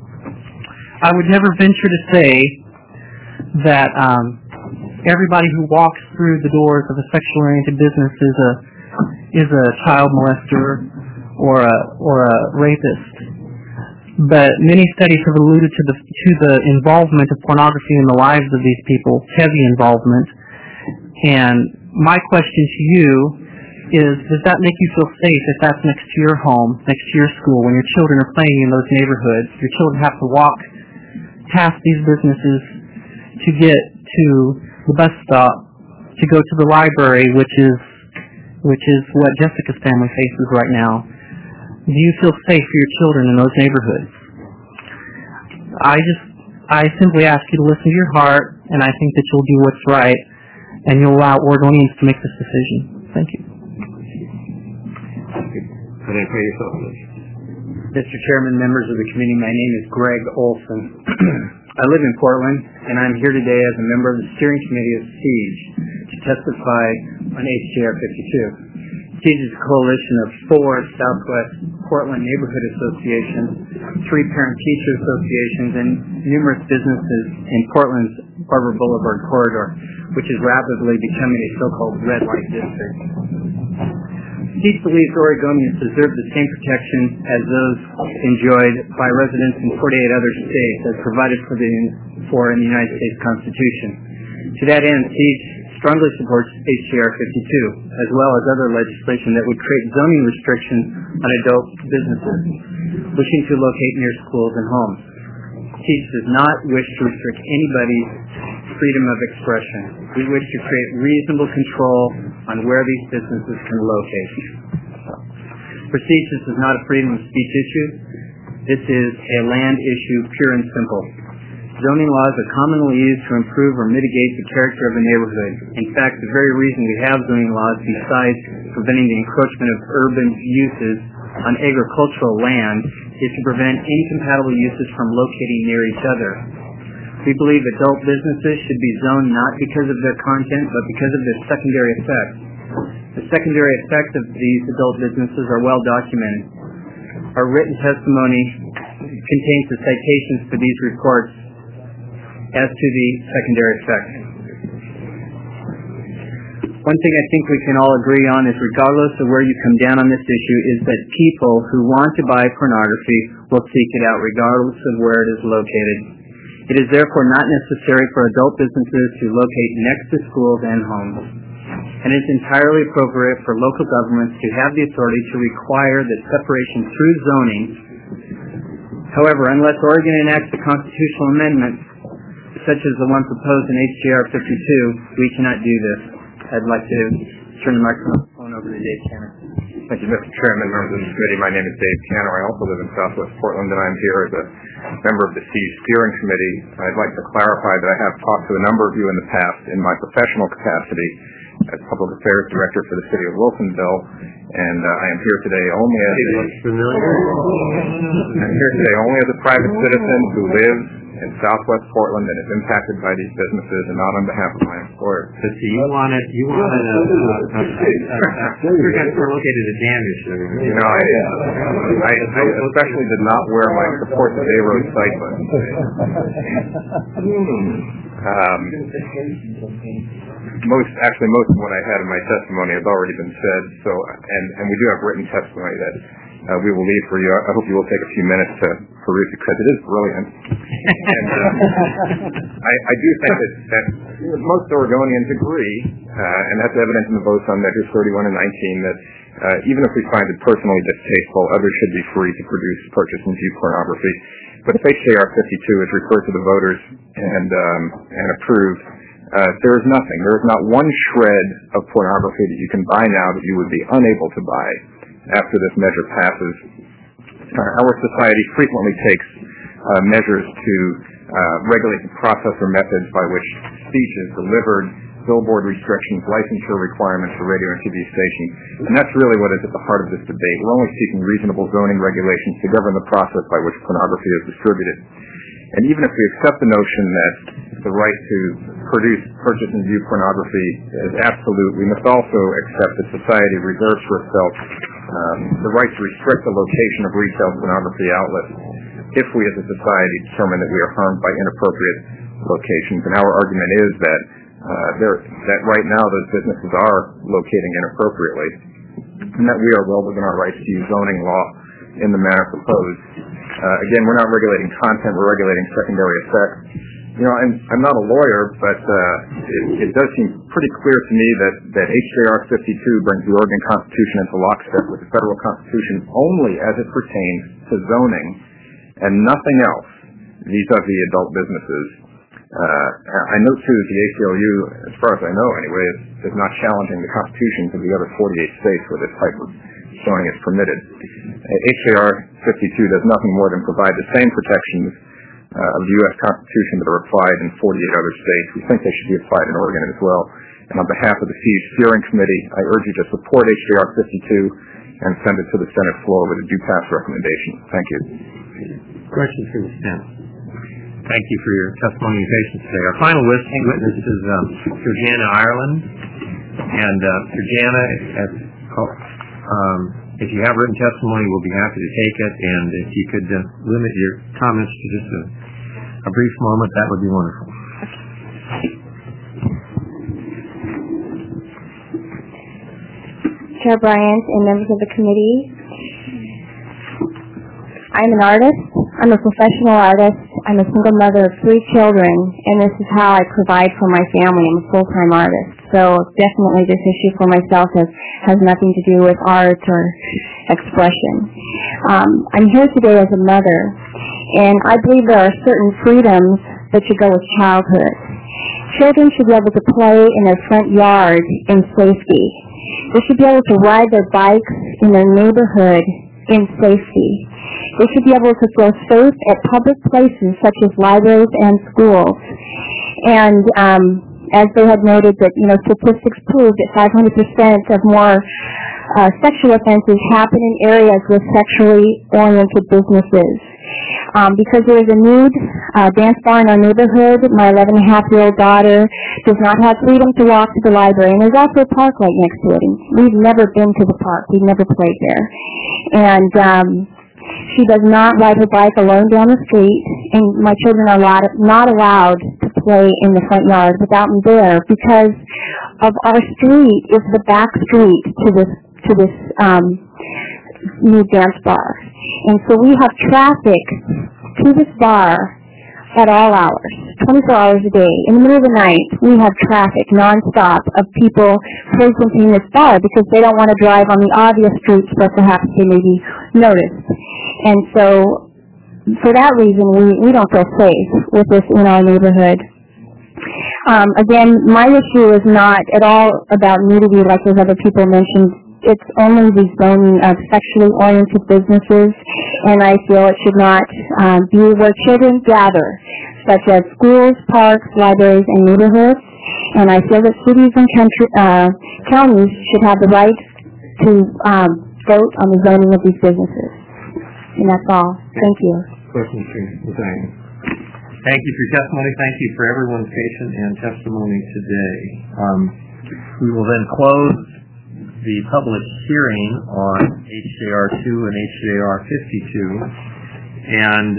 I would never venture to say that um, everybody who walks through the doors of a sexual-oriented business is a is a child molester or a or a rapist. But many studies have alluded to the to the involvement of pornography in the lives of these people, heavy involvement. And my question to you is, does that make you feel safe if that's next to your home, next to your school, when your children are playing in those neighborhoods? Your children have to walk past these businesses to get to the bus stop, to go to the library, which is which is what Jessica's family faces right now. Do you feel safe for your children in those neighborhoods? I just, I simply ask you to listen to your heart, and I think that you'll do what's right, and you'll allow Oregonians to make this decision. Thank you. Identify yourself, please. Mister Chairman, members of the committee, my name is Greg Olson. I live in Portland, and I'm here today as a member of the steering committee of SIEGE to testify on H J R fifty-two. SIEGE is a coalition of four Southwest Portland neighborhood associations, three parent-teacher associations, and numerous businesses in Portland's Barber Boulevard corridor, which is rapidly becoming a so-called red light district. SEED believes Oregonians deserve the same protection as those enjoyed by residents in forty-eight other states as provided for, the, for in the United States Constitution. To that end, SEED strongly supports H J R fifty-two, as well as other legislation that would create zoning restrictions on adult businesses wishing to locate near schools and homes. SEED does not wish to restrict anybody's freedom of expression. We wish to create reasonable control on where these businesses can locate. For SEED, this is not a freedom of speech issue. This is a land issue, pure and simple. Zoning laws are commonly used to improve or mitigate the character of a neighborhood. In fact, the very reason we have zoning laws, besides preventing the encroachment of urban uses on agricultural land, is to prevent incompatible uses from locating near each other. We believe adult businesses should be zoned not because of their content, but because of their secondary effects. The secondary effects of these adult businesses are well documented. Our written testimony contains the citations for these reports as to the secondary effects. One thing I think we can all agree on is, regardless of where you come down on this issue, is that people who want to buy pornography will seek it out regardless of where it is located. It is therefore not necessary for adult businesses to locate next to schools and homes. And it's entirely appropriate for local governments to have the authority to require the separation through zoning. However, unless Oregon enacts a constitutional amendment, such as the one proposed in H J R fifty-two, we cannot do this. I'd like to turn the microphone over to Dave Canner. Thank you, Mister Chairman, members of the committee. My name is Dave Canner. I also live in Southwest Portland, and I'm here as a member of the SEED Steering Committee. I'd like to clarify that I have talked to a number of you in the past in my professional capacity as Public Affairs Director for the City of Wilsonville, and uh, I am here today only as a, I'm here today only as a private citizen who lives in Southwest Portland and is impacted by these businesses, and not on behalf of my employer. So see, you wanted, you wanted a, a, a, a, you're going to located a damage. You know, I, I, I especially did not wear my support the Bay Road site button. Um, most, actually, most of what I had in my testimony has already been said. So, and and we do have written testimony that uh, we will leave for you. I hope you will take a few minutes to peruse it, because it is brilliant. And uh, I, I do think that, that most Oregonians agree, uh, and that's evident in the votes on measures thirty-one and nineteen, that uh, even if we find it personally distasteful, others should be free to produce, purchase, and view pornography. But if H J R fifty-two is referred to the voters and um, and approved, uh, there is nothing. There is not one shred of pornography that you can buy now that you would be unable to buy after this measure passes. Uh, our society frequently takes uh, measures to uh, regulate the process or methods by which speech is delivered, billboard restrictions, licensure requirements for radio and T V stations, and that's really what is at the heart of this debate. We're only seeking reasonable zoning regulations to govern the process by which pornography is distributed. And even if we accept the notion that the right to produce, purchase, and view pornography is absolute, we must also accept that society reserves for itself um, the right to restrict the location of retail pornography outlets if we as a society determine that we are harmed by inappropriate locations. And our argument is that Uh, there, that right now those businesses are locating inappropriately, and that we are well within our rights to use zoning law in the manner proposed. Uh, again, we're not regulating content, we're regulating secondary effects. You know, I'm, I'm not a lawyer, but uh, it, it does seem pretty clear to me that, that H J R fifty-two brings the Oregon Constitution into lockstep with the federal Constitution only as it pertains to zoning and nothing else vis-a-vis adult businesses. Uh, I note, too, that the A C L U, as far as I know anyway, is, is not challenging the constitutions of the other forty-eight states where this type of zoning is permitted. Uh, H J R fifty-two does nothing more than provide the same protections uh, of the U S Constitution that are applied in forty-eight other states. We think they should be applied in Oregon as well. And on behalf of the SEED Steering Committee, I urge you to support H J R fifty-two and send it to the Senate floor with a due pass recommendation. Thank you. Questions from the Senate? Thank you for your testimony and patience today. Our final witness is um, Georgiana Ireland. And uh, Georgiana, as, um, if you have written testimony, we'll be happy to take it. And if you could uh, limit your comments to just a, a brief moment, that would be wonderful. Chair Bryant, and members of the committee. I'm an artist. I'm a professional artist. I'm a single mother of three children, and this is how I provide for my family. I'm a full-time artist. So definitely this issue for myself has, has nothing to do with art or expression. Um, I'm here today as a mother, and I believe there are certain freedoms that should go with childhood. Children should be able to play in their front yard in safety. They should be able to ride their bikes in their neighborhood in safety. They should be able to feel safe at public places such as libraries and schools. And um, as they had noted that, you know, statistics prove that five hundred percent of more uh, sexual offenses happen in areas with sexually oriented businesses. Um, because there is a nude uh, dance bar in our neighborhood, my eleven and a half year old daughter does not have freedom to walk to the library, and there's also a park right next to it. And we've never been to the park. We've never played there. And um, she does not ride her bike alone down the street, and my children are allowed, not allowed to play in the front yard without me there because of our street is the back street to this to this um, new dance bar. And so we have traffic to this bar at all hours, twenty-four hours a day. In the middle of the night, we have traffic nonstop of people frequenting this bar because they don't want to drive on the obvious streets that perhaps they may be noticed. And so for that reason, we, we don't feel safe with this in our neighborhood. Um, again, my issue is not at all about nudity like those other people mentioned. It's only the zoning of sexually oriented businesses, and I feel it should not um, be where children gather, such as schools, parks, libraries, and neighborhoods. And I feel that cities and country, uh, counties should have the right to um, vote on the zoning of these businesses. And that's all. Thank you. Question two. Thank you. Thank you for your testimony. Thank you for everyone's patience and testimony today. Um, we will then close the public hearing on H J R two and H J R fifty-two. And,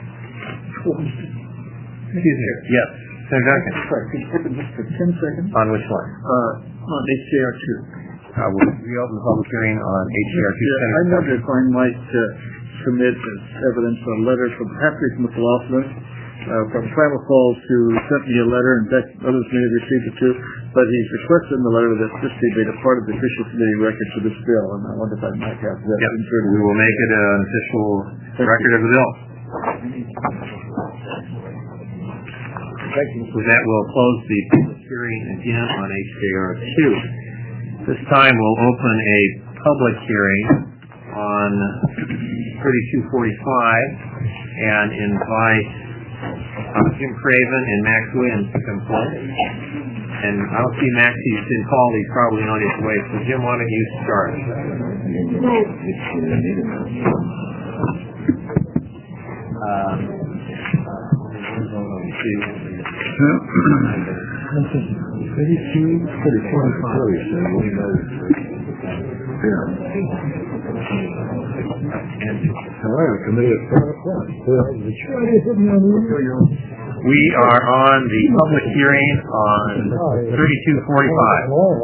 excuse me, yes, Senator Duncan. Sorry, could you hold it just for ten seconds? On which one? Uh, on H J R two. Uh, we'll reopen the public hearing on H J R two. Yeah, I wonder if I might uh, submit as evidence a letter from Patrick McLaughlin uh, from Klamath Falls, who sent me a letter, and Beck, others may have received it too, but he's requested in the letter that this be made a part of the official committee record for this bill, and I wonder if I might have that yep. inserted. We will make it an official Thank record you. of the bill. Thank you. With that, we'll close the public hearing again on H J R two. This time we'll open a public hearing on thirty-two forty-five and invite uh, Jim Craven and Max Williams to come forward. And I don't see Max, he's been called, he's probably on his way. So Jim, why don't you start? Uh, thirty-two, forty-five. However, committee at seven o'clock. We are on the public hearing on thirty-two forty-five.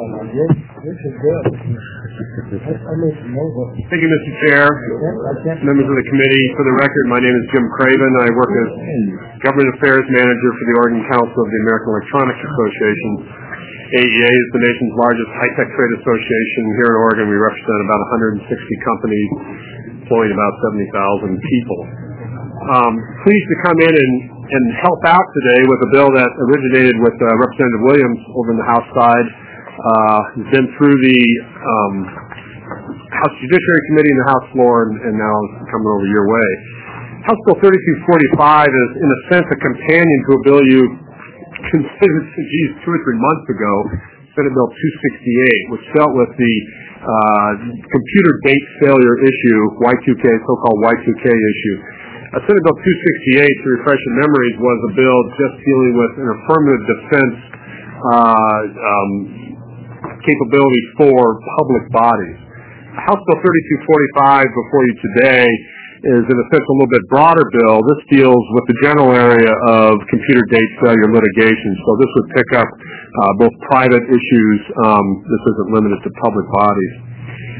Thank you, Mister Chair, members of the committee. For the record, my name is Jim Craven. I work as Government Affairs Manager for the Oregon Council of the American Electronics Association. A E A is the nation's largest high-tech trade association. Here in Oregon, we represent about one hundred sixty companies, employing about seventy thousand people. Um, pleased to come in and, and help out today with a bill that originated with uh, Representative Williams over in the House side. Uh, has been through the um, House Judiciary Committee and the House floor, and, and now is coming over your way. House Bill thirty-two forty-five is, in a sense, a companion to a bill you considered, geez, two or three months ago, Senate Bill two sixty-eight, which dealt with the uh, computer date failure issue, Y two K, so-called Y two K issue. Uh, Senate Bill two sixty-eight, to refresh your memories, was a bill just dealing with an affirmative defense uh, um, capability for public bodies. House Bill thirty-two forty-five before you today is, in a sense, a little bit broader bill. This deals with the general area of computer date failure litigation. So this would pick up uh, both private issues. Um, this isn't limited to public bodies.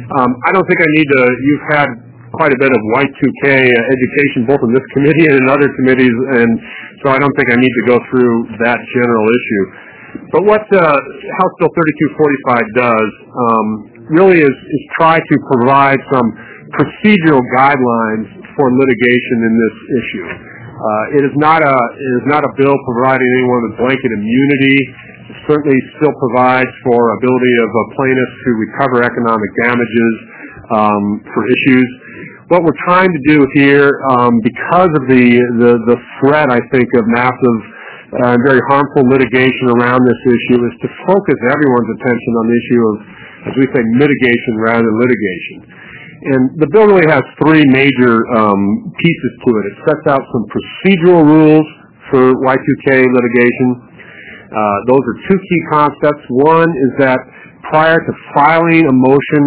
Um, I don't think I need to, you've had quite a bit of Y two K uh, education both in this committee and in other committees, and so I don't think I need to go through that general issue. But what uh, House Bill thirty-two forty-five does um, really is, is try to provide some procedural guidelines for litigation in this issue. Uh, it is not a it is not a bill providing anyone with blanket immunity. It certainly still provides for ability of a plaintiff to recover economic damages um, for issues. What we're trying to do here, um, because of the, the, the threat, I think, of massive and uh, very harmful litigation around this issue, is to focus everyone's attention on the issue of, as we say, mitigation rather than litigation. And the bill really has three major um, pieces to it. It sets out some procedural rules for Y two K litigation. Uh, those are two key concepts. One is that prior to filing a motion,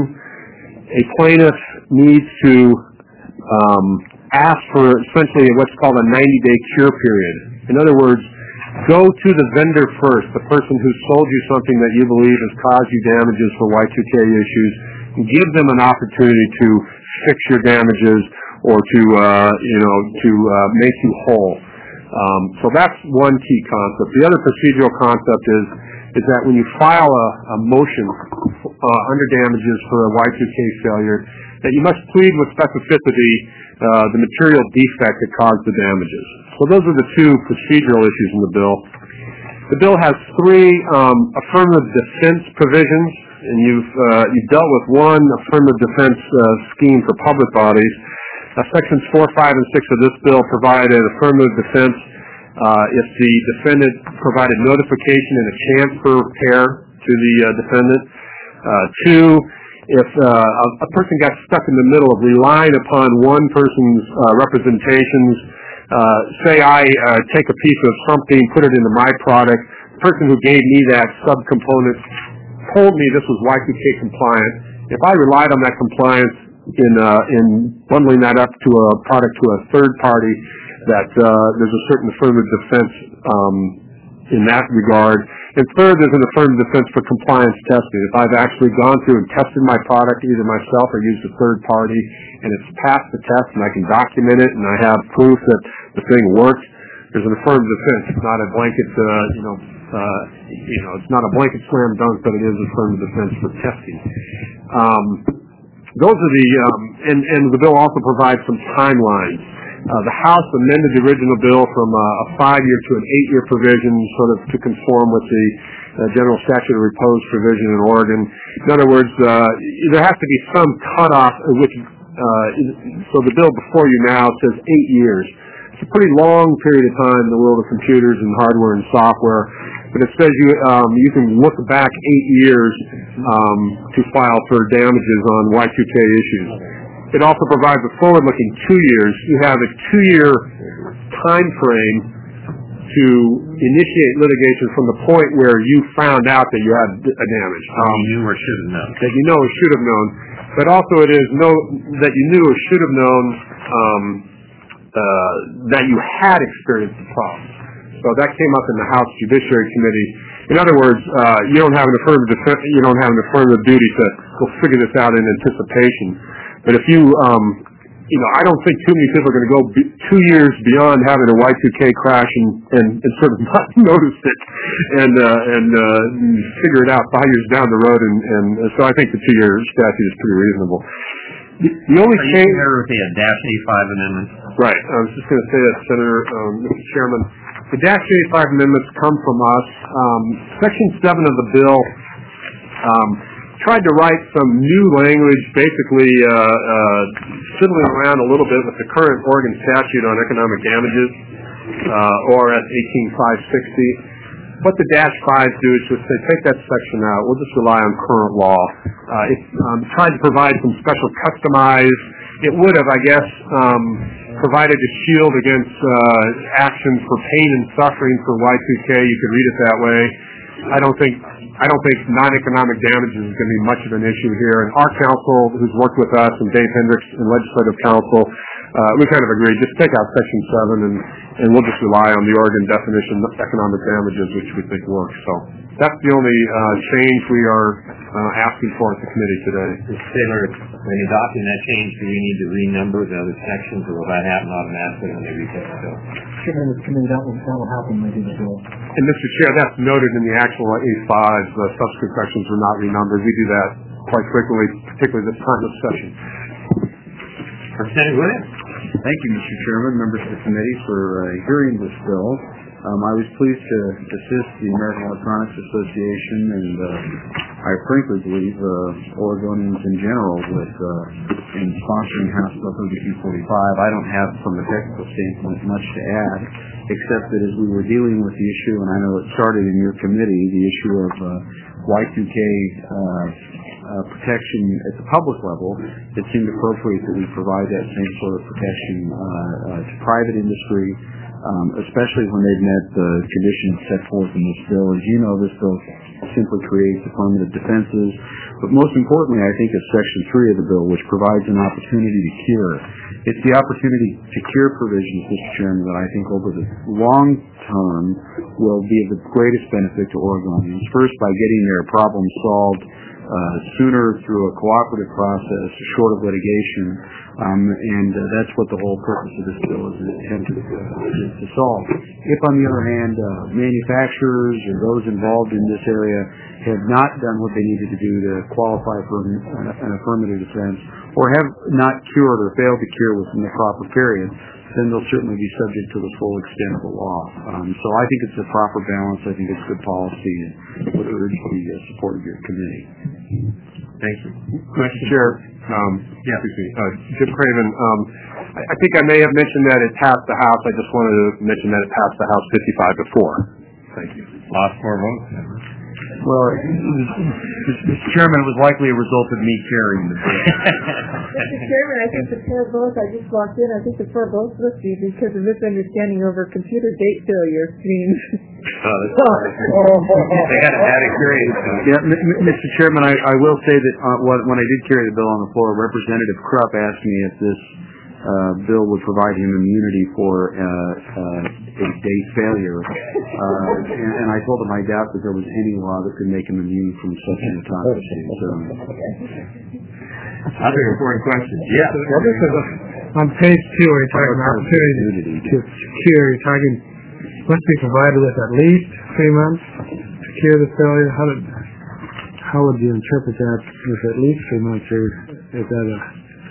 a plaintiff needs to um, ask for essentially what's called a ninety-day cure period. In other words, go to the vendor first, the person who sold you something that you believe has caused you damages for Y two K issues, and give them an opportunity to fix your damages or to, uh, you know, to uh, make you whole. Um, so that's one key concept. The other procedural concept is is that when you file a, a motion uh, under damages for a Y two K failure, that you must plead with specificity uh, the material defect that caused the damages. So those are the two procedural issues in the bill. The bill has three um, affirmative defense provisions, and you've uh, you've dealt with one affirmative defense uh, scheme for public bodies. Uh, sections four, five, and six of this bill provide an affirmative defense uh, if the defendant provided notification and a chance for repair to the uh, defendant. Uh, two, if uh, a, a person got stuck in the middle of relying upon one person's uh, representations, uh, say I uh, take a piece of something, put it into my product, the person who gave me that subcomponent told me this was Y two K compliant. If I relied on that compliance in uh, in bundling that up to a product to a third party, that uh, there's a certain affirmative defense um, in that regard. And third, there's an affirmative defense for compliance testing. If I've actually gone through and tested my product, either myself or used a third party, and it's passed the test and I can document it and I have proof that the thing works, there's an affirmative defense. It's not a blanket, uh, you know, uh, you know, it's not a blanket slam dunk, but it is affirmative defense for testing. Um, those are the, um, and, and the bill also provides some timelines. Uh, the House amended the original bill from uh, a five-year to an eight-year provision, sort of to conform with the uh, general statute of repose provision in Oregon. In other words, uh, there has to be some cutoff, which, uh, so the bill before you now says eight years. It's a pretty long period of time in the world of computers and hardware and software, but it says you um, you can look back eight years um, to file for damages on Y two K issues. It also provides a forward-looking two years. You have a two-year time frame to initiate litigation from the point where you found out that you had a damage. Um, you knew or should have known. That you know or should have known. But also it is know that you knew or should have known um, uh, that you had experienced the problem. So that came up in the House Judiciary Committee. In other words, uh, you don't have an affirmative defense, you don't have an affirmative duty to go figure this out in anticipation. But if you, um, you know, I don't think too many people are going to go be- two years beyond having a Y two K crash and, and, and sort of not notice it and uh, and uh, figure it out five years down the road. And, and so I think the two-year statute is pretty reasonable. The, the only Are change, you familiar with the uh, Dash eighty-five amendment? right? I was just going to say that, Senator, um, Mister Chairman. The Dash eighty-five amendments come from us. Um, Section seven of the bill um, tried to write some new language, basically uh, uh, fiddling around a little bit with the current Oregon statute on economic damages, uh, O R S eighteen five sixty. What the Dash fives do is just say, take that section out. We'll just rely on current law. Uh, it um, tried to provide some special customized. It would have, I guess, um, provided a shield against uh, action for pain and suffering for Y two K. You could read it that way. I don't think I don't think non-economic damages is going to be much of an issue here. And our counsel, who's worked with us, and Dave Hendricks and Legislative Counsel, uh, we kind of agreed, just take out section seven and, and we'll just rely on the Oregon definition of economic damages, which we think works. So that's the only uh, change we are uh, asking for at the committee today. Mister Taylor, when adopting that change, do we need to renumber the other sections, or will that happen automatically when they retake the bill? Chairman of the committee, that will, that will happen when they do the bill. And Mister Chair, that's noted in the actual A five. The subsequent sections were not renumbered. We do that quite frequently, particularly this time of session. Representative Williams. Thank you, Mister Chairman, members of the committee, for uh, hearing this bill. Um, I was pleased to assist the American Electronics Association, and uh, I frankly believe uh, Oregonians in general with uh, in sponsoring House Bill thirty-two forty-five. I don't have, from a technical standpoint, much to add, except that as we were dealing with the issue, and I know it started in your committee, the issue of uh, Y two K uh, Uh, protection at the public level, it seemed appropriate that we provide that same sort of protection uh, uh, to private industry, um, especially when they've met the conditions set forth in this bill. As you know, this bill simply creates affirmative defenses, but most importantly, I think, is Section three of the bill, which provides an opportunity to cure. It's the opportunity to cure provisions, Mister Chairman, that I think over the long term will be of the greatest benefit to Oregonians. First, by getting their problems solved Uh, sooner through a cooperative process, short of litigation, um, and uh, that's what the whole purpose of this bill is intended to, uh, to solve. If, on the other hand, uh, manufacturers or those involved in this area have not done what they needed to do to qualify for an, an affirmative defense, or have not cured or failed to cure within the proper period, then they'll certainly be subject to the full extent of the law. Um, so I think it's a proper balance. I think it's good policy, and would urge the uh, support of your committee. Thank you. Mister Chair, um, yeah, excuse me, uh, Jim Craven, um, I, I think I may have mentioned that it passed the House. I just wanted to mention that it passed the House fifty-five to four. Thank you. Lost four votes. Well, Mister Chairman, it was likely a result of me carrying the bill. Mister Chairman, I think the four votes, I just walked in, I think the four votes must be because of misunderstanding over computer date failure means. Oh, they had a had a curious. Yeah, M- M- Mister Chairman, I, I will say that uh, when, when I did carry the bill on the floor, Representative Krupp asked me if this uh, bill would provide him immunity for uh, uh, a date failure, uh, and, and I told him I doubt that there was any law that could make him immune from such an autocracy. So, other important questions? Yeah. Well, this is a, on page two, where you're talking about opportunity to cure, you're talking must be provided with at least three months to cure the failure. How did, how would you interpret that with at least three months? Or is that a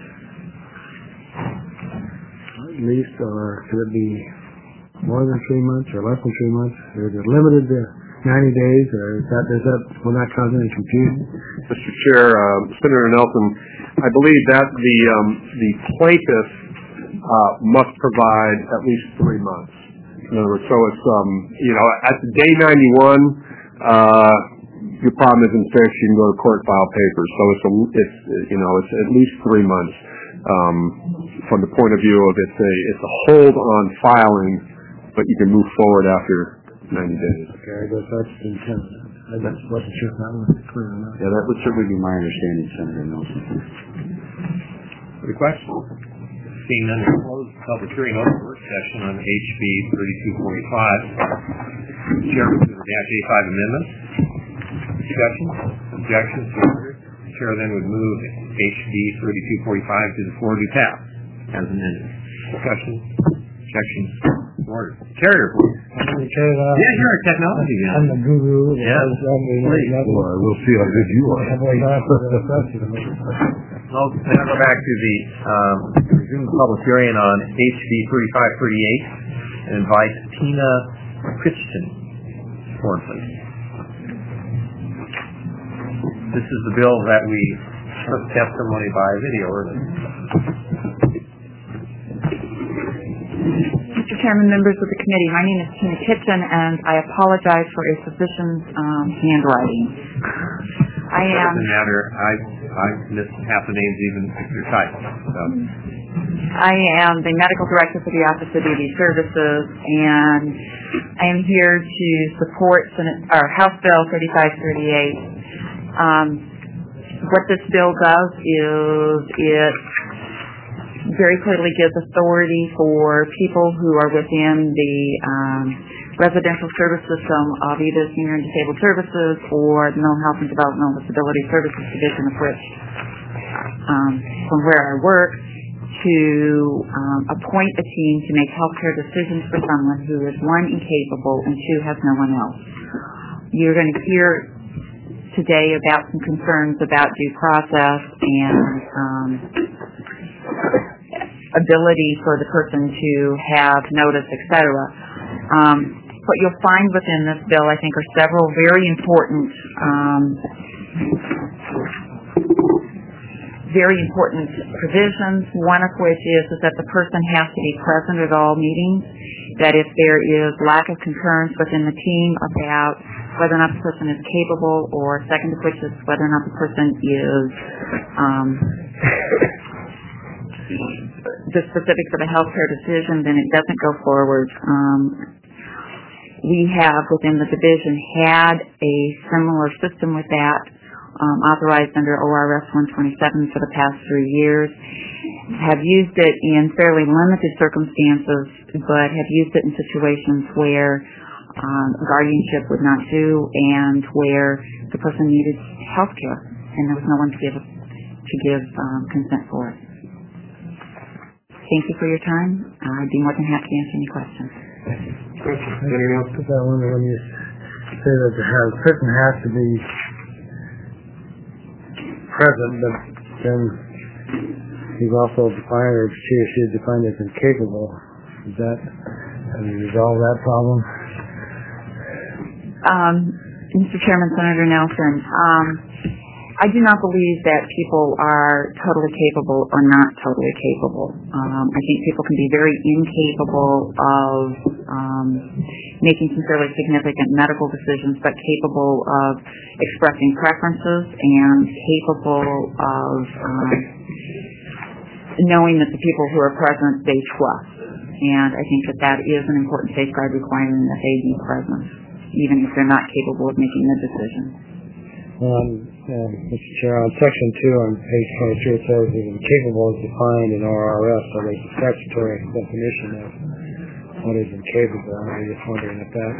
at least, or could it be more than three months or less than three months? Or is it limited to ninety days, or is that, is that will not cause any confusion? Mister Chair, uh, Senator Nelson, I believe that the um, the plaintiff uh, must provide at least three months. In other words, so it's um, you know at the day ninety-one, uh, your problem isn't fixed. You can go to court, file papers. So it's a, it's you know it's at least three months um, from the point of view of it's a it's a hold on filing, but you can move forward after ninety days. Okay, I guess that's the intent. I just wasn't sure if that was clear or not. Yeah, that would certainly be my understanding, Senator Nelson. Any questions? Seeing none, we'll close the public hearing over work session on H B thirty-two forty-five. Chair will consider the Act A five amendments. Discussion? Objections? The chair then would move H B thirty-two forty-five to the floor to be passed as amended. Discussion? Objections? Order. Carrier, please. Okay, uh, yeah, you're a technology guy. I'm the guru. Yeah. Please. Well, we'll see how good you are. I'll now go back to the um, resumed public hearing on H B thirty-five thirty-eight and invite Tina Crichton forward, please. This is the bill that we took testimony by video earlier. Mister Chairman, members of the committee, my name is Tina Kitchen, and I apologize for a physician's um, handwriting. I am. It doesn't matter. I I missed half the names even if you're typing. So. I am the medical director for the Office of Duty Services, and I am here to support Senate, or House Bill thirty-five thirty-eight. Um, what this bill does is it very clearly gives authority for people who are within the um, residential service system of either Senior and Disabled Services or the Mental Health and Developmental Disability Services Division, of which, um, from where I work, to um, appoint a team to make healthcare decisions for someone who is, one, incapable, and two, has no one else. You're going to hear today about some concerns about due process and um, ability for the person to have notice, et cetera. Um, what you'll find within this bill, I think, are several very important um, very important provisions, one of which is, is that the person has to be present at all meetings, that if there is lack of concurrence within the team about whether or not the person is capable, or second of which is whether or not the person is um, the specifics of a healthcare decision, then it doesn't go forward. Um, we have within the division had a similar system with that, Um, authorized under O R S one twenty-seven for the past three years, have used it in fairly limited circumstances, but have used it in situations where um, guardianship would not do and where the person needed health care and there was no one to give to give um, consent for it. Thank you for your time. I'd be more than happy to answer any questions. Anything else? Put that one when you say that the person has to be present, but then he's also defined, or she or she is defined as incapable. Is that, have you resolved that problem? Um, Mister Chairman, Senator Nelson, um, I do not believe that people are totally capable or not totally capable. Um, I think people can be very incapable of um, making some fairly significant medical decisions, but capable of expressing preferences and capable of um, knowing that the people who are present they trust. And I think that that is an important safeguard requirement that they be present, even if they're not capable of making the decision. Um, uh, Mister Chair, on section two on page twenty-two, it says that incapable is defined in O R S, so there's a statutory definition of what is incapable. I'm just wondering if that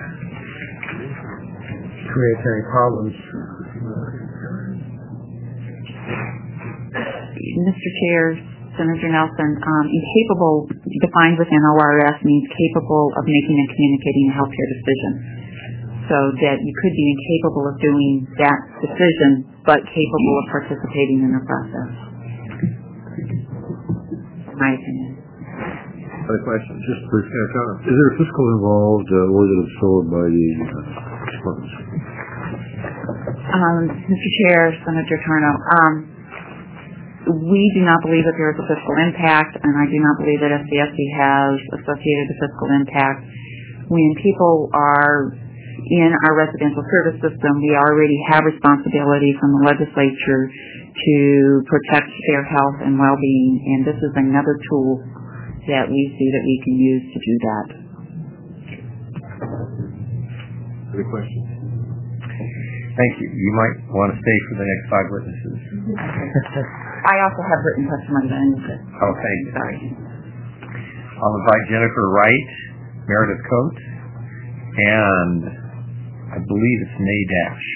creates any problems. Mister Chair, Senator Nelson, um, incapable defined within O R S means capable of making and communicating a healthcare decision. So that you could be incapable of doing that decision, but capable of participating in the process. My opinion. Other questions? Just for uh, is there fiscal involved, uh, or is it absorbed by the uh, departments? Um, Mister Chair, Senator Turno, um, we do not believe that there is a fiscal impact, and I do not believe that S C S C has associated the fiscal impact. When people are in our residential service system, we already have responsibility from the legislature to protect their health and well-being, and this is another tool that we see that we can use to do that. Any questions? Thank you. You might want to stay for the next five witnesses. I also have written testimony that I need to. Oh, thank you. Sorry. I'll invite Jennifer Wright, Meredith Coates, and I believe it's May Dash.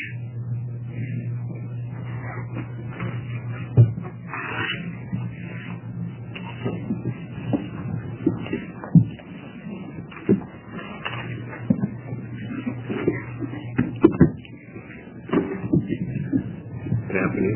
Good afternoon.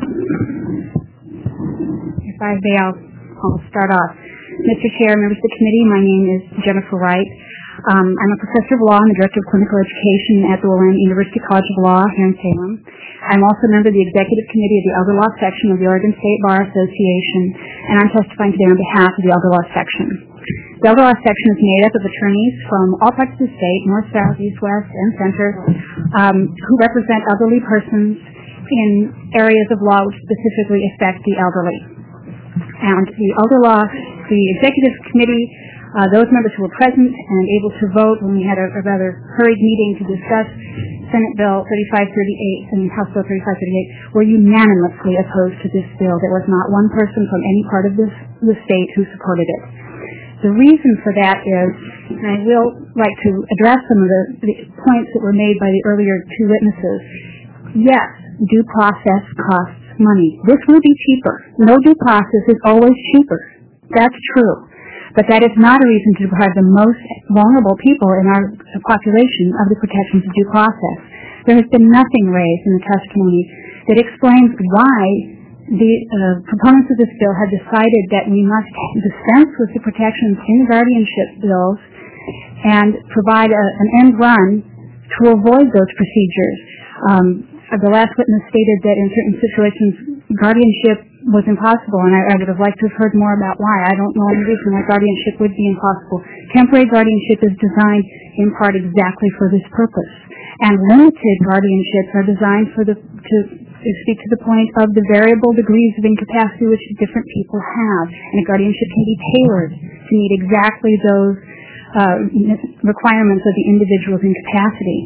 If I may, I'll, I'll start off. Mister Chair, members of the committee, my name is Jennifer Wright. Um, I'm a professor of law and the director of clinical education at the Willamette University College of Law here in Salem. I'm also a member of the executive committee of the Elder Law section of the Oregon State Bar Association, and I'm testifying today on behalf of the Elder Law section. The Elder Law section is made up of attorneys from all parts of the state, north, south, east, west, and center, um, who represent elderly persons in areas of law which specifically affect the elderly. And the Elder Law, the executive committee Uh, those members who were present and able to vote when we had a, a rather hurried meeting to discuss Senate Bill thirty-five thirty-eight and House Bill thirty-five thirty-eight were unanimously opposed to this bill. There was not one person from any part of this the state who supported it. The reason for that is, and I will like to address some of the, the points that were made by the earlier two witnesses. Yes, due process costs money. This will be cheaper. No due process is always cheaper. That's true. But that is not a reason to deprive the most vulnerable people in our population of the protections of due process. There has been nothing raised in the testimony that explains why the uh, proponents of this bill have decided that we must dispense with the protections in guardianship bills and provide a, an end run to avoid those procedures. Um, the last witness stated that in certain situations guardianship was impossible, and I, I would have liked to have heard more about why. I don't know any reason why guardianship would be impossible. Temporary guardianship is designed in part exactly for this purpose, and limited guardianships are designed for the to to speak to the point of the variable degrees of incapacity which different people have. And a guardianship can be tailored to meet exactly those uh, requirements of the individual's incapacity.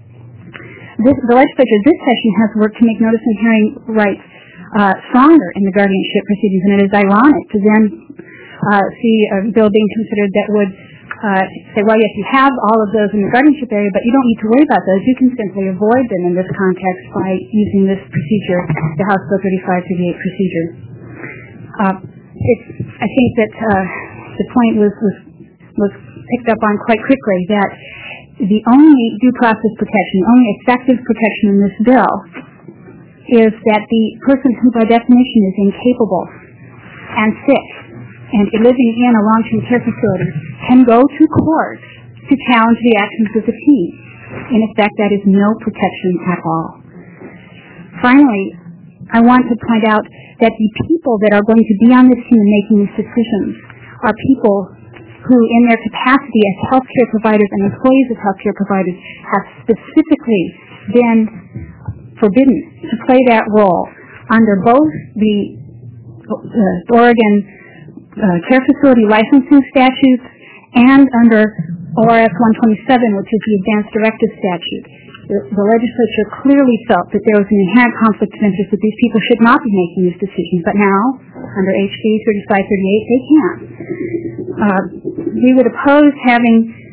This, the legislature this session has worked to make notice and hearing rights uh, stronger in the guardianship proceedings, and it is ironic to then uh, see a bill being considered that would Uh, say, well, yes, you have all of those in the guardianship area, but you don't need to worry about those. You can simply avoid them in this context by using this procedure, the House Bill thirty-five thirty-eight procedure. Uh, it's, I think that uh, the point was, was was picked up on quite quickly that the only due process protection, the only effective protection in this bill is that the person who by definition is incapable and sick and living in a long-term care facility can go to court to challenge the actions of the team. In effect, that is no protection at all. Finally, I want to point out that the people that are going to be on this team and making these decisions are people who, in their capacity as healthcare providers and employees of healthcare providers, have specifically been forbidden to play that role under both the uh, Oregon Uh, care facility licensing statutes and under O R S one twenty-seven, which is the advanced directive statute. The, the legislature clearly felt that there was an inherent conflict of interest, that these people should not be making these decisions, but now, under H B thirty-five thirty-eight, they can. Uh, we would oppose having,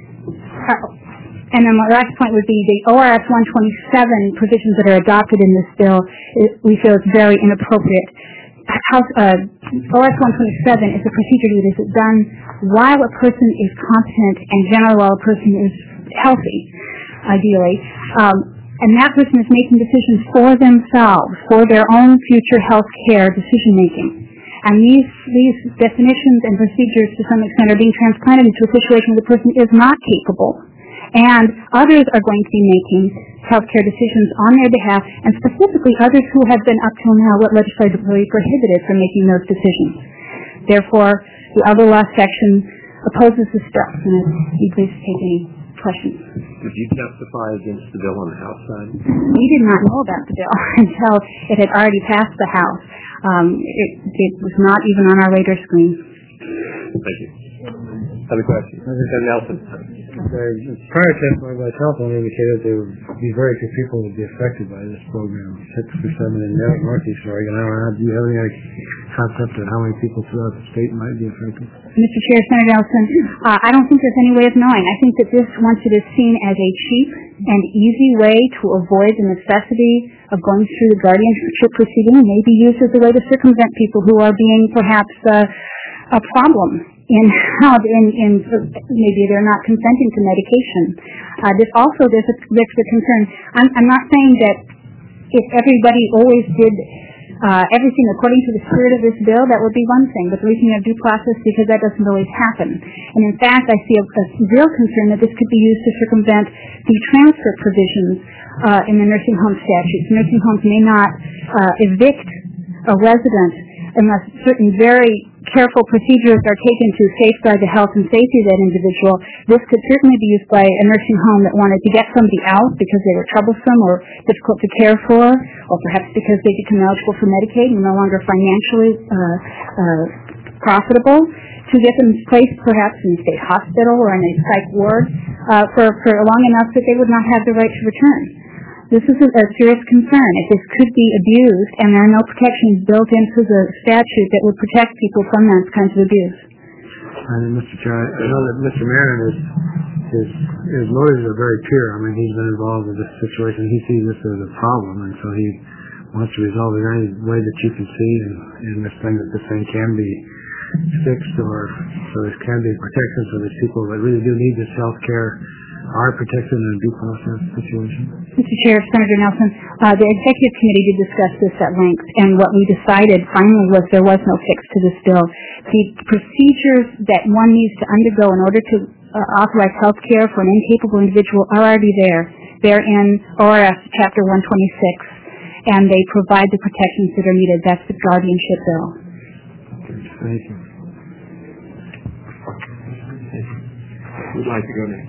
uh, and then my last point would be the O R S one twenty-seven provisions that are adopted in this bill, it, we feel is very inappropriate. House, uh, O R S one twenty-seven is a procedure that is done while a person is competent and generally while a person is healthy, ideally. Um, and that person is making decisions for themselves, for their own future health care decision-making. And these, these definitions and procedures, to some extent, are being transplanted into a situation where the person is not capable. And others are going to be making healthcare decisions on their behalf, and specifically others who have been up till now what legislatively prohibited from making those decisions. Therefore, the other law section opposes this bill. And I'd be pleased to take any questions. Did you testify against the bill on the House side? We did not know about the bill until it had already passed the House. Um, it, it was not even on our radar screen. Thank you. Other questions? Senator Nelson. The prior testimony by telephone indicated there would be very few people who would be affected by this program, six or seven in Northeast Oregon. I don't know, do you have any concept of how many people throughout the state might be affected? Mister Chair, Senator Nelson, uh, I don't think there's any way of knowing. I think that this, once it is seen as a cheap and easy way to avoid the necessity of going through the guardianship proceeding, may be used as a way to circumvent people who are being perhaps uh, a problem in how, in, in maybe they're not consenting to medication. Uh, this also, there's a, there's a concern. I'm, I'm not saying that if everybody always did uh, everything according to the spirit of this bill, that would be one thing, but the reason you have due process, because that doesn't always happen. And in fact, I see a, a real concern that this could be used to circumvent the transfer provisions uh, in the nursing home statutes. Nursing homes may not uh, evict a resident unless certain very careful procedures are taken to safeguard the health and safety of that individual. This could certainly be used by a nursing home that wanted to get somebody out because they were troublesome or difficult to care for, or perhaps because they become eligible for Medicaid and no longer financially uh, uh, profitable to get them placed perhaps in a state hospital or in a psych ward uh, for, for long enough that they would not have the right to return. This is a, a serious concern. If this could be abused and there are no protections built into the statute that would protect people from that kinds of abuse. And Mister Chair, I know that Mister Marion is his his motives are very pure. I mean, he's been involved in this situation. He sees this as a problem, and so he wants to resolve it in any way that you can see, and, and this thing that this thing can be fixed, or so there can be protection for these people that really do need this health care are protected in a due process situation. Mister Chair, Senator Nelson, uh, the Executive Committee did discuss this at length, and what we decided finally was there was no fix to this bill. The procedures that one needs to undergo in order to uh, authorize health care for an incapable individual are already there. They're in O R S Chapter one twenty-six, and they provide the protections that are needed. That's the guardianship bill. Thank you. Who'd like to go next?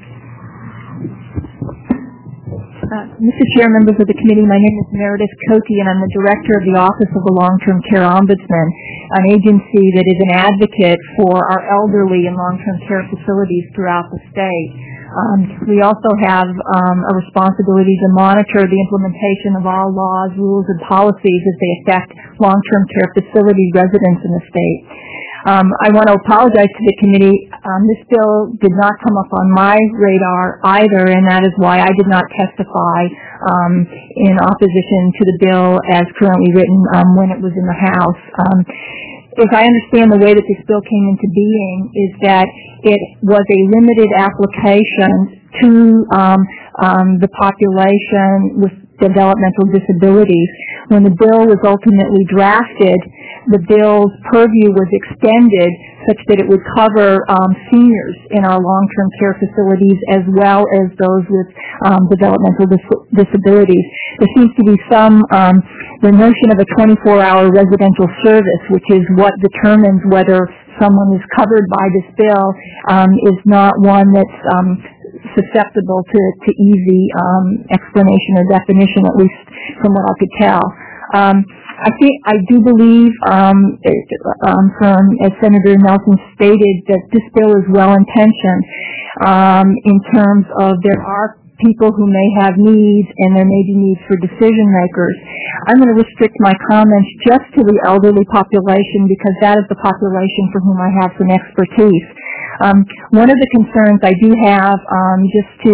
Uh, Mister Chair, members of the committee, my name is Meredith Cote, and I'm the director of the Office of the Long-Term Care Ombudsman, an agency that is an advocate for our elderly in long-term care facilities throughout the state. Um, we also have um, a responsibility to monitor the implementation of all laws, rules, and policies as they affect long-term care facility residents in the state. Um, I want to apologize to the committee. Um, this bill did not come up on my radar either, and that is why I did not testify um, in opposition to the bill as currently written um, when it was in the House. Um, if I understand the way that this bill came into being is that it was a limited application to um, um, the population with developmental disabilities. When the bill was ultimately drafted, the bill's purview was extended such that it would cover um, seniors in our long-term care facilities as well as those with um, developmental dis- disabilities. There seems to be some, um, the notion of a twenty-four hour residential service, which is what determines whether someone is covered by this bill, um, is not one that's um, susceptible to, to easy um, explanation or definition, at least from what I could tell. Um, I think I do believe, um, um, from as Senator Nelson stated, that this bill is well intentioned um, in terms of there are people who may have needs and there may be needs for decision makers. I'm going to restrict my comments just to the elderly population because that is the population for whom I have some expertise. Um, one of the concerns I do have, um, just to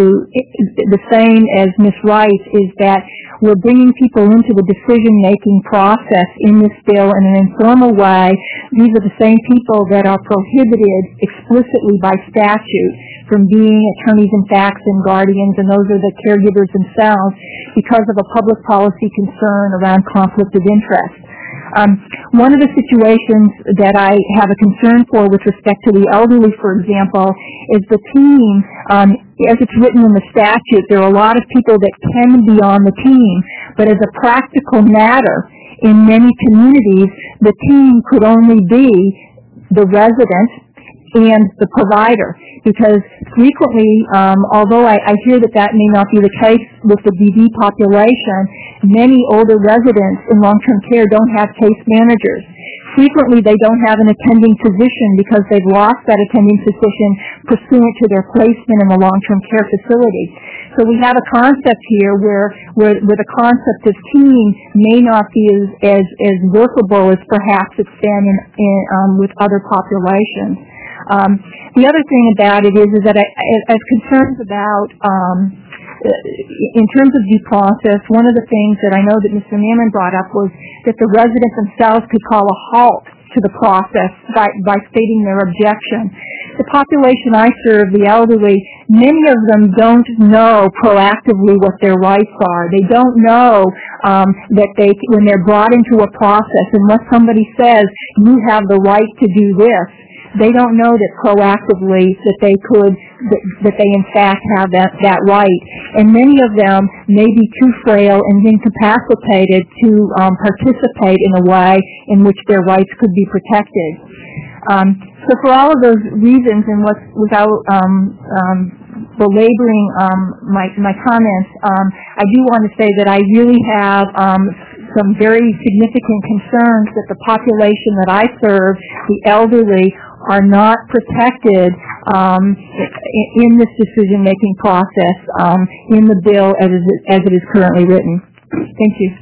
the same as Miz Rice, is that we're bringing people into the decision-making process in this bill in an informal way. These are the same people that are prohibited explicitly by statute from being attorneys in facts and guardians, and those are the caregivers themselves because of a public policy concern around conflict of interest. Um, one of the situations that I have a concern for with respect to the elderly, for example, is the team. Um, as it's written in the statute, there are a lot of people that can be on the team, but as a practical matter, in many communities, the team could only be the resident and the provider, because frequently, um, although I, I hear that that may not be the case with the B D population, many older residents in long-term care don't have case managers. Frequently, they don't have an attending physician because they've lost that attending physician pursuant to their placement in the long-term care facility. So we have a concept here where, where, where the concept of team may not be as, as, as workable as perhaps it's been in, in, um, with other populations. Um, the other thing about it is, is that I, I have concerns about, um, in terms of due process, one of the things that I know that Mister Mammon brought up was that the residents themselves could call a halt to the process by, by stating their objection. The population I serve, the elderly, many of them don't know proactively what their rights are. They don't know um, that they, when they're brought into a process, unless somebody says, you have the right to do this, they don't know that proactively that they could, that, that they in fact have that, that right. And many of them may be too frail and incapacitated to um, participate in a way in which their rights could be protected. Um, so for all of those reasons, and what, without um, um, belaboring um, my, my comments, um, I do want to say that I really have um, some very significant concerns that the population that I serve, the elderly, are not protected um, in this decision-making process um, in the bill as it, as it is currently written. Thank you.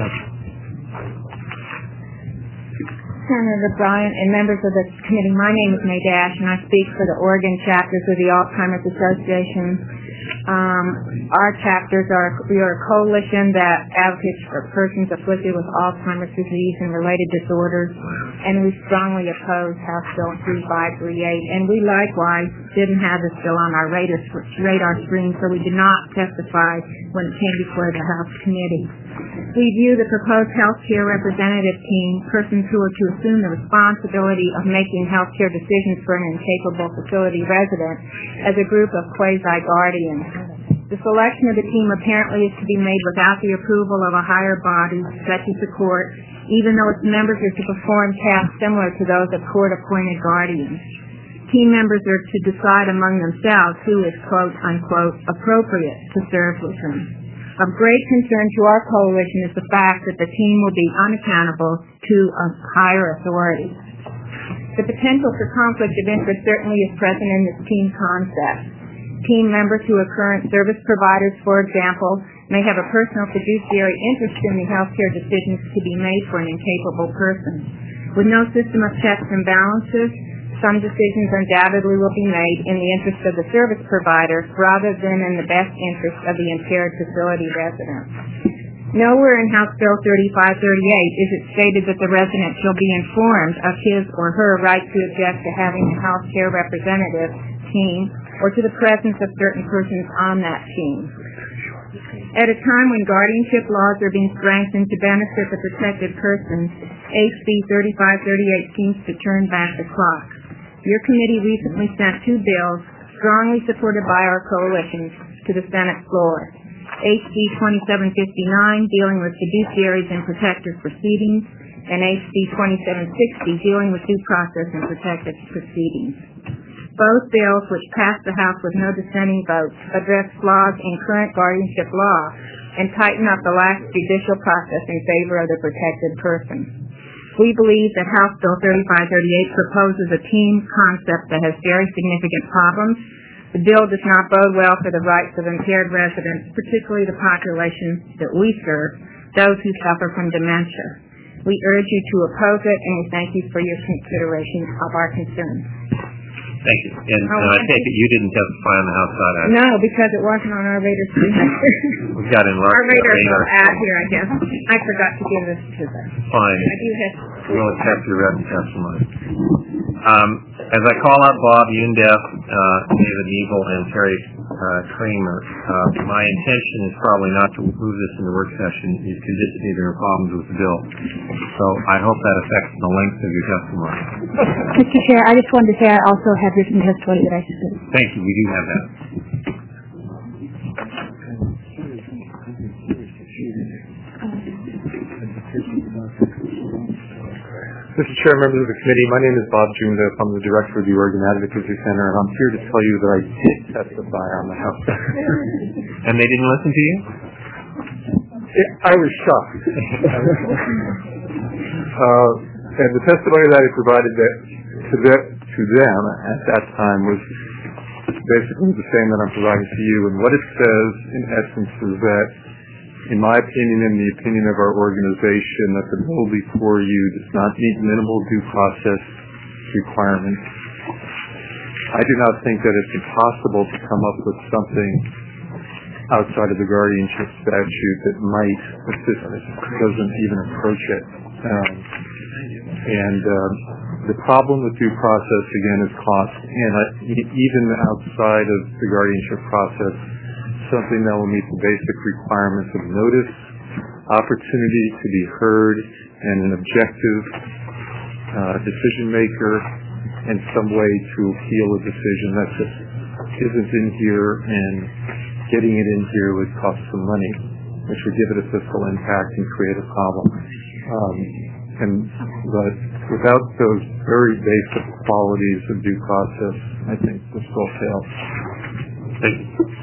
Senator Bryant and members of the committee, my name is May Dash, and I speak for the Oregon chapters of the Alzheimer's Association. Um, our chapters are, we are a coalition that advocates for persons afflicted with Alzheimer's disease and related disorders, and we strongly oppose House Bill thirty-five thirty-eight, and we likewise didn't have this bill on our radar, radar screen, so we did not testify when it came before the House committee. We view the proposed health care representative team, persons who are to assume the responsibility of making health care decisions for an incapable facility resident, as a group of quasi-guardians. The selection of the team apparently is to be made without the approval of a higher body, such as the court, even though its members are to perform tasks similar to those of court-appointed guardians. Team members are to decide among themselves who is, quote, unquote, appropriate to serve with them. Of great concern to our coalition is the fact that the team will be unaccountable to a higher authority. The potential for conflict of interest certainly is present in this team concept. Team members who are current service providers, for example, may have a personal fiduciary interest in the healthcare decisions to be made for an incapable person. With no system of checks and balances, some decisions undoubtedly will be made in the interest of the service provider rather than in the best interest of the impaired facility resident. Nowhere in House Bill thirty-five thirty-eight is it stated that the resident shall be informed of his or her right to object to having a health care representative team or to the presence of certain persons on that team. At a time when guardianship laws are being strengthened to benefit the protected persons, H B thirty-five thirty-eight seems to turn back the clock. Your committee recently sent two bills, strongly supported by our coalition, to the Senate floor. H B twenty-seven fifty-nine, dealing with fiduciaries and protective proceedings, and H B twenty-seven sixty, dealing with due process and protective proceedings. Both bills, which passed the House with no dissenting votes, address flaws in current guardianship law and tighten up the last judicial process in favor of the protected person. We believe that House Bill thirty-five thirty-eight proposes a team concept that has very significant problems. The bill does not bode well for the rights of impaired residents, particularly the population that we serve, those who suffer from dementia. We urge you to oppose it, and we thank you for your consideration of our concerns. Thank you. And uh, I take it you didn't testify on the House side, either? No, because it wasn't on our radar screen. We've got enlarged our radar radar. out here, I guess. I forgot to give this to them. Fine. I do have. We'll accept your written testimony. Um, as I call out Bob Undef, uh, David Eagle, and Terry uh, Kramer, uh, my intention is probably not to move this into work session because there are problems with the bill. So I hope that affects the length of your testimony. Mister Chair, I just wanted to say I also have written testimony that I submitted. Thank you. We do have that. Mister Chair, members of the committee, my name is Bob Jundef. I'm the director of the Oregon Advocacy Center, and I'm here to tell you that I did testify on the House. And they didn't listen to you? I was shocked. uh, and the testimony that I provided that, to, that, to them at that time was basically the same that I'm providing to you. And what it says, in essence, is that, in my opinion and the opinion of our organization, that the bill before you does not meet minimal due process requirements. I do not think that it's impossible to come up with something outside of the guardianship statute that might assist us. It doesn't even approach it. Um, and uh, the problem with due process, again, is cost. And uh, even outside of the guardianship process, something that will meet the basic requirements of notice, opportunity to be heard, and an objective uh, decision maker, and some way to appeal a decision that just isn't in here, and getting it in here would cost some money, which would give it a fiscal impact and create a problem. Um, and but without those very basic qualities of due process, I think this will fail. Thank you.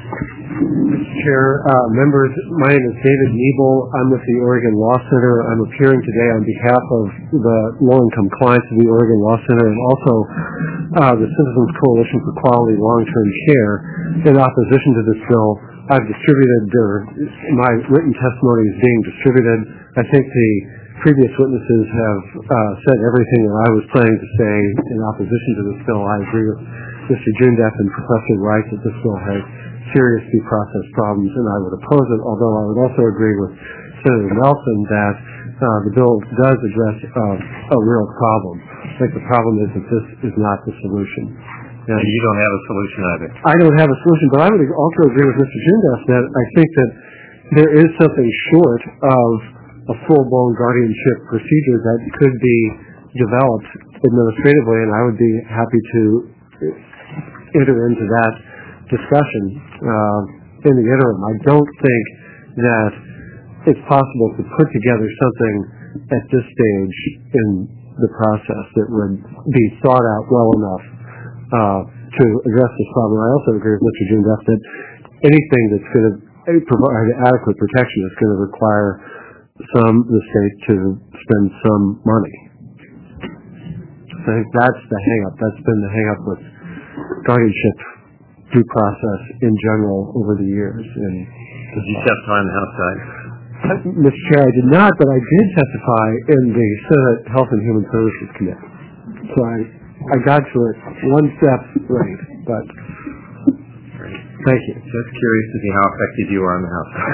Mister Chair, uh, members, my name is David Niebel. I'm with the Oregon Law Center. I'm appearing today on behalf of the low-income clients of the Oregon Law Center and also uh, the Citizens Coalition for Quality Long-Term Care. In opposition to this bill, I've distributed, or my written testimony is being distributed. I think the previous witnesses have uh, said everything that I was planning to say in opposition to this bill. I agree with Mister Jundeff and Professor Wright that this bill has serious due process problems, and I would oppose it, although I would also agree with Senator Nelson that uh, the bill does address uh, a real problem. I think the problem is that this is not the solution. And you don't have a solution either. I don't have a solution, but I would also agree with Mister Jundeff that I think that there is something short of a full-blown guardianship procedure that could be developed administratively, and I would be happy to enter into that discussion uh, in the interim. I don't think that it's possible to put together something at this stage in the process that would be thought out well enough uh, to address this problem. I also agree with Mister Jundeff that anything that's going to provide adequate protection is going to require some the state to spend some money. So I think that's the hang-up. That's been the hang-up with guardianship due process in general over the years. And did you testify on the House side? Mister Chair, I did not, but I did testify in the Senate Health and Human Services Committee. So I, I got to it one step late, but thank you. Just curious to see how effective you are on the House side.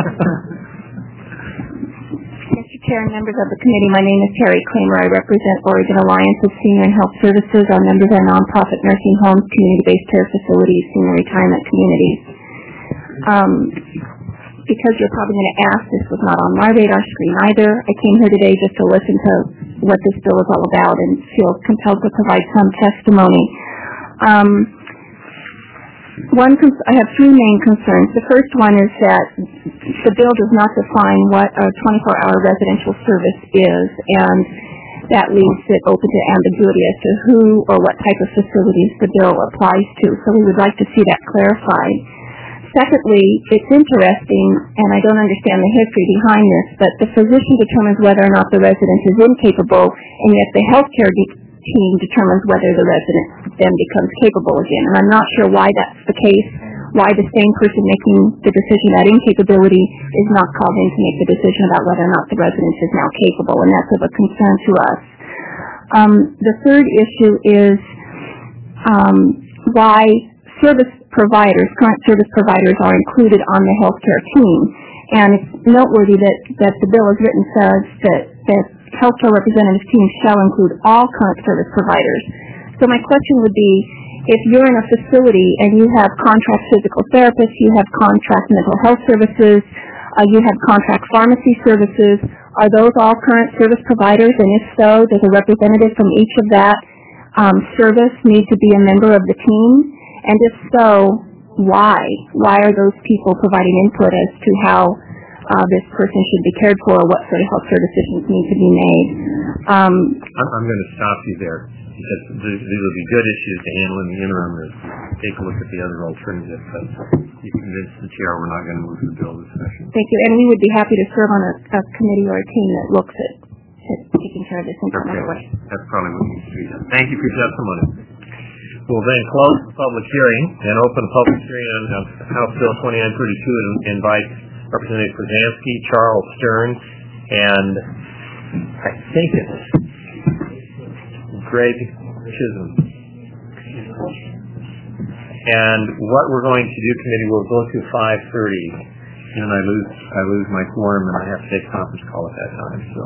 Mister Chair and members of the committee, my name is Terry Kramer. I represent Oregon Alliance of Senior and Health Services. Our members are nonprofit nursing homes, community-based care facilities, senior retirement communities. Um, because you're probably going to ask, this was not on my radar screen either. I came here today just to listen to what this bill is all about and feel compelled to provide some testimony. Um, One, I have three main concerns. The first one is that the bill does not define what a twenty-four hour residential service is, and that leaves it open to ambiguity as to who or what type of facilities the bill applies to. So we would like to see that clarified. Secondly, it's interesting, and I don't understand the history behind this, but the physician determines whether or not the resident is incapable, and yet the healthcare de- team determines whether the resident then becomes capable again. And I'm not sure why that's the case, why the same person making the decision about incapability is not called in to make the decision about whether or not the resident is now capable, and that's of a concern to us. Um, the third issue is um, why service providers, current service providers, are included on the healthcare team. And it's noteworthy that, that the bill as written says that, that healthcare representative teams shall include all current service providers. So my question would be, if you're in a facility and you have contract physical therapists, you have contract mental health services, uh, you have contract pharmacy services, are those all current service providers? And if so, does a representative from each of that um, service need to be a member of the team? And if so, why? Why are those people providing input as to how Uh, this person should be cared for, what sort of health care decisions need to be made. Um, I'm, I'm going to stop you there, because these will be good issues to handle in the interim to take a look at the other alternatives. But you convinced the chair we're not going to move the bill this session. Thank you, and we would be happy to serve on a, a committee or a team that looks at, at taking care of this in some other way. That's probably what needs to be done. Thank you for your testimony. We'll then close the public hearing and open the public hearing on House Bill twenty-nine thirty-two and invite Representative Krzansky, Charles Stern, and I think it's Greg Chisholm. And what we're going to do, committee, we'll go to five thirty, and I lose I lose my quorum, and I have to take a conference call at that time. So.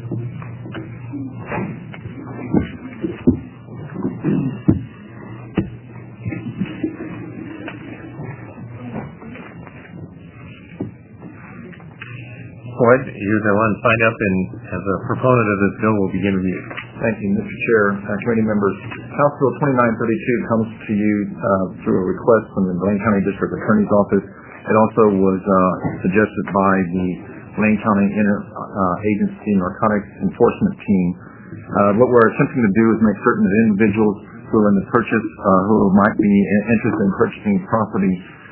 Floyd, you're the one signed up, and as a proponent of this bill, we'll begin with you. Thank you, Mister Chair, uh, committee members. House Bill twenty-nine thirty-two comes to you uh, through a request from the Blaine County District Attorney's Office. It also was uh, suggested by the Blaine County Interagency uh, Narcotics Enforcement Team. Uh, what we're attempting to do is make certain that individuals who are in the purchase, uh, who might be interested in purchasing property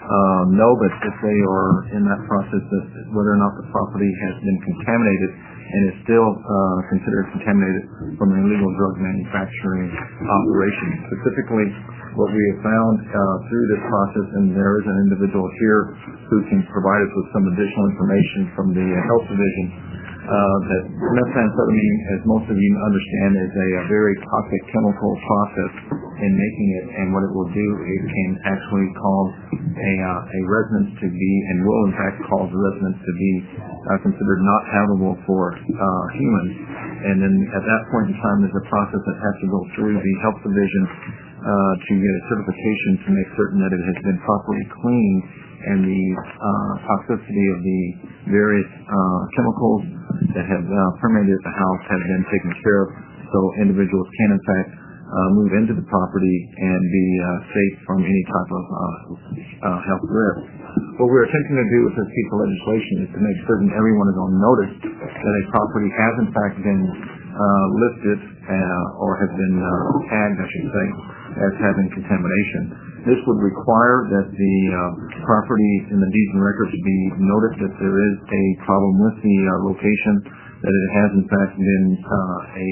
uh, know that if they are in that process, that whether or not the property has been contaminated and is still uh, considered contaminated from an illegal drug manufacturing operation. Specifically, what we have found uh, through this process, and there is an individual here who can provide us with some additional information from the uh, health division, uh, that methamphetamine, as most of you understand, is a, a very toxic chemical process in making it, and what it will do, it can actually cause a, uh, a residence to be, and will in fact cause a residence to be uh, considered not habitable for uh, humans. And then at that point in time, there's a process that has to go through the health division uh, to get a certification to make certain that it has been properly cleaned and the uh, toxicity of the various uh, chemicals that have uh, permeated the house have been taken care of, so individuals can in fact uh, move into the property and be uh, safe from any type of uh, uh, health risk. What we're attempting to do with this piece of legislation is to make certain everyone is on notice that a property has in fact been uh, listed uh, or has been uh, tagged, I should say, as having contamination. This would require that the uh, property in the deeds and records be noted that there is a problem with the uh, location, that it has in fact been uh, a,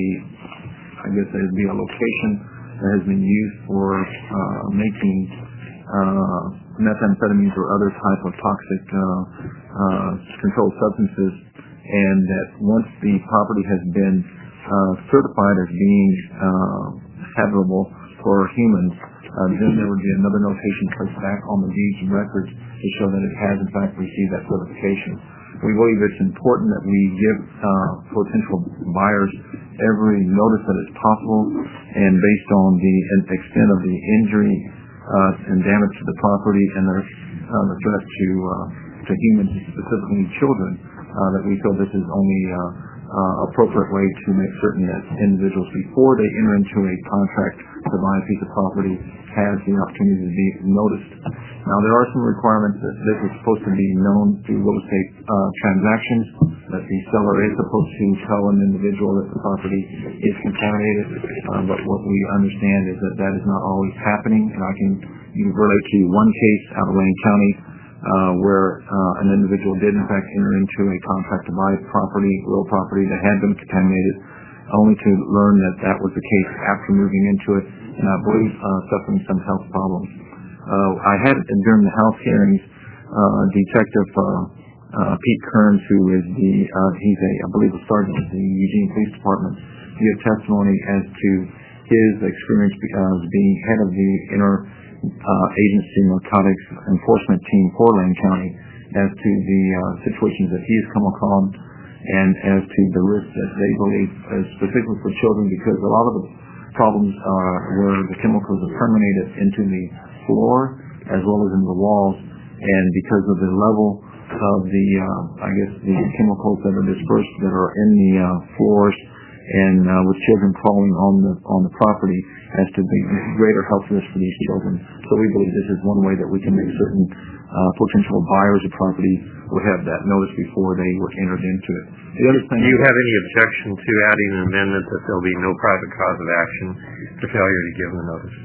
I guess it would be a location that has been used for uh, making uh, methamphetamines or other type of toxic uh, uh, controlled substances, and that once the property has been uh, certified as being uh, habitable for humans, Uh, then there would be another notation placed back on the deeds and records to show that it has in fact received that certification. We believe it's important that we give uh, potential buyers every notice that is possible, and based on the extent of the injury uh, and damage to the property and the, uh, the threat to uh, to humans, specifically children, uh, that we feel this is only uh, uh, appropriate way to make certain that individuals, before they enter into a contract to buy a piece of property, has the opportunity to be noticed. Now, there are some requirements that this is supposed to be known through real estate uh, transactions, that the seller is supposed to tell an individual that the property is contaminated, uh, but what we understand is that that is not always happening, and I can relate to one case out of Lane County uh, where uh, an individual did in fact enter into a contract to buy property, real property that had been contaminated, only to learn that that was the case after moving into it, and I believe uh, suffering some health problems. Uh, I had, during the House hearings, uh, Detective uh, uh, Pete Kearns, who is the, uh, he's a, I believe, a sergeant of the Eugene Police Department, give testimony as to his experience as being head of the Inter-Agency uh, Narcotics Enforcement Team for Lane County, as to the uh, situations that he has come across, and as to the risks that they believe, uh, specifically for children, because a lot of the problems are where the chemicals are permeated into the floor as well as into the walls, and because of the level of the, uh, I guess, the chemicals that are dispersed that are in the uh, floors, and uh, with children crawling on the on the property, as to the greater health risk for these children. So we believe this is one way that we can make certain uh, potential buyers of property would have that notice before they were entered into it. The other thing, do you have any objection to adding an amendment that there will be no private cause of action for failure to give the notice?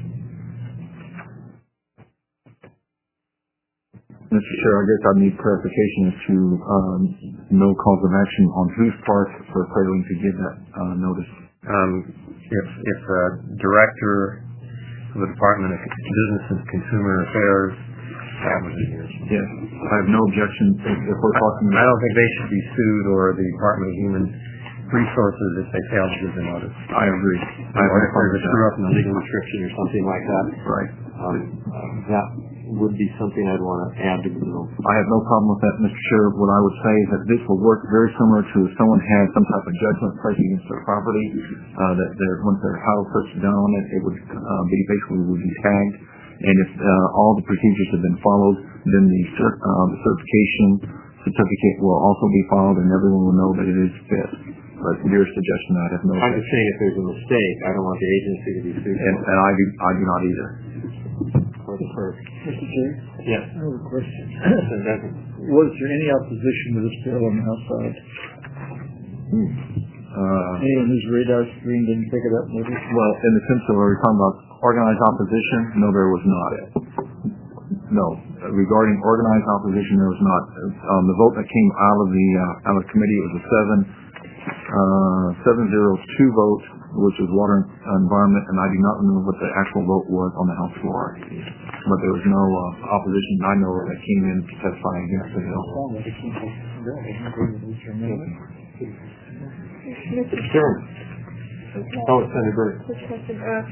Mister Chair, I guess I need clarification as to um, no cause of action on whose part for failing to give that uh, notice. Um, if if a director of the Department of Business and Consumer Affairs, yes, I have no objection. If, if we're talking, I don't think they should be sued, or the Department of Human Resources, if they fail to give the notice. I agree. I or if there's a screw up in the legal description or something like that. Right. Um, that would be something I'd want to add to the bill. I have no problem with that, Mister Chair. What I would say is that this will work very similar to if someone had some type of judgment placed against their property, uh, that their, once their title search is done on it, it would uh, be basically would be tagged. And if uh, all the procedures have been followed, then the, cert, uh, the certification certificate will also be filed, and everyone will know that it is fit. But your suggestion, I have no. I'm just saying, if there's a mistake, I don't want the agency to be sued. And, and I do, I do not either. For the clerk. Mister Chair? Yes. I have a question. Was there any opposition to this bill on the House side? Uh, Anyone whose radar screen didn't pick it up, maybe? Well, in the sense of, are we talking about organized opposition? No, there was not. No. regarding organized opposition, there was not. Um, the vote that came out of the uh, out of the committee, it was a seven uh, seven zero two vote, which was water and environment, and I do not remember what the actual vote was on the House floor. But there was no uh, opposition I know that came in to testify against the bill. Sure. Oh, Senator Burke. Quick question. Uh,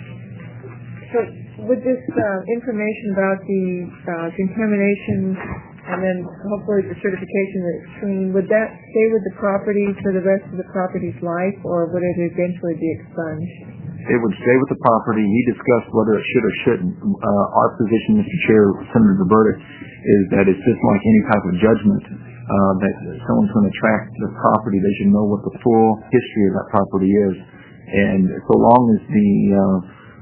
so, with this uh, information about the uh, contamination and then hopefully the certification of it's clean, would that stay with the property for the rest of the property's life, or would it eventually be expunged? It would stay with the property. We discussed whether it should or shouldn't. Uh, our position, Mister Chair, Senator DeBerta, is that it's just like any type of judgment. Uh, that someone's going to track the property, they should know what the full history of that property is. And so long as the uh,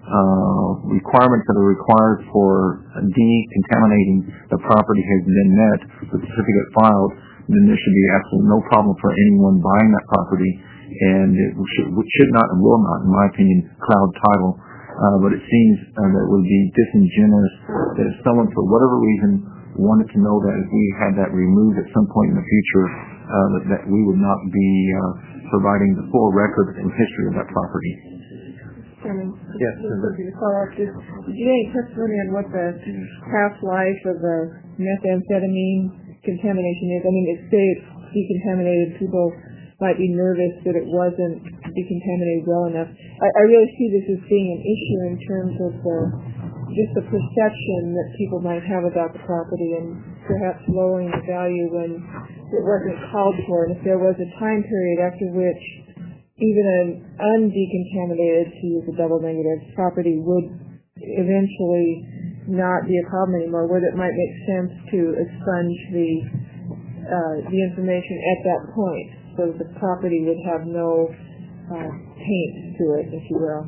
uh, requirements that are required for decontaminating the property has been met, the certificate filed, then there should be absolutely no problem for anyone buying that property, and it should, should not and will not, in my opinion, cloud title. Uh, but it seems uh, that it would be disingenuous that if someone, for whatever reason, wanted to know that if we had that removed at some point in the future, uh, that, that we would not be uh, providing the full record and history of that property. Chairman, yes, to follow up, did you have any testimony on what the half-life of the methamphetamine contamination is? I mean, if say it's decontaminated, people might be nervous that it wasn't decontaminated well enough. I, I really see this as being an issue in terms of the just the perception that people might have about the property and perhaps lowering the value when it wasn't called for. And if there was a time period after which even an undecontaminated, to use a double negative, property would eventually not be a problem anymore, whether it might make sense to expunge the uh, the information at that point so that the property would have no uh, taint to it, if you will.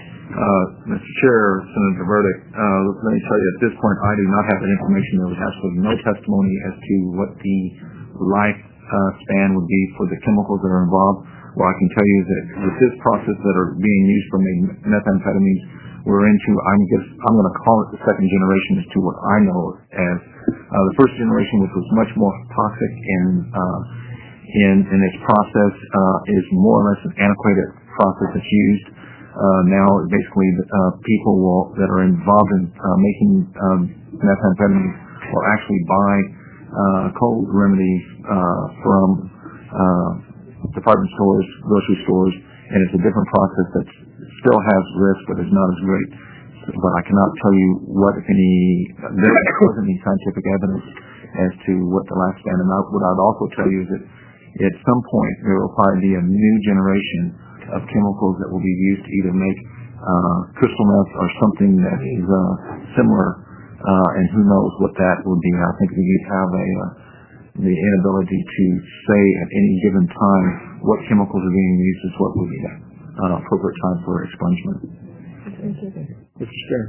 Uh, Mister Chair, Senator Burdick, uh, let me tell you, at this point, I do not have that information. There was absolutely no testimony as to what the life uh, span would be for the chemicals that are involved. Well, I can tell you that with this process that are being used for methamphetamines, we're into, I'm just, I'm going to call it the second generation as to what I know as uh, the first generation, which was much more toxic in uh, in, in its process, uh, is more or less an antiquated process that's used. Uh, now, basically, uh, people will, that are involved in uh, making um, methamphetamine will actually buy uh, cold remedies uh, from uh, department stores, grocery stores, and it's a different process that still has risk, but is not as great. But I cannot tell you what, if any, there wasn't any scientific evidence as to what the lifespan. And what I'd also tell you is that at some point there will probably be a new generation of chemicals that will be used to either make uh, crystal meth or something that is uh, similar, uh, and who knows what that would be. I think we have a uh, the inability to say at any given time what chemicals are being used is what would be the uh, appropriate time for expungement. Mister Chair.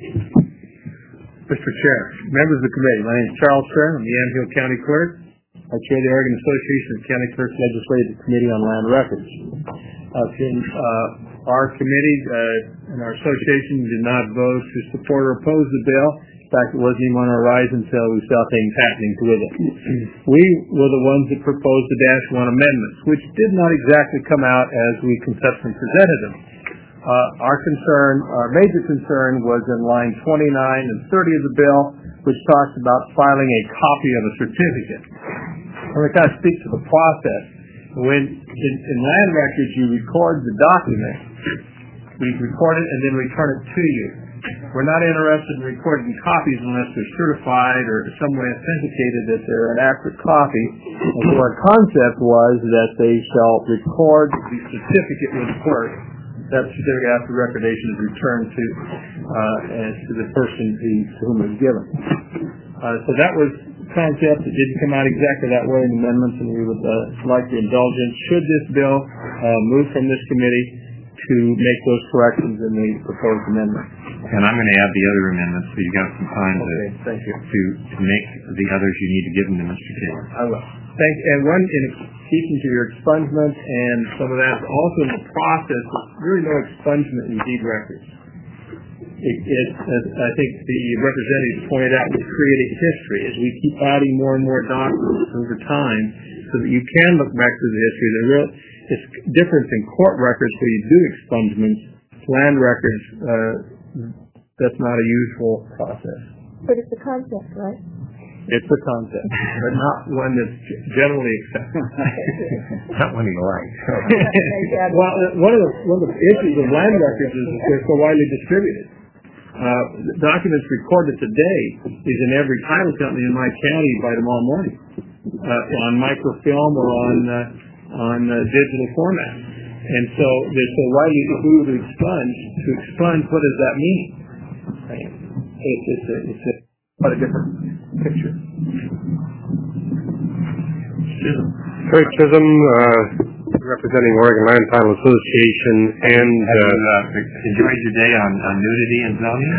Mister Chair, members of the committee, my name is Charles Stern. I'm the Yamhill County Clerk. I chair the Oregon Association of County Clerks Legislative Committee on Land Records. Uh, in, uh, our committee uh, and our association did not vote to support or oppose the bill. In fact, it wasn't even on our horizon until we saw things happening with it. We were the ones that proposed the Dash one amendments, which did not exactly come out as we conceptually presented them. Uh, our concern, our major concern, was in line twenty-nine and thirty of the bill, which talks about filing a copy of a certificate. I'm going to kind of speak to the process. When in, in land records you record the document, we record it and then return it to you. We're not interested in recording copies unless they're certified or some way authenticated that they're an accurate copy. And so our concept was that they shall record the certificate with the clerk. That certificate after recordation is returned to uh, and to the person who, to whom it was given. Uh, so that was the concept. It didn't come out exactly that way in the amendments, and we would uh, like the indulgence, should this bill uh, move from this committee, to make those corrections in the proposed amendment. And I'm going to add the other amendments, so you got some time okay, to, thank you. to to make the others you need to give them to Mister Taylor. I will. Thank and one in speaking to your expungement and some of that, also in the process, there's really no expungement in deed records. it, it, as I think the representatives pointed out, we create a history as we keep adding more and more documents over time so that you can look back through the history. The real, it's different than court records where you do expungements. Land records, uh, that's not a usual process. But it's a concept, right? It's a concept, but not one that's generally accepted. Not one you like. Well, one of the one of the issues of land records is that they're so widely distributed. Uh, documents recorded today is in every title company in my county by tomorrow morning, uh, on microfilm or on uh, on uh, digital format. And so they're so widely distributed to expunge. To expunge, what does that mean? Right? It's, it's a, it's a quite a different picture. Chisholm. Craig Chisholm, uh, representing Oregon Land Title Association, and uh, uh, enjoyed your day on, on nudity and zoning.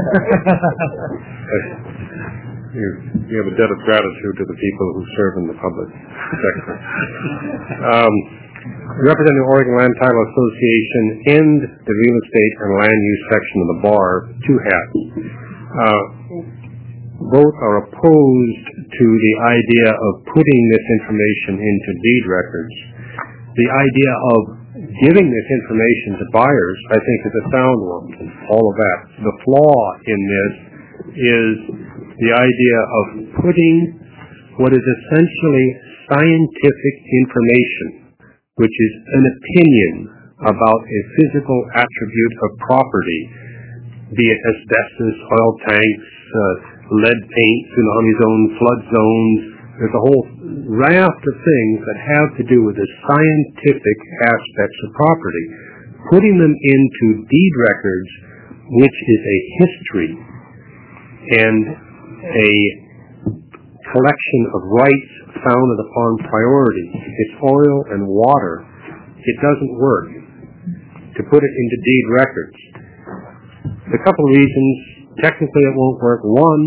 you, you have a debt of gratitude to the people who serve in the public sector. um, representing Oregon Land Title Association and the real estate and land use section of the bar, two hats. Uh, both are opposed to the idea of putting this information into deed records. The idea of giving this information to buyers, I think, is a sound one, all of that. The flaw in this is the idea of putting what is essentially scientific information, which is an opinion about a physical attribute of property, be it asbestos, oil tanks, uh, lead paint, tsunami zone, flood zones. There's a whole raft of things that have to do with the scientific aspects of property. Putting them into deed records, which is a history and a collection of rights founded upon priority. It's oil and water. It doesn't work to put it into deed records. A couple of reasons. Technically, it won't work. One,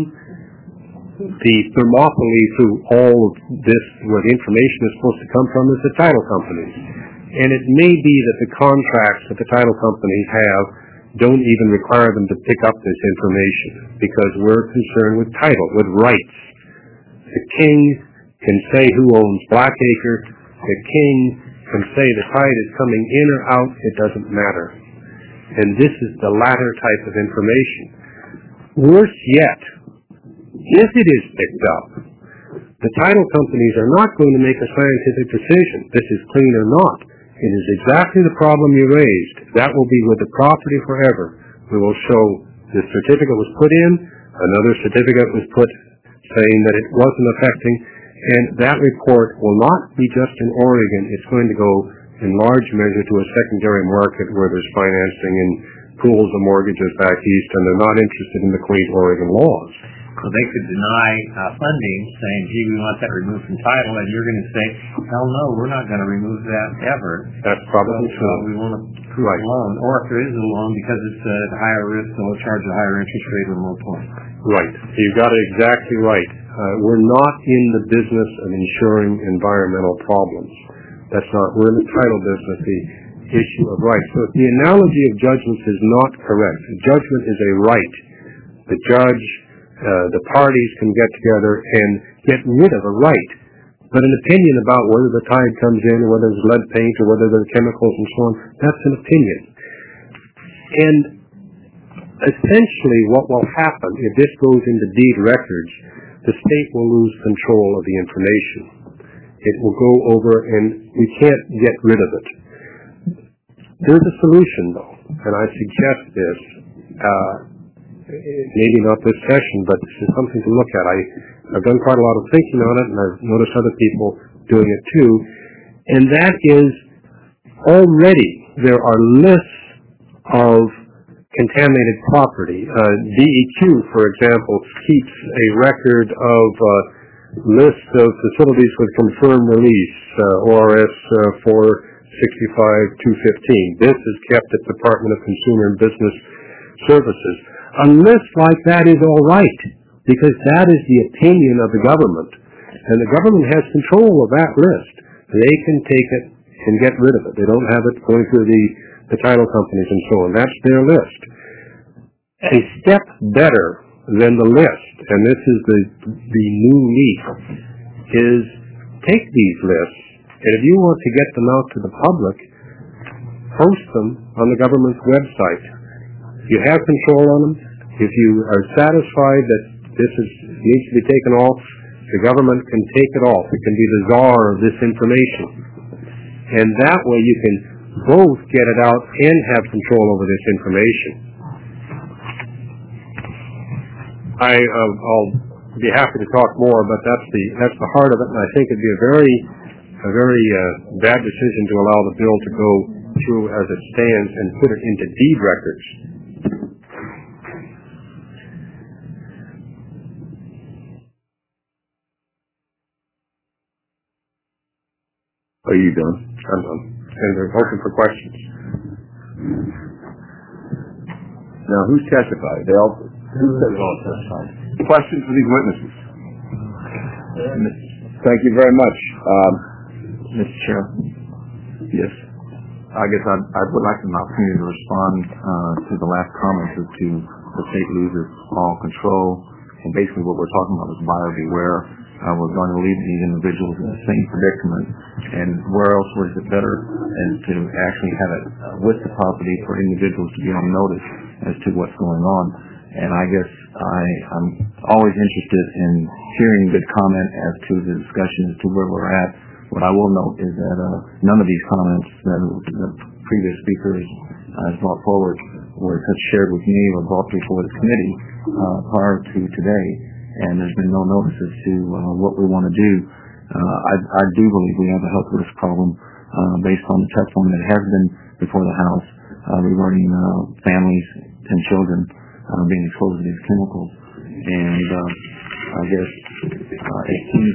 the thermopylae through all of this, where the information is supposed to come from, is the title companies. And it may be that the contracts that the title companies have don't even require them to pick up this information, because we're concerned with title, with rights. The king can say who owns Blackacre. The king can say the tide is coming in or out. It doesn't matter. And this is the latter type of information. Worse yet, if it is picked up, the title companies are not going to make a scientific decision. This is clean or not. It is exactly the problem you raised. That will be with the property forever. We will show the certificate was put in, another certificate was put saying that it wasn't affecting, and that report will not be just in Oregon. It's going to go in large measure to a secondary market where there's financing and pools of mortgages back east, and they're not interested in the quaint Oregon laws. So they could deny uh, funding, saying, gee, we want that removed from title, and you're going to say, hell no, we're not going to remove that ever. That's probably so, true. So we want to approve right. a loan. Or if there is a loan, because it's a higher risk, they'll charge a higher interest rate or more points. Right. You've got it exactly right. Uh, we're not in the business of ensuring environmental problems. That's not, we're in the title business, the issue of rights. So if the analogy of judgments is not correct, a judgment is a right. The judge, uh, the parties can get together and get rid of a right. But an opinion about whether the tide comes in, or whether there's lead paint, or whether there's chemicals and so on, that's an opinion. And essentially what will happen if this goes into deed records, the state will lose control of the information. It will go over and we can't get rid of it. There's a solution, though, and I suggest this, uh, maybe not this session, but this is something to look at. I, I've done quite a lot of thinking on it, and I've noticed other people doing it too, and that is already there are lists of contaminated property. Uh, D E Q, for example, keeps a record of uh, lists of facilities with confirmed release, uh, O R S uh, four sixty-five two fifteen. This is kept at Department of Consumer and Business Services. A list like that is all right, because that is the opinion of the government, and the government has control of that list. They can take it and get rid of it. They don't have it going through the, the title companies and so on. That's their list. a step better than the list, and this is the the new leaf, is take these lists, and if you want to get them out to the public, post them on the government's website. You have control on them. If you are satisfied that this is, needs to be taken off, the government can take it off. It can be the czar of this information. And that way you can both get it out and have control over this information. I, uh, I'll be happy to talk more, but that's the that's the heart of it, and I think it'd be a very a very uh, bad decision to allow the bill to go through as it stands and put it into deed records. Are you done? I'm done. And they're open for questions. Now, who's testified? They all, who says all testified? Questions for these witnesses? Thank you very much. Um, Mister Chair. Yes. I guess I'd, I would like an opportunity to respond uh, to the last comments as to the state loses all control, and basically what we're talking about is buyer beware. Uh, we're going to leave these individuals in the same predicament, and where else was it better and to actually have it uh, with the property for individuals to be on notice as to what's going on. And I guess I, I'm always interested in hearing good comment as to the discussion as to where we're at. What I will note is that uh, none of these comments that the previous speakers uh, has brought forward were shared with me or brought before the committee uh, prior to today. And there's been no notice as to uh, what we want to do. Uh, I, I do believe we have a health risk problem uh, based on the testimony that has been before the House uh, regarding uh, families and children uh, being exposed to these chemicals. And uh, I guess uh, it seems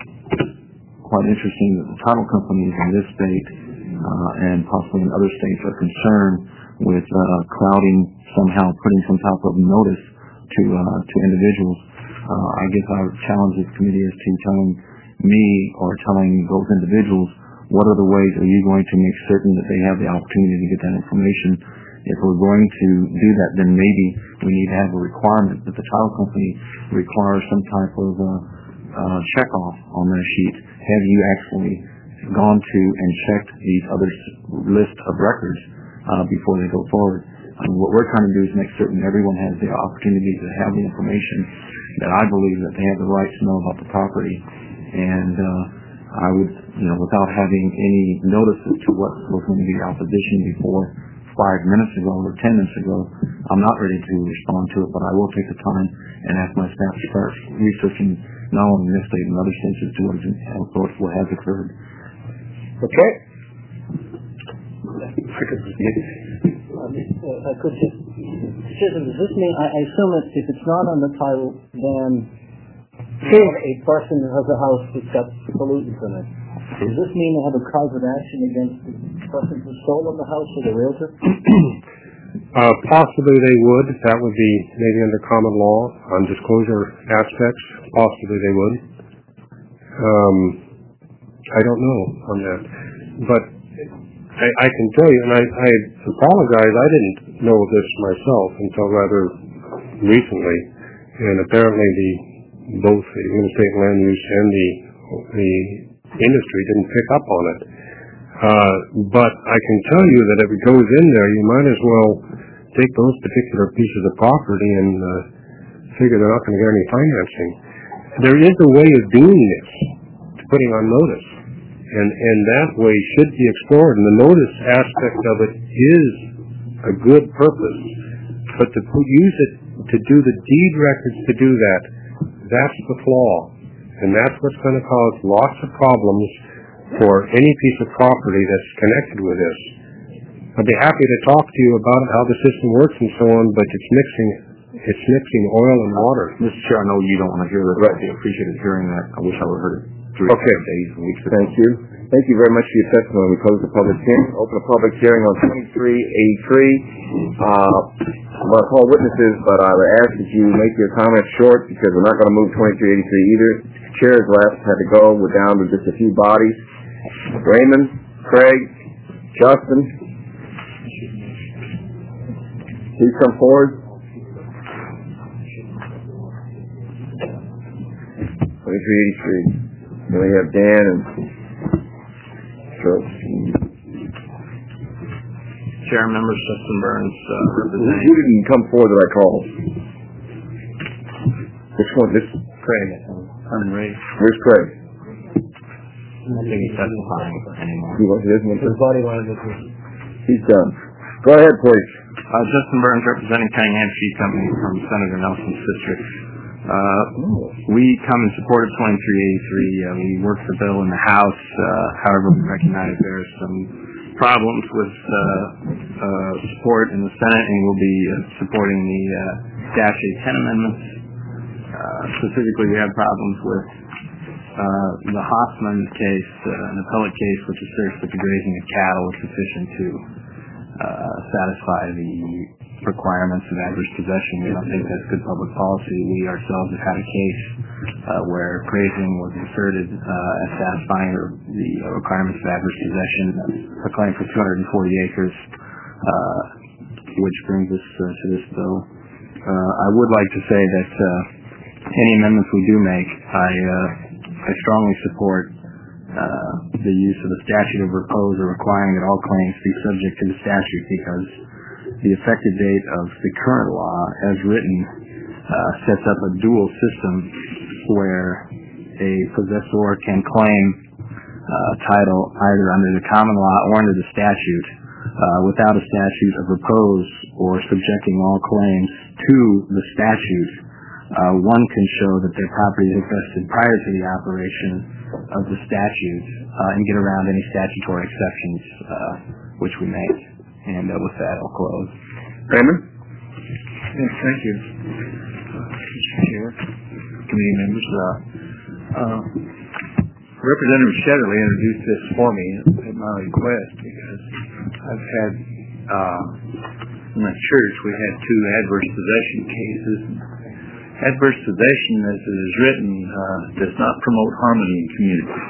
quite interesting that the title companies in this state uh, and possibly in other states are concerned with uh, clouding, somehow putting some type of notice to uh, to individuals. Uh, I guess our challenge this committee is to telling me or telling those individuals what are the ways are you going to make certain that they have the opportunity to get that information. If we're going to do that, then maybe we need to have a requirement that the title company requires some type of uh, uh, check off on their sheet. Have you actually gone to and checked these other list of records uh, before they go forward? And what we're trying to do is make certain everyone has the opportunity to have the information that I believe that they have the right to know about the property. And uh, I would, you know, without having any notice as to what was going to be opposition before five minutes ago or ten minutes ago, I'm not ready to respond to it, but I will take the time and ask my staff to start researching not only in this state and other states as to what, is, what has occurred. Okay. Um, uh, I could just, Susan, does this mean, I, I assume that if it's not on the title, then a person who has a house that's got pollutants in it, does this mean they have a cause of action against the person who stolen the house or the realtor? uh, possibly they would. That would be maybe under common law on disclosure aspects. Possibly they would. Um, I don't know on that. But I, I can tell you, and I, I apologize, I didn't know this myself until rather recently, and apparently the both the real estate land use and the the industry didn't pick up on it. Uh, but I can tell you that if it goes in there, you might as well take those particular pieces of property and uh, figure they're not going to get any financing. There is a way of doing this, putting on notice. And, and that way should be explored. And the notice aspect of it is a good purpose. But to put, use it to do the deed records to do that, that's the flaw. And that's what's going to cause lots of problems for any piece of property that's connected with this. I'd be happy to talk to you about how the system works and so on, but it's mixing it's mixing oil and water. Mister Chair, I know you don't want to hear that. Right. I appreciated hearing that. I wish I would have heard it. Three okay. days and weeks ago. Thank you. Thank you very much for your testimony. We close the public hearing. Open a public hearing on twenty-three eighty-three. Uh, I'm going to call witnesses, but I would ask that you make your comments short because we're not going to move twenty-three eighty-three either. Chairs left had to go. We're down to just a few bodies. Raymond, Craig, Justin. Please come forward. twenty-three eighty-three. Then we have Dan and Strokes. Chair, members, Justin Burns, uh, representing. Who didn't come forward that I called? Which one? This? Craig. Unraised. Where's Craig? I don't think he's testifying anymore. He was, he doesn't want to. His body language was. He's done. Go ahead, please. Uh, Justin Burns, representing Cunningham Sheet Company from Senator Nelson's district. Uh, we come in support of twenty-three eighty-three. Uh, we worked the bill in the House. Uh, however, we recognize there are some problems with uh, uh, support in the Senate, and we'll be uh, supporting the uh, Dash A ten amendments. Uh, specifically, we have problems with uh, the Hoffman case, uh, an appellate case, which asserts that the grazing of cattle is sufficient to uh, satisfy the requirements of adverse possession. We don't think that's good public policy. We ourselves have had a case uh, where grazing was asserted uh, as satisfying the requirements of adverse possession, a claim for two hundred forty acres, uh, which brings us uh, to this bill. Uh, I would like to say that uh, any amendments we do make, I, uh, I strongly support uh, the use of the statute of repose or requiring that all claims be subject to the statute, because the effective date of the current law, as written, uh, sets up a dual system where a possessor can claim uh, title either under the common law or under the statute uh, without a statute of repose or subjecting all claims to the statute. Uh, one can show that their property is vested prior to the operation of the statute uh, and get around any statutory exceptions uh, which we make. And uh, with that, I'll close. Raymond? Yes, thank you, Mister Chair, committee members. Uh, uh, Representative Shetterly introduced this for me at my request, because I've had, uh, in my church, we had two adverse possession cases. Adverse possession, as it is written, uh, does not promote harmony in community.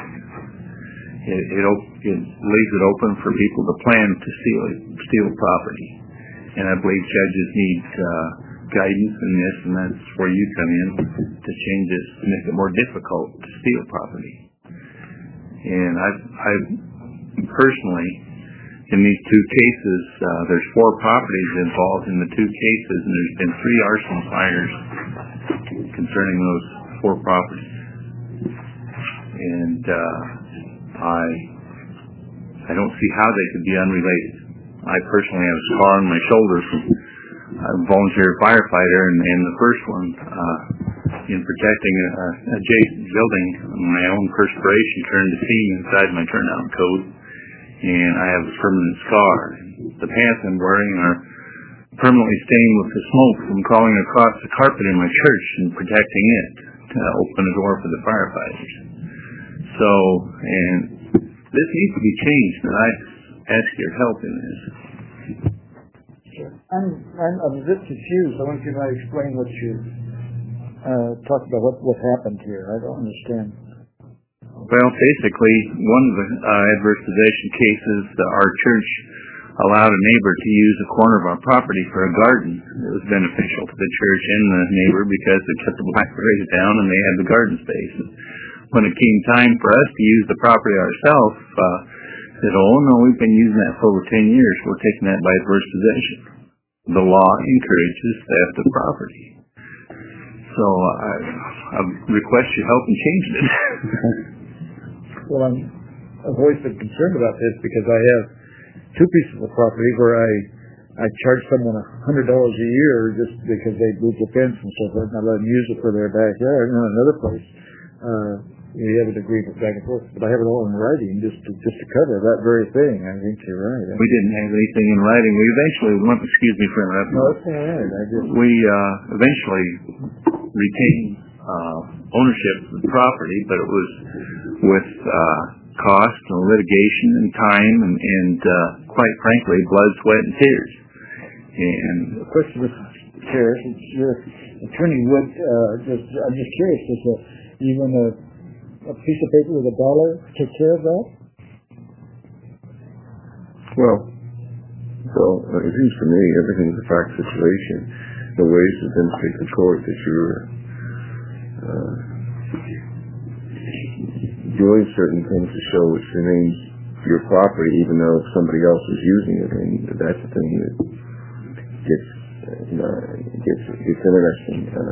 It, it, op- it leaves it open for people to plan to steal steal property, and I believe judges need uh, guidance in this, and that's where you come in to change this to make it more difficult to steal property. And I, I personally, in these two cases, uh, there's four properties involved in the two cases, and there's been three arson fires concerning those four properties, and uh, I I don't see how they could be unrelated. I personally have a scar on my shoulder from a volunteer firefighter, and, and the first one, uh, in protecting a, a adjacent building, my own perspiration turned to steam inside my turnout coat, and I have a permanent scar. The pants I'm wearing are permanently stained with the smoke from crawling across the carpet in my church and protecting it to open a door for the firefighters. So, and this needs to be changed, and I ask your help in this. Sure. I'm, I'm a bit confused. I want you to explain what you uh, talked about, what, what happened here. I don't understand. Well, basically, one of the uh, adverse possession cases, uh, our church allowed a neighbor to use a corner of our property for a garden. It was beneficial to the church and the neighbor because it kept the blackberries down and they had the garden space. When it came time for us to use the property ourselves, uh, said, oh no, we've been using that for over ten years. We're taking that by adverse possession. The law encourages theft of property. So I, I request your help in changing it. Well, I'm, I've always been concerned about this because I have two pieces of property where I I charge someone a hundred dollars a year just because they moved the fence and so forth, and I let them use it for their backyard. And in another place, uh, we have an agreement back and forth, but I have it all in writing just to just to cover that very thing. I think you're right. We didn't have anything in writing. We eventually went. Excuse me for interrupting. No, it's all right. I just we uh, eventually retained uh, ownership of the property, but it was with uh, cost and litigation and time and, and uh, quite frankly, blood, sweat, and tears. And the question, Mister Chair, since your attorney would uh, just, I'm just curious, is uh, even a, a piece of paper with a dollar take care of that? Well, so uh, it seems to me everything's a fact situation. The ways to demonstrate the court that you're uh, doing certain things to show it remains your property, even though somebody else is using it, and that's the thing that gets uh, gets gets interesting. Uh,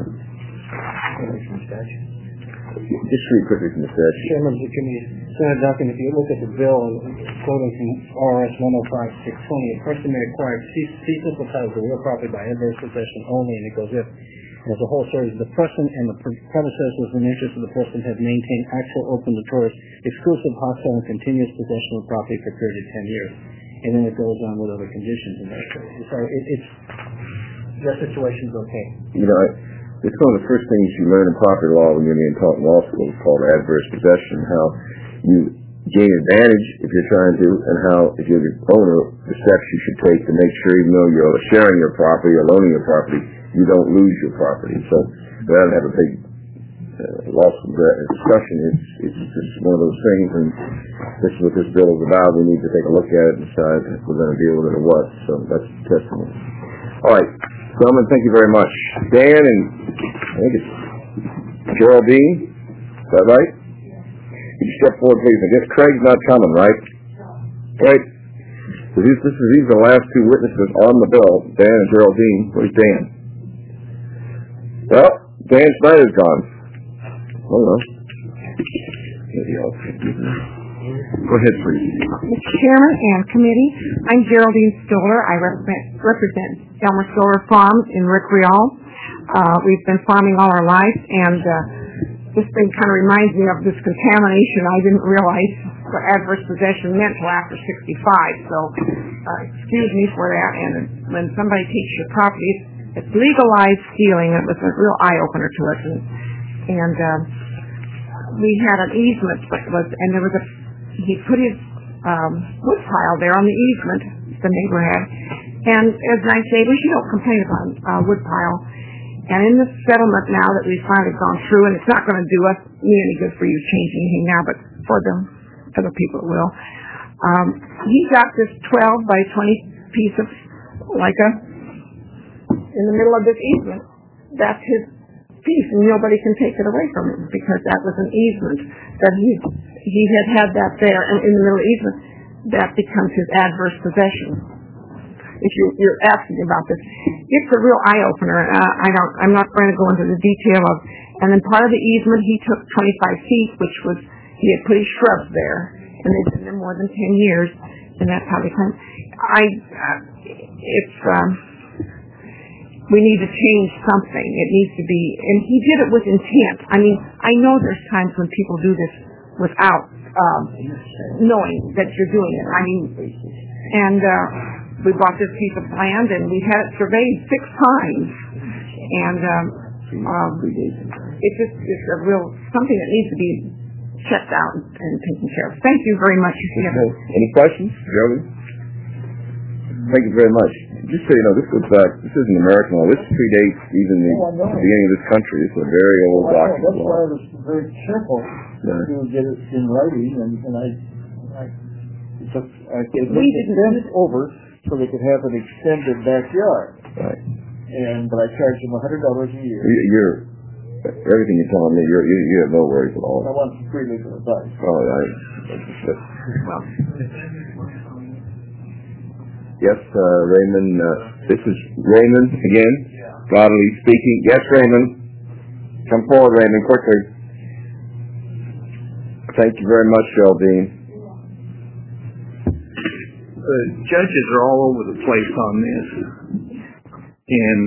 just read quickly from the statute. Chairman of the committee, Senator Duncan, if you look at the bill, quoting from R S one oh five six twenty, a person may acquire ceaseless title to real property by adverse possession only, and it goes if, as a whole series, the person and the predecessors in interest of the person have maintained actual, open, notorious, exclusive, hostile, and continuous possession of property for a period of ten years. And then it goes on with other conditions. And that. So it, it's, that situation's okay. You know, I, it's one of the first things you learn in property law when you're being taught in law school. It's called adverse possession, how you gain advantage if you're trying to, and how, if you're the owner, the steps you should take to make sure, even though you're sharing your property or loaning your property, you don't lose your property. So rather than have a big uh, law school discussion, it's, it's just one of those things, and this is what this bill is about. We need to take a look at it and decide if we're going to deal with it or what. So that's the testimony. All right, gentlemen, thank you very much. Dan and I think it's Geraldine, is that right? Could you step forward, please? I guess Craig's not coming, right? Right. So these, this is, these are the last two witnesses on the bill, Dan and Geraldine. Where's Dan? Well, Dan Snyder's gone. Hold on. Maybe I'll go ahead, please. Mister Chairman and committee, I'm Geraldine Stoller. I represent, represent Elmer Stoller Farms in Rick Rial. Uh, we've been farming all our life, and uh, this thing kind of reminds me of this contamination. I didn't realize what adverse possession meant till after sixty-five, so uh, excuse me for that. And when somebody takes your property, it's legalized stealing. It was a real eye-opener to us. And, and uh, we had an easement, but was, and there was a, he put his um, wood pile there on the easement the neighbor had. And as nice neighbors, you don't complain about uh, wood pile. And in this settlement now that we've finally gone through, and it's not going to do us me any good for you change anything now, but for the other people it will. Um, he got this twelve by twenty piece of, like a, in the middle of this easement. That's his piece, and nobody can take it away from him because that was an easement that he he had had that there, and in the middle of the easement, that becomes his adverse possession. If you, you're asking about this, it's a real eye-opener. Uh, I don't, I'm not going to go into the detail of, and then part of the easement, he took twenty-five feet, which was, he had put his shrubs there, and they've been there more than ten years, and that's how they come. I, uh, it's, um, we need to change something. It needs to be, and he did it with intent. I mean, I know there's times when people do this without um, knowing that you're doing it. I mean, and, uh, we bought this piece of land, and we had it surveyed six times, and um, um, it's just it's a real something that needs to be checked out and taken care of. Thank you very much. Okay. Any questions, Joey? Thank you very much. Just so you know, this goes back. This isn't American law. This predates even the oh, beginning of this country. It's a very old well, document. That's why I was very careful yeah. to get it in writing, and, and I, I took I it we didn't over. So they could have an extended backyard. Right. And but I charged them a hundred dollars a year. You're everything you're telling me. You're, you you have no worries at all. I want some free legal advice. Oh, I. Well. Yes, uh, Raymond. Uh, this is Raymond again. Godly speaking. Yes, Raymond. Come forward, Raymond, quickly. Thank you very much, Geraldine. The judges are all over the place on this, and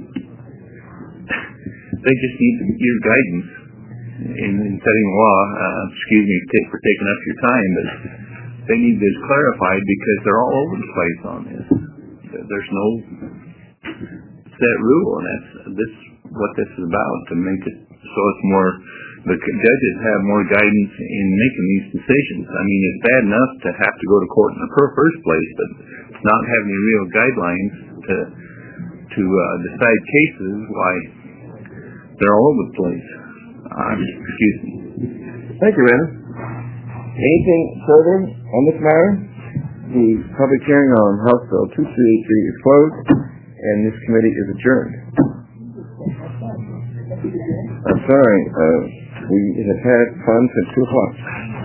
they just need your guidance in, in setting law. Uh, excuse me t- for taking up your time, but they need this clarified because they're all over the place on this. There's no set rule, and that's this what this is about, to make it so it's more. The judges have more guidance in making these decisions. I mean, it's bad enough to have to go to court in the first place, but not having real guidelines to to uh, decide cases, why they're all over the place. Um, excuse me. Thank you, Raymond. Anything further on this matter? The public hearing on House Bill two three eight three is closed, and this committee is adjourned. I'm sorry. Uh, We have had fun since two o'clock.